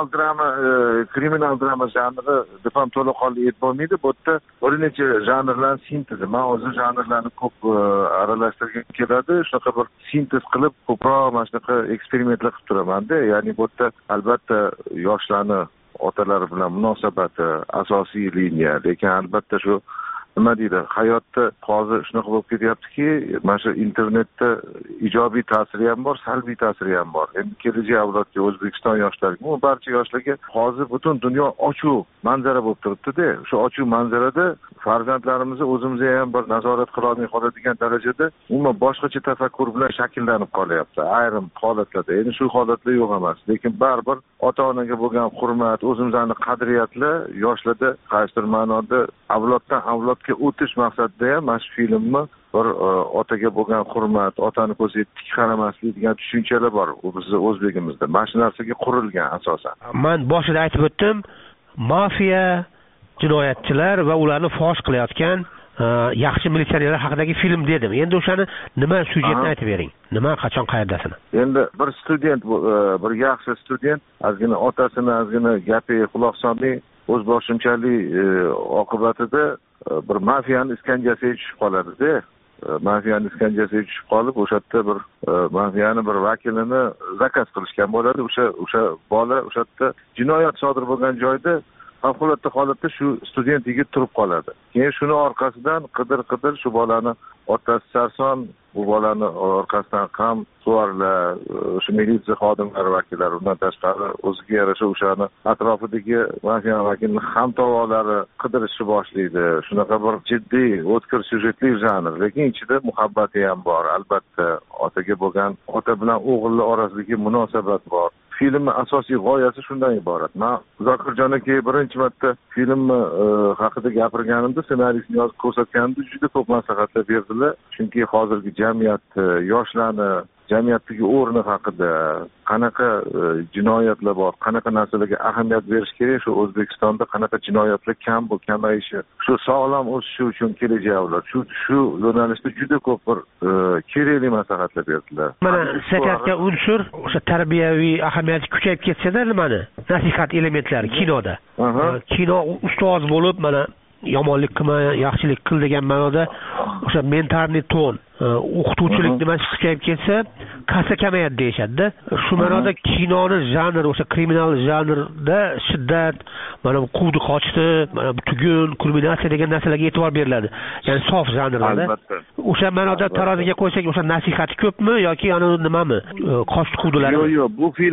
kriminal drama janri deb ham to'laqonli aytolmaydi. Bu yerda bir necha janrlarning sintezi. Men o'zi janrlarni ko'p aralashtirgim keladi. Shunaqa bir sintez qilib ko'proq mana shunaqa eksperimentlar qilib turaman-da. Ya'ni bu yerda albatta yoshlarni otalari bilan munosabati asosiy liniya. Lekin albatta shu nima deydi, hayotda hozir shunaqa bo'lib ketyaptiki, mana shu internetda ijobiy ta'siri ham bor, salbiy ta'siri ham bor. Endi kelajak avlodga, O'zbekiston yoshlariga, u barcha yoshlarga hozir butun dunyo ochuv manzara bo'lib turibdi-da. Shu ochuv manzarada farzandlarimizni o'zimizga ham bir nazorat qila olmay qoladigan darajada umuman boshqacha tafakkur bilan shakllanib qolyapti ayrim holatlarda. Endi shu holatlar yo'q emas, lekin baribir ota-onaga bo'lgan hurmat, o'zimizning qadriyatlar yoshlarda qaysidir ma'noda avloddan avlodga o'tish maqsadida ham mana shu filmni bir otaga bo'lgan hurmat, otani ko'ziga tik qaramaslik degan tushunchalar bor bizni o'zbegimizda. Mana shu narsaga qurilgan asosan. Men boshida aytib o'tdim, mafiya, jinoyatchilar va ularni fosh qilayotgan yaxshi militsionerlar haqidagi film dedim. Endi o'shani nima syujetni aytib bering. Nima, qachon, qayerdasini? Endi bir student, bir yaxshi student ozgina otasini ozgina gapiga quloq solmay, o'z boshimchalik oqibatida bir mafiyani iskanjasiga tushib qoladi-da. Mafiyani iskanjasiga tushib qolib, o'sha yerda bir mafiyani bir vakilini zakaz qilishgan bo'ladi. O'sha bola o'sha yerda jinoyat sodir bo'lgan joyda favqulodda holatda shu student yigit turib qoladi. Keyin shuni orqasidan qidir shu bolani otasi sarson, bu bolani orqasidan ham suvarlar, shu militsiya xodimlari vakillari, undan tashqari o'ziga yarasha o'shani atrofidagi mafiya vakilini ham tovolari qidirishni boshlaydi. Shunaqa bir jiddiy, o'tkir syujetli janr, lekin ichida muhabbati ham bor. Albatta, otaga bo'lgan, ota bilan o'g'illar orasidagi munosabat bor. Filmni asosiy g'oyasi shundan iborat. Men Zokirjon aka birinchi marta filmni haqida gapirganimda, ssenariysini yozib ko'rsatganimda juda ko'p maslahatlar berdilar. Chunki hozirgi jamiyat, yoshlarni jamiyatdagi o'rni haqida, qanaqa jinoyatlar bor, qanaqa narsalarga ahamiyat berish kerak, shu O'zbekistonda qanaqa jinoyatlar kamayishi, shu sog'lom o'sishi uchun kelajak avlod, shu yo'nalishda juda ko'p bir kerakli maslahatlar berdilar. Mana saytayotgan unsur o'sha tarbiyaviy ahamiyati kuchayib ketsa-da, nimani? Nasihat elementlari kinoda. Kino ustoz bo'lib, mana yomonlik qilma, yaxshilik qil degan ma'noda o'sha mentalniy ton, o'qituvchilik nimasi kuchayib ketsa, kassa kamayadi deyishadi-da. Shu ma'noda kinoni janri, o'sha kriminal janrda shiddat, mana bu quvdi qochdi, mana bu tugun, kulminatsiya degan narsalarga e'tibor beriladi. Ya'ni sof janrlarda. O'sha ma'noda taroziga qo'ysak, o'sha nasihati ko'pmi yoki ana nimami? Qochdi quvdilar. Yo'q,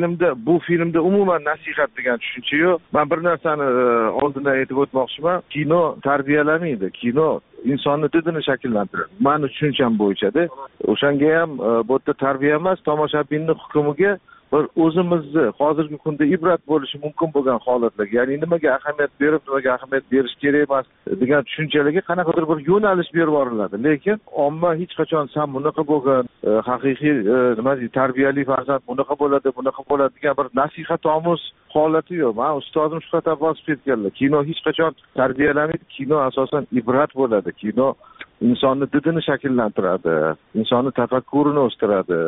bu filmda umuman nasihat degan tushuncha yo'q. Men bir narsani oldindan aytib o'tmoqchiman. Kino tarbiyalamaydi. Kino insonni didini shakllantiradi. Meni tushuncham bo'yicha-da. O'shanga ham bu yerda tarbiya emas, tomoshabinning hukmiga bir o'zimizni hozirgi kunda ibrat bo'lishi mumkin bo'lgan holatlarga, ya'ni nimaga ahamiyat berib, nimaga ahamiyat berish kerak emas degan tushunchalarga qanaqadir bir yo'nalish berib yuboriladi. Lekin omma hech qachon sen bunaqa bo'lgan, haqiqiy nima deydi, tarbiyali farzand bunaqa bo'ladi degan bir nasihat omuz holati yo'q. Men ustozim shu qadar bosib ketganlar. Kino hech qachon tarbiyalamaydi. Kino asosan ibrat bo'ladi. Kino insonni didini shakllantiradi, insonni tafakkurini o'stiradi.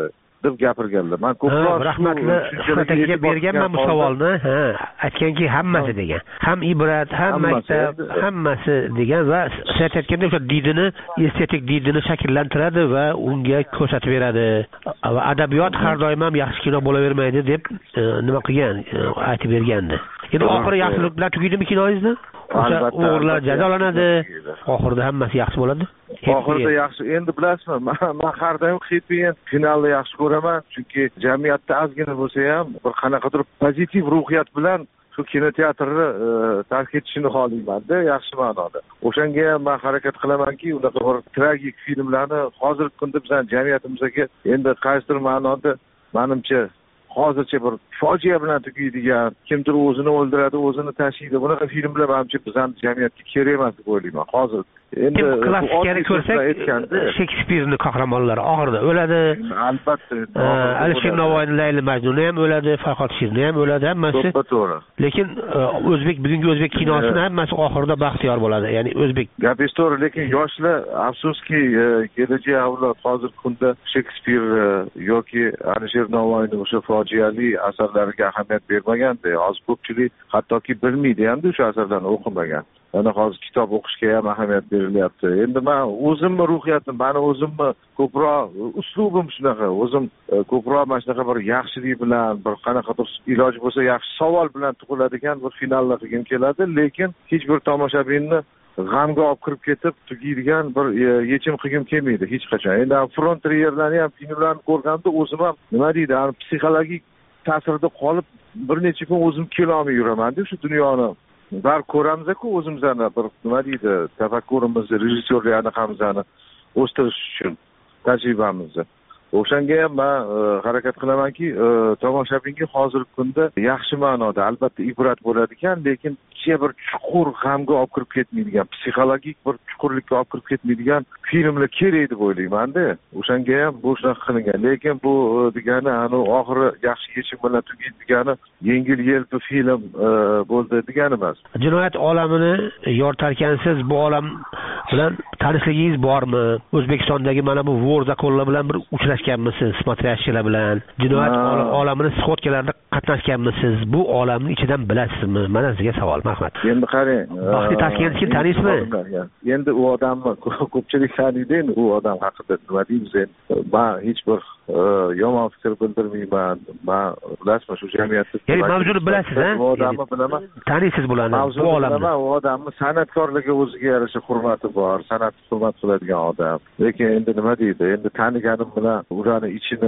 deb gapirganlar. Men ko'proq rahmatli akaga berganman bu savolni. Aytganki hammasi degan. Ham ibrat, ham maktab, hammasi degan va siz aytganda o'sha didini, estetik didini shakllantiradi va unga ko'rsatib beradi. Va adabiyot har doim ham yaxshi kino bo'lavermaydi deb nima qilgan, aytib bergandi. Endi oxiri yaxshilik bilan tugaydimi kinoyingizni? O'sha o'g'irlar jazolanadi, oxirida hammasi yaxshi bo'ladi. Oxirida yaxshi. Endi bilasizmi, men har doim happy end finalni yaxshi ko'raman, chunki jamiyatda ozgina bo'lsa ham bir qanaqadir pozitiv ruhiyat bilan shu kinoteatrni tark etishini xohlayman-da, yaxshi ma'noda. O'shanga ham men harakat qilamanki, unaqa bir tragik filmlarni hozirgi kunda bizning jamiyatimizga endi qaysidir ma'noda menimcha hozircha bir fojia bilan tugaydigan, kimdir o'zini o'ldiradi, o'zini tashlaydi. Bunaqa filmlar menimcha bizning jamiyatga kerak emas deb o'ylayman. Hozir endi klassikani ko'rsak, Shekspirning qahramonlari oxirida o'ladi. Albatta. Alisher Navoiyning Layli Majnuni ham o'ladi, Farhod Shirni ham o'ladi, hammasi. To'g'ri. Lekin bugungi o'zbek kinosida hammasi oxirida baxtiyor bo'ladi. Ya'ni o'zbek. Gapingiz to'g'ri, lekin yoshlar afsuski kelajak avlod hozirgi kunda Shekspir yoki Alisher Navoiyning o'sha fojiali asarlariga ahamiyat bermaganda, hozir ko'pchilik hattoki bilmaydi hamda o'sha asarlarni o'qimagan. Ana hozir kitob o'qishga ham ahamiyat berilyapti. Endi men o'zimni ruhiyatim, meni o'zimni ko'proq uslubim shunaqa. O'zim ko'proq mana shunaqa bir yaxshilik bilan, bir qanaqadir iloji bo'lsa yaxshi savol bilan tug'iladigan bir finallar qilgim keladi, lekin hech bir tomoshabinni g'amga olib kirib ketib tugaydigan bir yechim qilgim kelmaydi hech qachon. Endi front treylerlarni ham filmlarni ko'rganda o'zim ham nima deydi, psixologik ta'sirda qolib bir necha kun o'zim kelolmay yuraman-da shu dunyoni. Bar ko'ramiz-ku o'zimizni bir nima deydi, tafakkurimizni, rejissyorlarni hamzani o'stirish uchun tajribamizni. O'shanga ham men harakat qilamanki, tomoshabinga hozirgi kunda yaxshi ma'noda albatta ibrat bo'ladigan, lekin bir chuqur g'amga olib kirib ketmaydigan, psixologik bir chuqurlikka olib kirib ketmaydigan filmlar kerak deb o'ylayman-da. O'shanga ham bu shunaqa qilingan. Lekin bu degani oxiri yaxshi yechim bilan tugaydigani yengil-yelpi film bo'ldi degani emas. Jinoyat olamini yoritarkansiz bu olam bilan tanishligingiz bormi? O'zbekistondagi mana bu vor zakonlar bilan bir uchrashganmisiz, смотрящиlar bilan? Jinoyat olamini sxotkalarida qatnashganmisiz? Bu olamni ichidan bilasizmi? Mana sizga savol. Rahmat. Endi qarang, Baxti Toshkentni taniysizmi? Endi u odamni ko'pchilik taniydi, u odam haqida nima deymiz endi? Men hech bir yomon fikr bildirmayman. Men bilasizmi, shu jamiyatda ya'ni mavzuni bilasiz, ha? Bu odamni bilaman. Taniysiz bularni, bu olamni. U odamni san'atkorligi o'ziga yarasha hurmati bor, san'atni hurmat qiladigan odam. Lekin endi nima deydi? Endi taniganim bilan ularni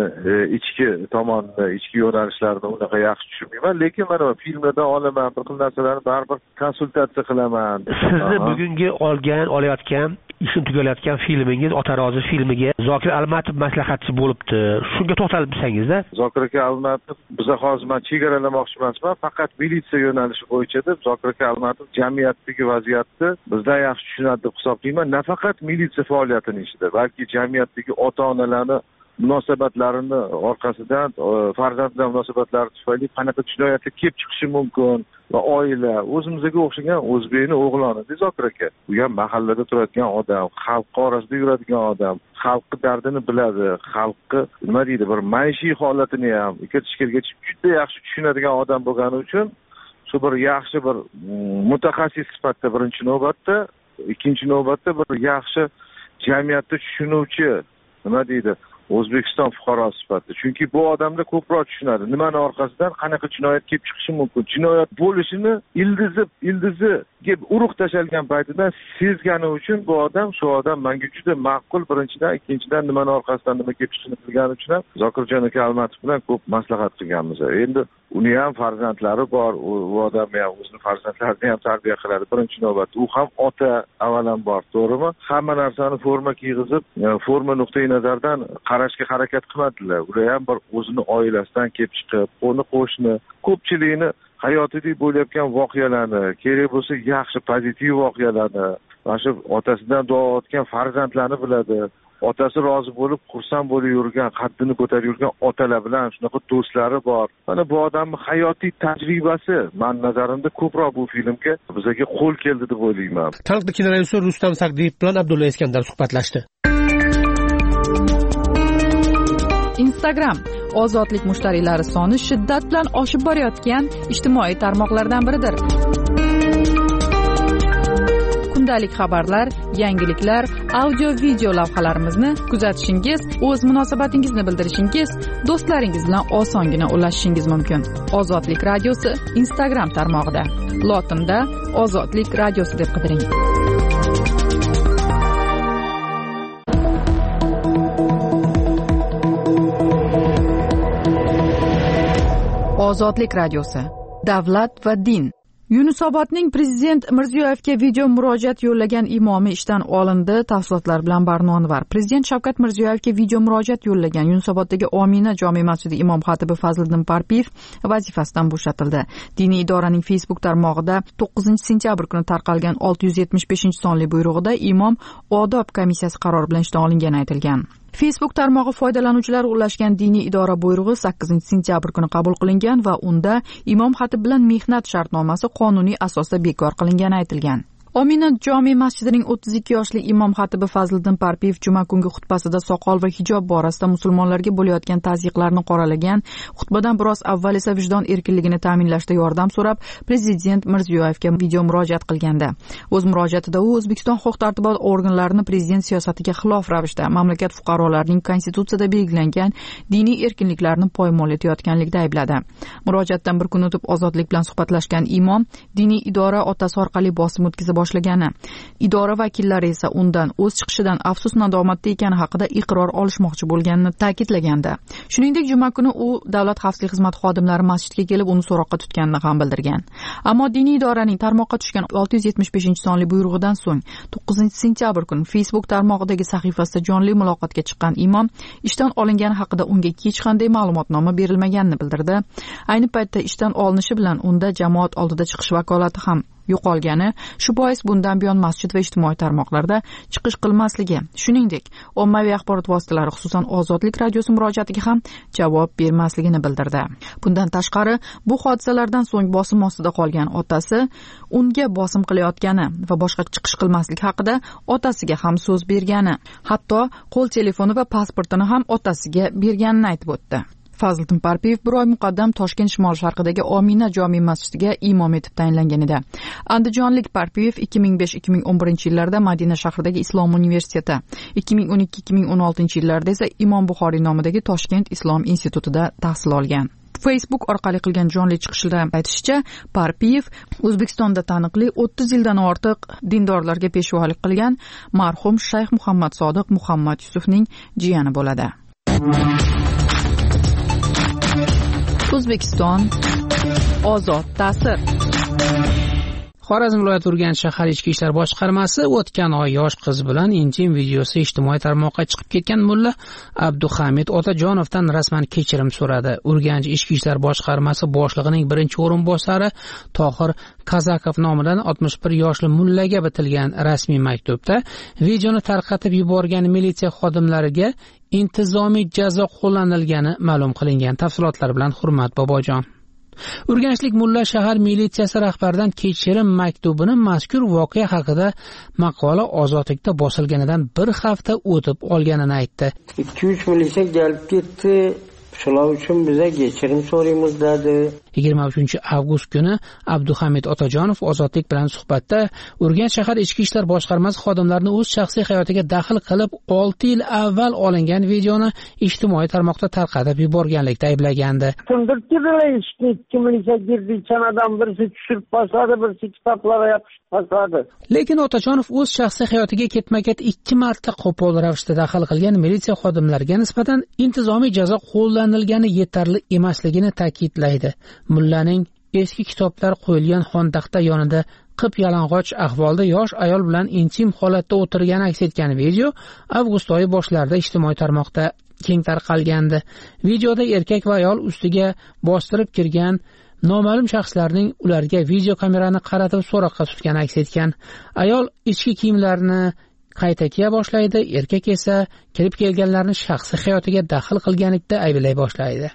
ichki tomonini, ichki yo'nalishlarini unaqa yaxshi tushunmayman, lekin mana filmlardan olaman, bir xil narsalarni baribir konsultatsiya qilaman. Sizni bugungi olayotgan ishni tugalayotgan filmingiz Otarozi filmiga Zokir Almatov maslahatchi bo'libdi. Shunga to'xtalib bilsangiz-da. Zokir aka Almatov biza hozir men chegaralamoqchi emasman, faqat militsiya yo'nalishi bo'yicha deb Zokir aka Almatov jamiyatdagi vaziyatni bizdan yaxshi tushunadi deb hisoblayman. Nafaqat militsiya faoliyatining ichida, balki jamiyatdagi ota-onalarni munosabatlarini orqasidan, farzandlar munosabatlari tufayli qanaqa jinoyatga kelib chiqishi mumkin va oila o'zimizga o'xshagan o'zbekning o'g'loni Zokir aka. U ham mahallada turadigan odam, xalq orasida yuradigan odam, xalqning dardini biladi, xalqni nima deydi, bir maishiy holatini ham ikki-ichkirgacha juda yaxshi tushunadigan odam bo'lgani uchun shu bir yaxshi bir mutaxassis sifatida birinchi navbatda, ikkinchi navbatda bir yaxshi jamiyatni tushunuvchi nima deydi, O'zbekiston fuqarosi sifatida. Chunki bu odamlar ko'proq tushunadi. Nimani orqasidan qanaqa jinoyat kelib chiqishi mumkin. Jinoyat bo'lishini ildiziga urug' tashalgan paytidan sezgani uchun bu odam, shu odam menga juda ma'qul. Birinchidan, ikkinchidan nimani orqasidan nima kelib chiqishini bilgani uchun ham Zokirjon aka Almatov bilan ko'p maslahat qilganmiz. Endi uni ham farzandlari bor. U odam ham o'zining farzandlarini ham tarbiya qiladi. Birinchi navbatda u ham ota avvalambor, to'g'rimi? Hamma narsani forma kiygizib, forma nuqtai nazardan qarashga harakat qilmadilar. Ular ham bir o'zini oilasidan kelib chiqib, qo'ni-qo'shni, ko'pchilikni hayotidagi bo'layotgan voqealarni, kerak bo'lsa yaxshi pozitiv voqealarni, mana shu otasidan duo olgan farzandlarni biladi. Otasi rozi bo'lib, xursand bo'lib yurgan, qaddini ko'tarib yurgan otalar bilan shunaqa do'stlari bor. Mana bu odamning hayotiy tajribasi men nazarimda ko'proq bu filmga bizga qo'l keldi deb o'ylayman. Tanqid kinorejissyor Rustam Sagdiyev bilan Abdulla Iskandar suhbatlashdi. Instagram ozodlik mushtariylari soni shiddat bilan oshib borayotgan ijtimoiy tarmoqlardan biridir. Kundalik xabarlar, yangiliklar, audio-video lavhalarimizni kuzatishingiz, o'z munosabatingizni bildirishingiz, do'stlaringiz bilan osongina ulashishingiz mumkin. Ozodlik radiosi Instagram tarmog'ida. Lotinda Ozodlik radiosi deb qidiring. Ozodlik radiosi. Davlat va din. Yunusobodning prezident Mirziyoyevga video murojaat yo'llagan imomi ishdan olindi. Tafsilotlar bilan Barno Anvar. Prezident Shavkat Mirziyoyevga video murojaat yo'llagan Yunusoboddagi Omina jome masjidi imom xatibi Fazliddin Parpiyev vazifasidan bo'shatildi. Diniy idoraning Facebook tarmog'ida 9-sentyabr kuni tarqalgan 675-sonli buyrug'ida imom odob komissiyasi qarori bilan ishdan olingani aytilgan. Facebook tarmog'i foydalanuvchilari ulashgan diniy idora buyrug'i 8-sentyabr kuni qabul qilingan va unda imom xatib bilan mehnat shartnomasi qonuniy asosda bekor qilingani aytilgan. Omina jome masjidining 32 yoshli imom xatibi Fazliddin Parpiyev juma kungi xutbasida soqol va hijob borasida musulmonlarga bo'layotgan tazyiqlarni qoralagan. Xutbadan biroz avval esa vijdon erkinligini ta'minlashda yordam so'rab prezident Mirziyoyevga video murojaat qilgandi. O'z murojaatida u O'zbekiston huquq-tartibot organlarini prezident siyosatiga xilof ravishda mamlakat fuqarolarining konstitutsiyada belgilangan diniy erkinliklarini poymol etayotganlikda aybladi. Murojaatdan bir kun o'tib ozodlik bilan suhbatlashgan imom diniy idora otasi orqali bosim o'tkazib boshlagani. Idora vakillari esa undan o'z chiqishidan afsus nadomatda ekani haqida iqror olishmoqchi bo'lganini ta'kidlagandi. Shuningdek, juma kuni u davlat xavfsizlik xizmati xodimlari masjidga kelib uni so'roqqa tutganini ham bildirgan. Ammo diniy idoraning tarmoqqa tushgan 675-sonli buyrug'idan so'ng 9-sentyabr kuni Facebook tarmog'idagi sahifasida jonli muloqotga chiqqan imom ishdan olingani haqida unga hech qanday ma'lumotnoma berilmaganini bildirdi. Ayni paytda ishdan olinishi bilan unda jamoat oldida chiqish vakolati ham yo'qolgani, shu bois bundan buyon masjid va ijtimoiy tarmoqlarda chiqish qilmasligi, shuningdek, ommaviy axborot vositalari, xususan Ozodlik radiosi murojaatiga ham javob bermasligini bildirdi. Bundan tashqari, bu hodisalardan so'ng bosim ostida qolgan otasi unga bosim qilayotgani va boshqa chiqish qilmaslik haqida otasiga ham so'z bergani, hatto qo'l telefoni va pasportini ham otasiga berganini aytib o'tdi. Fazliddin Parpiyev bir oy muqaddam Toshkent shimol-sharqidagi Omina jome masjidiga imom etib tayinlangan edi. Andijonlik Parpiyev 2005-2011 yillarda Madina shahridagi Islom universiteti, 2012-2016 yillarda esa Imom Buxoriy nomidagi Toshkent Islom institutida tahsil olgan. Facebook orqali qilgan jonli chiqishida aytishicha, Parpiyev O'zbekistonda taniqli 30 yildan ortiq dindorlarga peshvolik qilgan marhum Shayx Muhammad Sodiq Muhammad Yusufning jiyani bo'ladi. O'zbekiston ozod ta'sir. Xorazm viloyati Urganch shahar ichki ishlar boshqarmasi o'tgan oy yosh qiz bilan intim videosi ijtimoiy tarmoqqa chiqib ketgan mulla Abduhamid Otajonovdan rasman kechirim so'radi. Urganch ichki ishlar boshqarmasi boshlig'ining birinchi o'rinbosari Tohir Kazakov nomidan 61 yoshli mullaga bitilgan rasmiy maktubda videoni tarqatib yuborgan militsiya xodimlariga intizomiy jazo qo'llanilgani ma'lum qilingan. Tafsilotlar bilan Hurmat Bobojon. Urganchlik mulla shahar militsiyasi rahbaridan kechirim maktubini mazkur voqea haqida maqola Ozodlikda bosilganidan bir hafta o'tib olganini aytdi. 2-3 militsiya kelib ketdi. Shular uchun biza kechirim so'raymiz dedi. 23 avgust kuni Abduhamid Otajonov Ozodlik bilan suhbatda Urganch shahar ichki ishlar boshqarmasi xodimlarini o'z shaxsiy hayotiga daxl qilib 6 yil avval olingan videoni ijtimoiy tarmoqda tarqatib yuborganlikda ayblagandi. Tundirdilar ishni, kimlikka girdi, chanadan birisi tushirib boshladi, birisi kitoblarga yopishib boshladi. Lekin Otajonov o'z shaxsiy hayotiga ketma-ket 2 marta qo'pol ravishda daxl qilgan militsiya xodimlariga nisbatan intizomiy jazo qo'llanilgani yetarli emasligini ta'kidlaydi. Mullaning eski kitoblar qo'yilgan xontaxta yonida qip-yalang'och ahvolda yosh ayol bilan intim holatda o'tirgani aks etgan video avgust oyi boshlarida ijtimoiy tarmoqda keng tarqalgandi. Videoda erkak va ayol ustiga bostirib kirgan noma'lum shaxslarning ularga video kamerani qaratib so'roqqa tutgani aks etgan. Ayol ichki kiyimlarini qayta kiya boshlaydi, erkak esa kirib kelganlarni shaxsiy hayotiga daxl qilganlikda ayblay boshlaydi.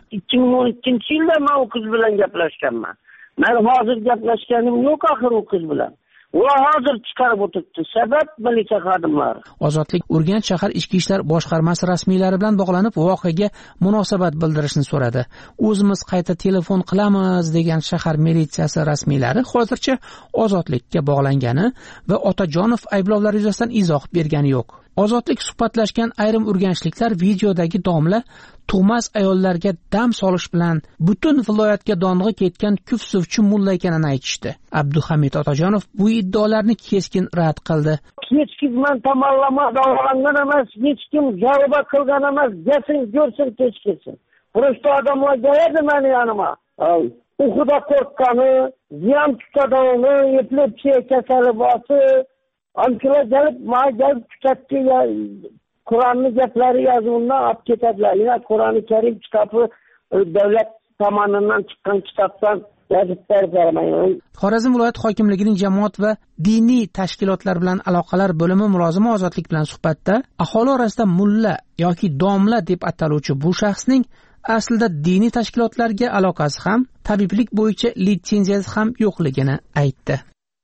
2012-yilda men u qiz bilan gaplashganman. Men hozir gaplashganim yo'q axir u qiz bilan. ular hozir chiqarib o'tibdi. Sabab militsiya xodimlari. Ozodlik Urganch shahar ichki ishlar boshqarmasi rasmiylari bilan bog'lanib voqeaga munosabat bildirishni so'radi. O'zimiz qayta telefon qilamiz degan shahar militsiyasi rasmiylari hozircha Ozodlikka bog'langani va Otajonov ayblovlar yuzasidan izoh bergani yo'q. Ozodlik suhbatlashgan ayrim urganchliklar videodagi domla tug'mas ayollarga dam solish bilan butun viloyatga dong'i ketgan kufsuvchi mulla ekanini aytishdi. Abduhamid Otajonov bu iddaolarni keskin rad qildi. Hech kim tomonlama davolangan emas, hech kim javob qilgan emas, desin, ko'rsin, kechkirsin. Prosta odamlar keladi meni yanıma. Uxuda qo'rqqani, ziyon tutadini, epilepsiya kasali borsi, anchalar gelib kitobga Qur'onni gaplari yozuvundan olib ketadilar. Yana Qur'oni Karim kitobi davlat tomonidan chiqqan kitobdan yozib bermayman. Xorazm viloyat hokimligining jamoat va diniy tashkilotlar bilan aloqalar bo'limi mulozimi Ozodlik bilan suhbatda aholi orasida mulla yoki domla deb ataluvchi bu shaxsning aslida diniy tashkilotlarga aloqasi ham, tabiblik bo'yicha litsenziyasi ham yo'qligini aytdi.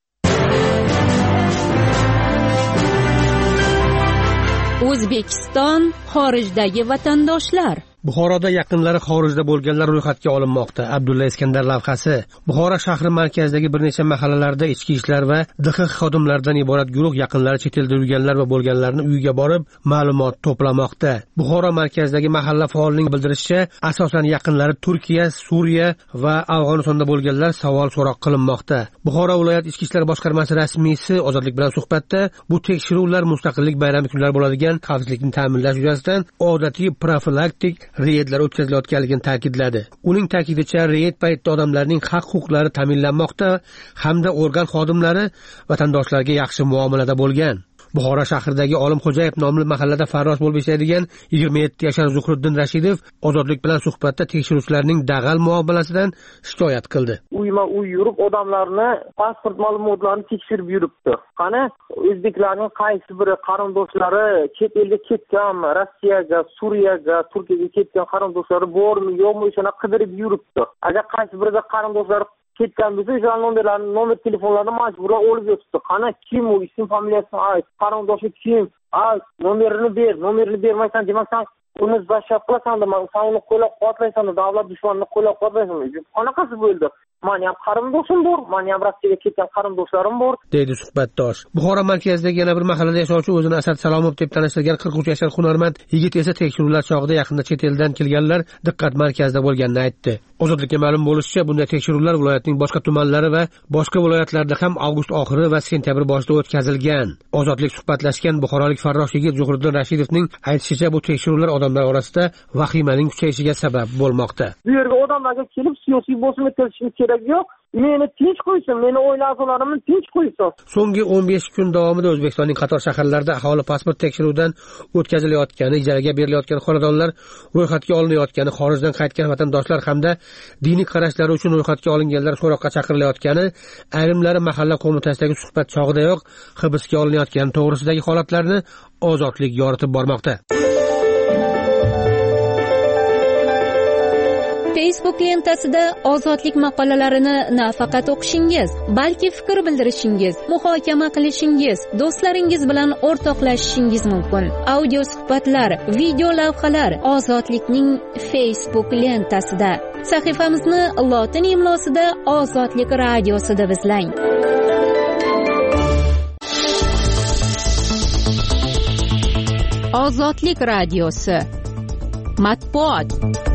O'zbekiston xorijdagi vatandoshlar. Buxoroda yaqinlari xorijda bo'lganlar ro'yxatga olinmoqda. Abdulla Iskandar lavhasi. Buxoro shahri markazidagi bir necha mahallalarda ichki ishlar va DXX xodimlaridan iborat guruh yaqinlari chet elda yurganlar va bo'lganlarni uyiga borib ma'lumot to'plamoqda. Buxoro markazidagi mahalla faolining bildirishicha, asosan yaqinlari Turkiya, Suriya va Afg'onistonda bo'lganlar savol so'roq qilinmoqda. Buxoro viloyat ichki ishlar boshqarmasi rasmiysi Ozodlik bilan suhbatda bu tekshiruvlar mustaqillik bayrami kunlari bo'ladigan xavfsizlikni ta'minlash yuzasidan odatiy profilaktik reydlar o'tkazilayotganligini ta'kidladi. Uning ta'kidicha, reyd paytida odamlarning haq-huquqlari ta'minlanmoqda hamda organ xodimlari vatandoshlarga yaxshi muomalada bo'lgan. Buxoro shahridagi Olimxo'jayev nomli mahallada farrosh bo'lib yashaydigan 27 yashar Zuhriddin Rashidov Ozodlik bilan suhbatda tekshiruvchilarning dag'al muomalasidan shikoyat qildi. Uyma-uy yurib odamlarni pasport ma'lumotlarini tekshirib yuribdi. Qani o'zbeklarning qaysi biri qarindoshlari chet elga ketgan, Rossiyaga, Suriyaga, Turkiyaga ketgan qarindoshlari bormi, yo'qmi o'shani qidirib yuribdi. Agar qaysi birida qarindoshlari ketgan bo'lsa, o'sha nomerlarni, nomer telefonlarini majburan olib yotibdi. Qani kim u, ism familiyasini ayt, qarindoshi kim? Nomerini ber, nomerini bermaysan demaksan uni zashab qilasan, sen uni qo'llab-quvvatlaysan, davlat dushmanini qo'llab-quvvatlaysan. Qanaqasi bo'ldi? Men ham qarindoshim bor, men ham Rossiyaga ketgan qarindoshlarim bor, deydi suhbatdosh. Buxoro markazidagi yana bir mahallada yashovchi o'zini Asad Salomov deb tanishtirgan 43 yashar hunarmand yigit esa tekshiruvlar chog'ida yaqinda chet eldan kelganlar diqqat markazida bo'lganini aytdi. Ozodlikka ma'lum bo'lishicha, bunday tekshiruvlar viloyatning boshqa tumanlari va boshqa viloyatlarda ham avgust oxiri va sentyabr boshida o'tkazilgan. Ozodlik suhbatlashgan buxorolik farrosh yigit Zuhriddin Rashidovning aytishicha, bu tekshiruvlar odamlar orasida vahimaning kuchayishiga sabab bo'lmoqda. Bu yerga odamlarga kelib siyosiy bosim o'tkazishimiz kerak yo'q. Meni tinch qo'ysin, meni oila a'zolarimni tinch qo'ysin. So'nggi 15 kun davomida O'zbekistonning qator shaharlarida aholi pasport tekshiruvidan o'tkazilayotgani, ijaraga berilayotgan xonadonlar ro'yxatga olinayotgani, xorijdan qaytgan vatandoshlar hamda diniy qarashlari uchun ro'yxatga olinganlar so'roqqa chaqirilayotgani, ayrimlari mahalla qo'mitasidagi suhbat chog'idayoq hibsga olinayotgani to'g'risidagi holatlarni Ozodlik yoritib bormoqda. Facebook lentasida Ozodlik maqolalarini nafaqat o'qishingiz, balki fikr bildirishingiz, muhokama qilishingiz, do'stlaringiz bilan o'rtoqlashishingiz mumkin. Audio suhbatlar, video lavhalar Ozodlikning Facebook lentasida. Sahifamizni lotin imlosida Ozodlik radiosida izlang. Ozodlik radiosi. Matbuot.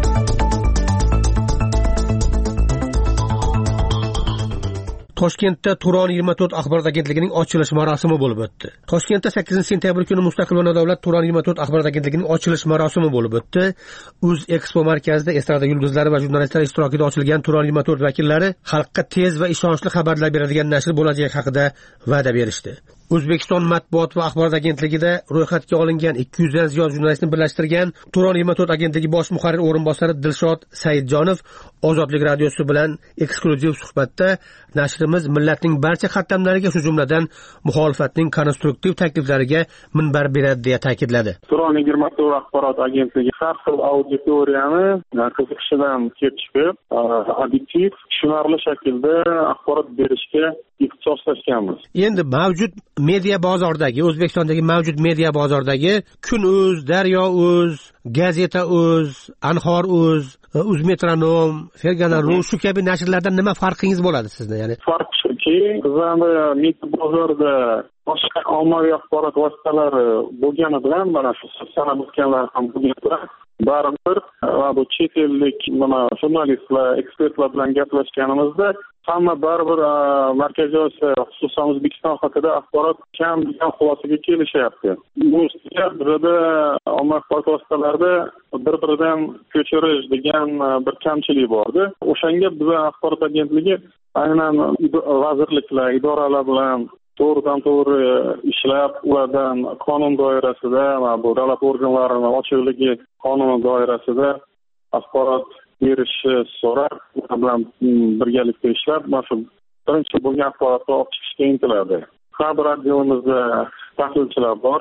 Toshkentda Turon 24 axborot agentligining ochilish marosimi bo'lib o'tdi. Toshkentda 8-sentyabr kuni Mustaqil va nodavlat Turon 24 axborot agentligining ochilish marosimi bo'lib o'tdi. Expo markazida estrada yulduzlari va jurnalistlar ishtirokida ochilgan Turon 24 vakillari xalqqa tez va ishonchli xabarlar beradigan nashr bo'lajagi haqida va'da berishdi. O'zbekiston matbuot va axborot agentligida ro'yxatga olingan 200 dan ziyod jurnalistni birlashtirgan Turon 24 agentligi bosh muharrir o'rinbosari Dilshod Saidjonov Ozodlik radiosi bilan eksklyuziv suhbatda nashrimiz millatning barcha xattamlariga, shu jumladan muxolifatning konstruktiv takliflariga minbar beradi deya ta'kidladi. Turon 24 axborot agentligi har xil auditoriyani qiziqishidan kelib chiqib, obyektiv, tushunarli shaklda axborot berishga ixtisoslashganmiz. Endi mavjud media bozordagi, O'zbekistondagi mavjud media bozordagi Kun.uz, Daryo.uz, Gazeta.uz, Anhor.uz, Uzmetronom, Fergana.ru shu kabi nashrlardan nima farqingiz bo'ladi sizni? Ya'ni farq shuki, bizning media bozorda boshqa ommaviy axborot vositalari bo'lgani bilan, mana shu sanab o'tganlar ham bo'lgani bilan baribir bu chet ellik jurnalistlar, ekspertlar bilan gaplashganimizda hamma baribir Markaziy Osiyo, xususan O'zbekiston haqida axborot kam degan xulosaga kelishyapti. Bu bizda ommaviy axborot vositalarida bir-biridan ko'chirish degan bir kamchilik bordi. O'shanga biz axborot agentligi aynan vazirliklar, idoralar bilan to'g'ridan-to'g'ri ishlab, ulardan qonun doirasida va bu davlat organlarining ochiqligi qonuni doirasida axborot berishi so'rab, ular bilan birgalikda ishlab, mana shu birinchi bo'lgan axborotni olib chiqishga intiladi. Har bir radioimizda tahlilchilar bor.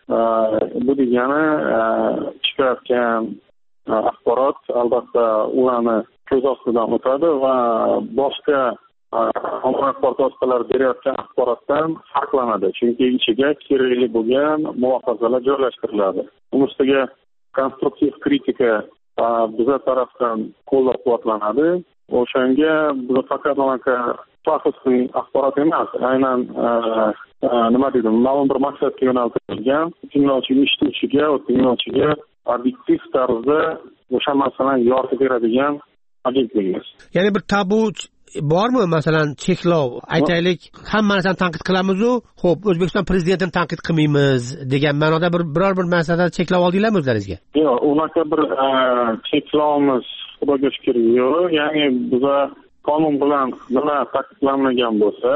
Bu degani chiqayotgan axborot albatta ularni ko'z ostidan o'tadi va boshqa ommaviy axborot vositalari berayotgan axborotdan farqlanadi, chunki ichiga kerakli bo'lgan mulohazalar joylashtiriladi. Uning ustiga konstruktiv kritika bizlar tarafdan qo'llab-quvvatlanadi. O'shanga biz faqat shaxsiy axborot emas, aynan nima deydim, ma'lum bir maqsadga yo'naltirilgan tinglovchi tinglovchiga obyektiv tarzda o'sha masalani yoritib beradigan agentligimiz. Ya'ni bir tabu bormi? Masalan, cheklov, aytaylik, hamma narsani tanqid qilamiz-ku, xo'p, O'zbekiston prezidentini tanqid qilmaymiz degan ma'noda biror bir masalada cheklov oldinglarmi o'zlaringizga? Yo'q, unaqa bir cheklovimiz xudoga shukr yo'q. Ya'ni biz qonun bilan nima taqiqlanmagan bo'lsa,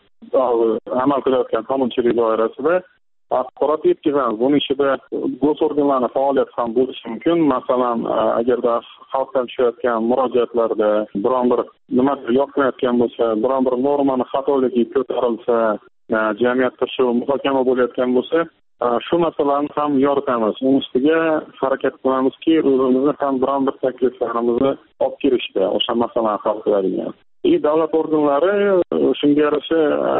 amal qilayotgan qonunchilik doirasida axborot yetkazamiz. Buning ichida go'sorganlarning faoliyati ham bo'lishi mumkin. Masalan, agarda xalqdan tushayotgan murojaatlarda biron bir nima yoqmayotgan bo'lsa, biron bir normani xatoligi ko'tarilsa, jamiyatda shu muhokama bo'layotgan bo'lsa, shu masalani ham yoritamiz. Uning ustiga harakat qilamizki, o'zimizni ham biron bir takliflarimizni olib kirishda o'sha masalani hal qiladigan. Davlat organlari shunga yarasha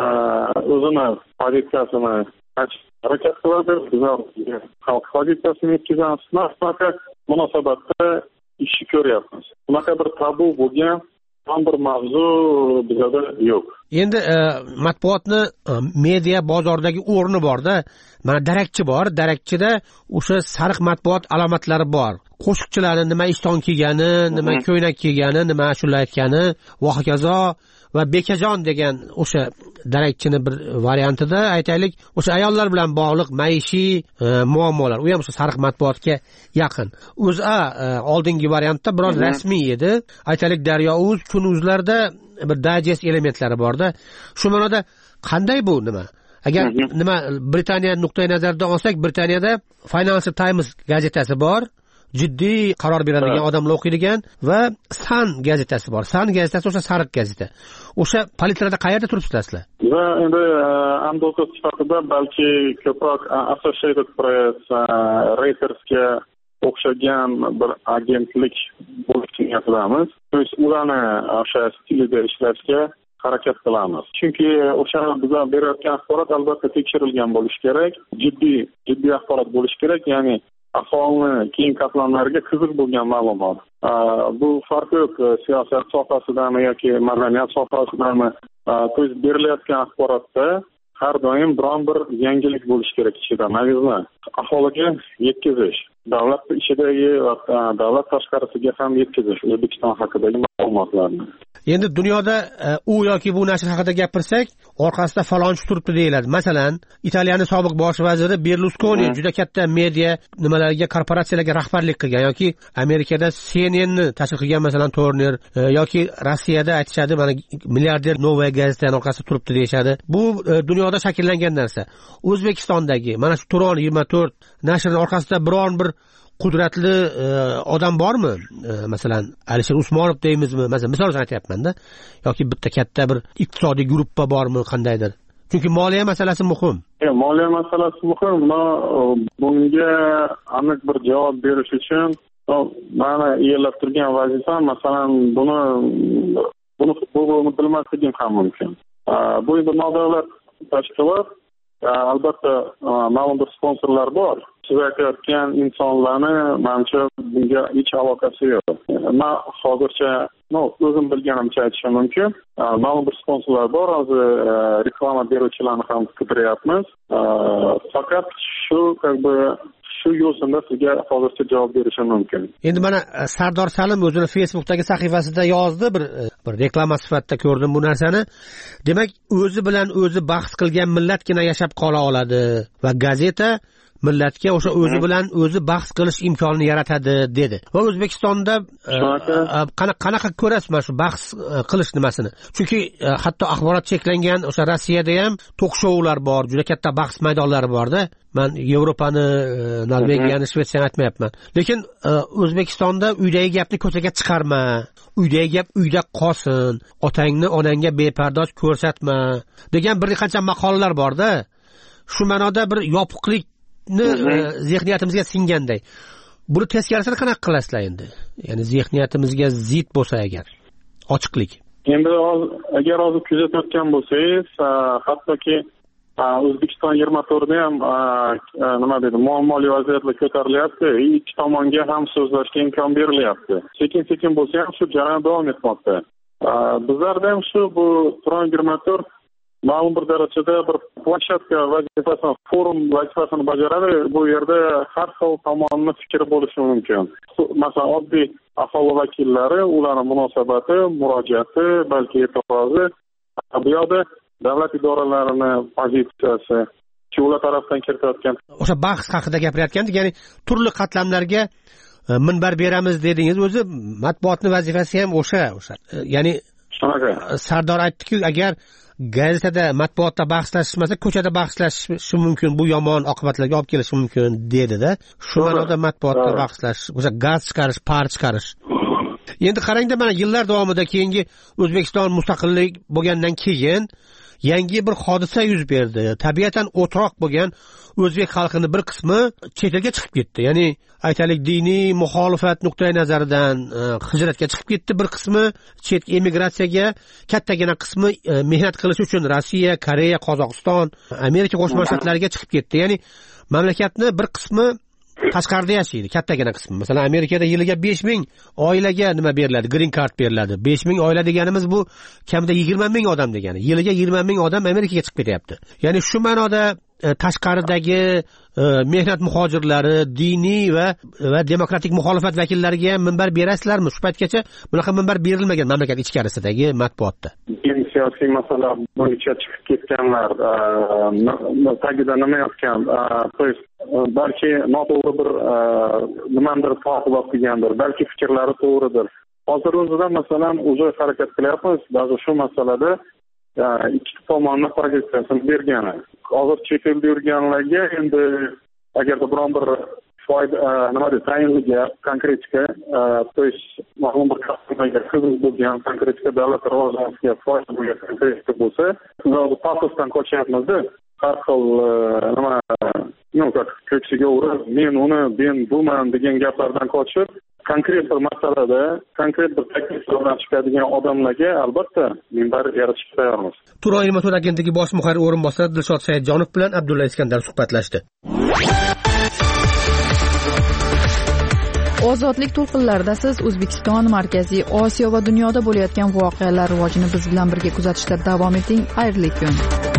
o'zini pozitsiyasini harakat qiladi. Bizlar xalq pozitsiyasini yetkazamiz. Shunaqa munosabatda ish ko'ryapmiz. Bunaqa bir tabu bo'lgan bir mavzu bizda yo'q. Endi matbuotni media bozordagi o'rni borda, mana darakchi bor, darakchida o'sha sariq matbuot alomatlari bor. Qo'shiqchilarning nima ishton kiygani, nima ko'ylak kiygani, nima ashula aytgani va hokazo va bekajon degan o'sha darakchini bir variantida aytaylik, o'sha ayollar bilan bog'liq maishiy muammolar, u ham o'sha sariq matbuotga yaqin. O'zA oldingi variantda biroz rasmiy edi. Aytaylik, Daryo.uz, Kun.uzlarda bir digest elementlari borda. Shu ma'noda qanday bu nima? Agar nima Britaniya nuqtai nazaridan olsak, Britaniyada Financial Times gazetasi bor. Jiddiy qaror beradigan odamlar o'qiydigan va Sun gazetasi bor. Sun gazetasi o'sha sariq gazeta. O'sha palitrada qayerda turibsizlar? Va endi amdoz sifatida balki ko'proq Associated Press, Reutersga o'xshagan bir agentlik bo'lishni niyatidamiz. Biz ularni o'sha stilida ishlashga harakat qilamiz. Chunki o'sha bizlar berayotgan axborot albatta tekshirilgan bo'lishi kerak, jiddiy axborot bo'lishi kerak, ya'ni aholini keng qatlamlariga qiziq bo'lgan ma'lumot. Bu farq yo'q, siyosat sohasidami yoki madaniyat sohasidami, biz berilayotgan axborotda har doim biron bir yangilik bo'lishi kerak ichida, mag'izma aholiga yetkazish, davlat ichidagi va davlat tashqarisiga ham yetkazish O'zbekiston haqidagi ma'lumotlarni. Endi dunyoda u yoki bu nashr haqida gapirsak, orqasida falonchi turibdi deyiladi. Masalan, Italiyaning sobiq bosh vaziri Berluskoni juda katta media nimalarga, korporatsiyalarga rahbarlik qilgan yoki Amerikada CNNni tashkil qilgan, masalan, Turner yoki Rossiyada aytishadi, mana milliarder Novaya gazetaning orqasida turibdi deyshadi. Bu dunyoda shakllangan narsa. O'zbekistondagi mana shu Turon 24 nashrining orqasida biron bir qudratli odam bormi? Masalan, Alisher Usmonov deymizmi? Masalan, misol uchun aytyapman-da. Yoki bitta katta bir iqtisodiy guruhga bormi, qandaydir? Chunki moliya masalasi muhim. Moliya masalasi muhim. Bunga aniq bir javob berish uchun mana egallab turgan vazifam, masalan, buni bilmasligim ham mumkin. Bu endi nodavlat tashkilot, albatta ma'lum bir sponsorlar bor. Siz aytayotgan insonlarni menimcha bunga hech aloqasi yo'q. Men hozircha o'zim bilganimcha aytishim mumkin. Ma'lum bir sponsorlar bor, hozir reklama beruvchilarni ham qidiryapmiz. Faqat shu shu yo'sinda sizga hozircha javob berishim mumkin. Endi mana Sardor Salim o'zini Facebook'dagi sahifasida yozdi, bir reklama sifatida ko'rdim bu narsani. Demak, o'zi bilan o'zi bahs qilgan millatgina yashab qola oladi va gazeta millatga o'sha o'zi bilan o'zi bahs qilish imkonini yaratadi dedi. Va O'zbekistonda qanaqa ko'rasiz mana shu bahs qilish nimasini? Chunki hatto axborot cheklangan o'sha Rossiyada ham tok-shoular bor, juda katta bahs maydonlari borda. Men Yevropani, Norvegiyani, Shvetsiyani aytmayapman. Lekin O'zbekistonda uydagi gapni ko'chaga chiqarma, uydagi gap uyda qolsin, otangni onangga bepardoz ko'rsatma degan bir qancha maqolalar borda. Shu ma'noda bir yopiqlik zehniyatimizga singanday. Buni teskarisini qanaqa qilasizlar endi? Ya'ni zehniyatimizga zid bo'lsa agar ochiqlik. Endi agar hozir kuzatayotgan bo'lsangiz, hattoki O'zbekiston 24da ham nima deydi, muammoli vaziyatlar ko'tarilyapti. Ikki tomonga ham so'zlashga imkon berilyapti. Sekin-sekin bo'lsa ham shu jarayon davom etmoqda. Bizlarda ham shu bu Turon 24 ma'lum bir darajada bir planshetka vazifasini, forum vazifasini bajaradi. Bu yerda har xil tomonni fikri bo'lishi mumkin. Masalan, oddiy aholi vakillari, ularning munosabati, murojaati, balki e'tirozi, bu yoqda davlat idoralarini pozitsiyasi ular tarafdan kiritayotgan. O'sha bahs haqida gapirayotgandik, ya'ni turli qatlamlarga minbar beramiz dedingiz. O'zi matbuotning vazifasi ham o'sha. Ya'ni Sardor aytdi-ku, agar gazetada matbuotda bahslashmasa, ko'chada bahslashishi mumkin, bu yomon oqibatlarga olib kelishi mumkin dedi-da. Shu ma'noda matbuotda bahslash, o'sha gaz chiqarish, par chiqarish. Endi qarangda, mana yillar davomida keyingi O'zbekiston mustaqillik bo'lgandan keyin yangi bir hodisa yuz berdi. Tabiatan o'troq bo'lgan o'zbek xalqining bir qismi chet elga chiqib ketdi. Ya'ni aytaylik, diniy muxolifat nuqtai nazaridan hijratga chiqib ketdi. Bir qismi chet emigratsiyaga, kattagina qismi mehnat qilish uchun Rossiya, Koreya, Qozog'iston, Amerika Qo'shma Shtatlariga chiqib ketdi. Ya'ni mamlakatning bir qismi tashqarida yashaydi, kattagina qismi. Masalan, Amerikada yiliga 5000 oilaga nima beriladi? Green card beriladi. 5000 oila deganimiz bu kamida 20000 odam degani. Yiliga 20000 odam Amerikaga chiqib ketyapti. Ya'ni shu ma'noda tashqaridagi mehnat muhojirlari, diniy va demokratik muxolifat vakillariga ham minbar berasizlarmi? Shu paytgacha bunaqa minbar berilmagan mamlakat ichkarisidagi matbuotda. Siyosiy masala bo'yicha chiqib ketganlar tagida nima yotgan, balki noto'g'ri bir nimadir ta'qibot qilgandir, balki fikrlari to'g'ridir. Hozir o'zida masalan o'zi harakat qilyapmiz, ba'zi shu masalada ikki tomonning pozitsiyasini bergani. Hozir chet elda yurganlarga endi agarda biron bir foyda nima deydi, tayinliga konkretika, to есть ma'lum bir kasblarga xizmat bo'lgan konkretika davlat rivojlanishiga foyda bo'lgan konkretika bo'lsa, biz pafosdan qochyapmiz-da. Har xil nima ko'ksiga urib, men uni, men buman degan gaplardan qochib, konkret bir masalada, konkret bir taklif bilan chiqadigan odamlarga albatta minbar yaratishga tayyormiz. Turon 24 agentligi bosh muharrir o'rinbosari Dilshod Saidjonov bilan Abdulla Iskandar suhbatlashdi. Ozodlik to'lqinlarida siz O'zbekiston, Markaziy Osiyo va dunyoda bo'layotgan voqealar rivojini biz bilan birga kuzatishda davom eting. Xayrli kun.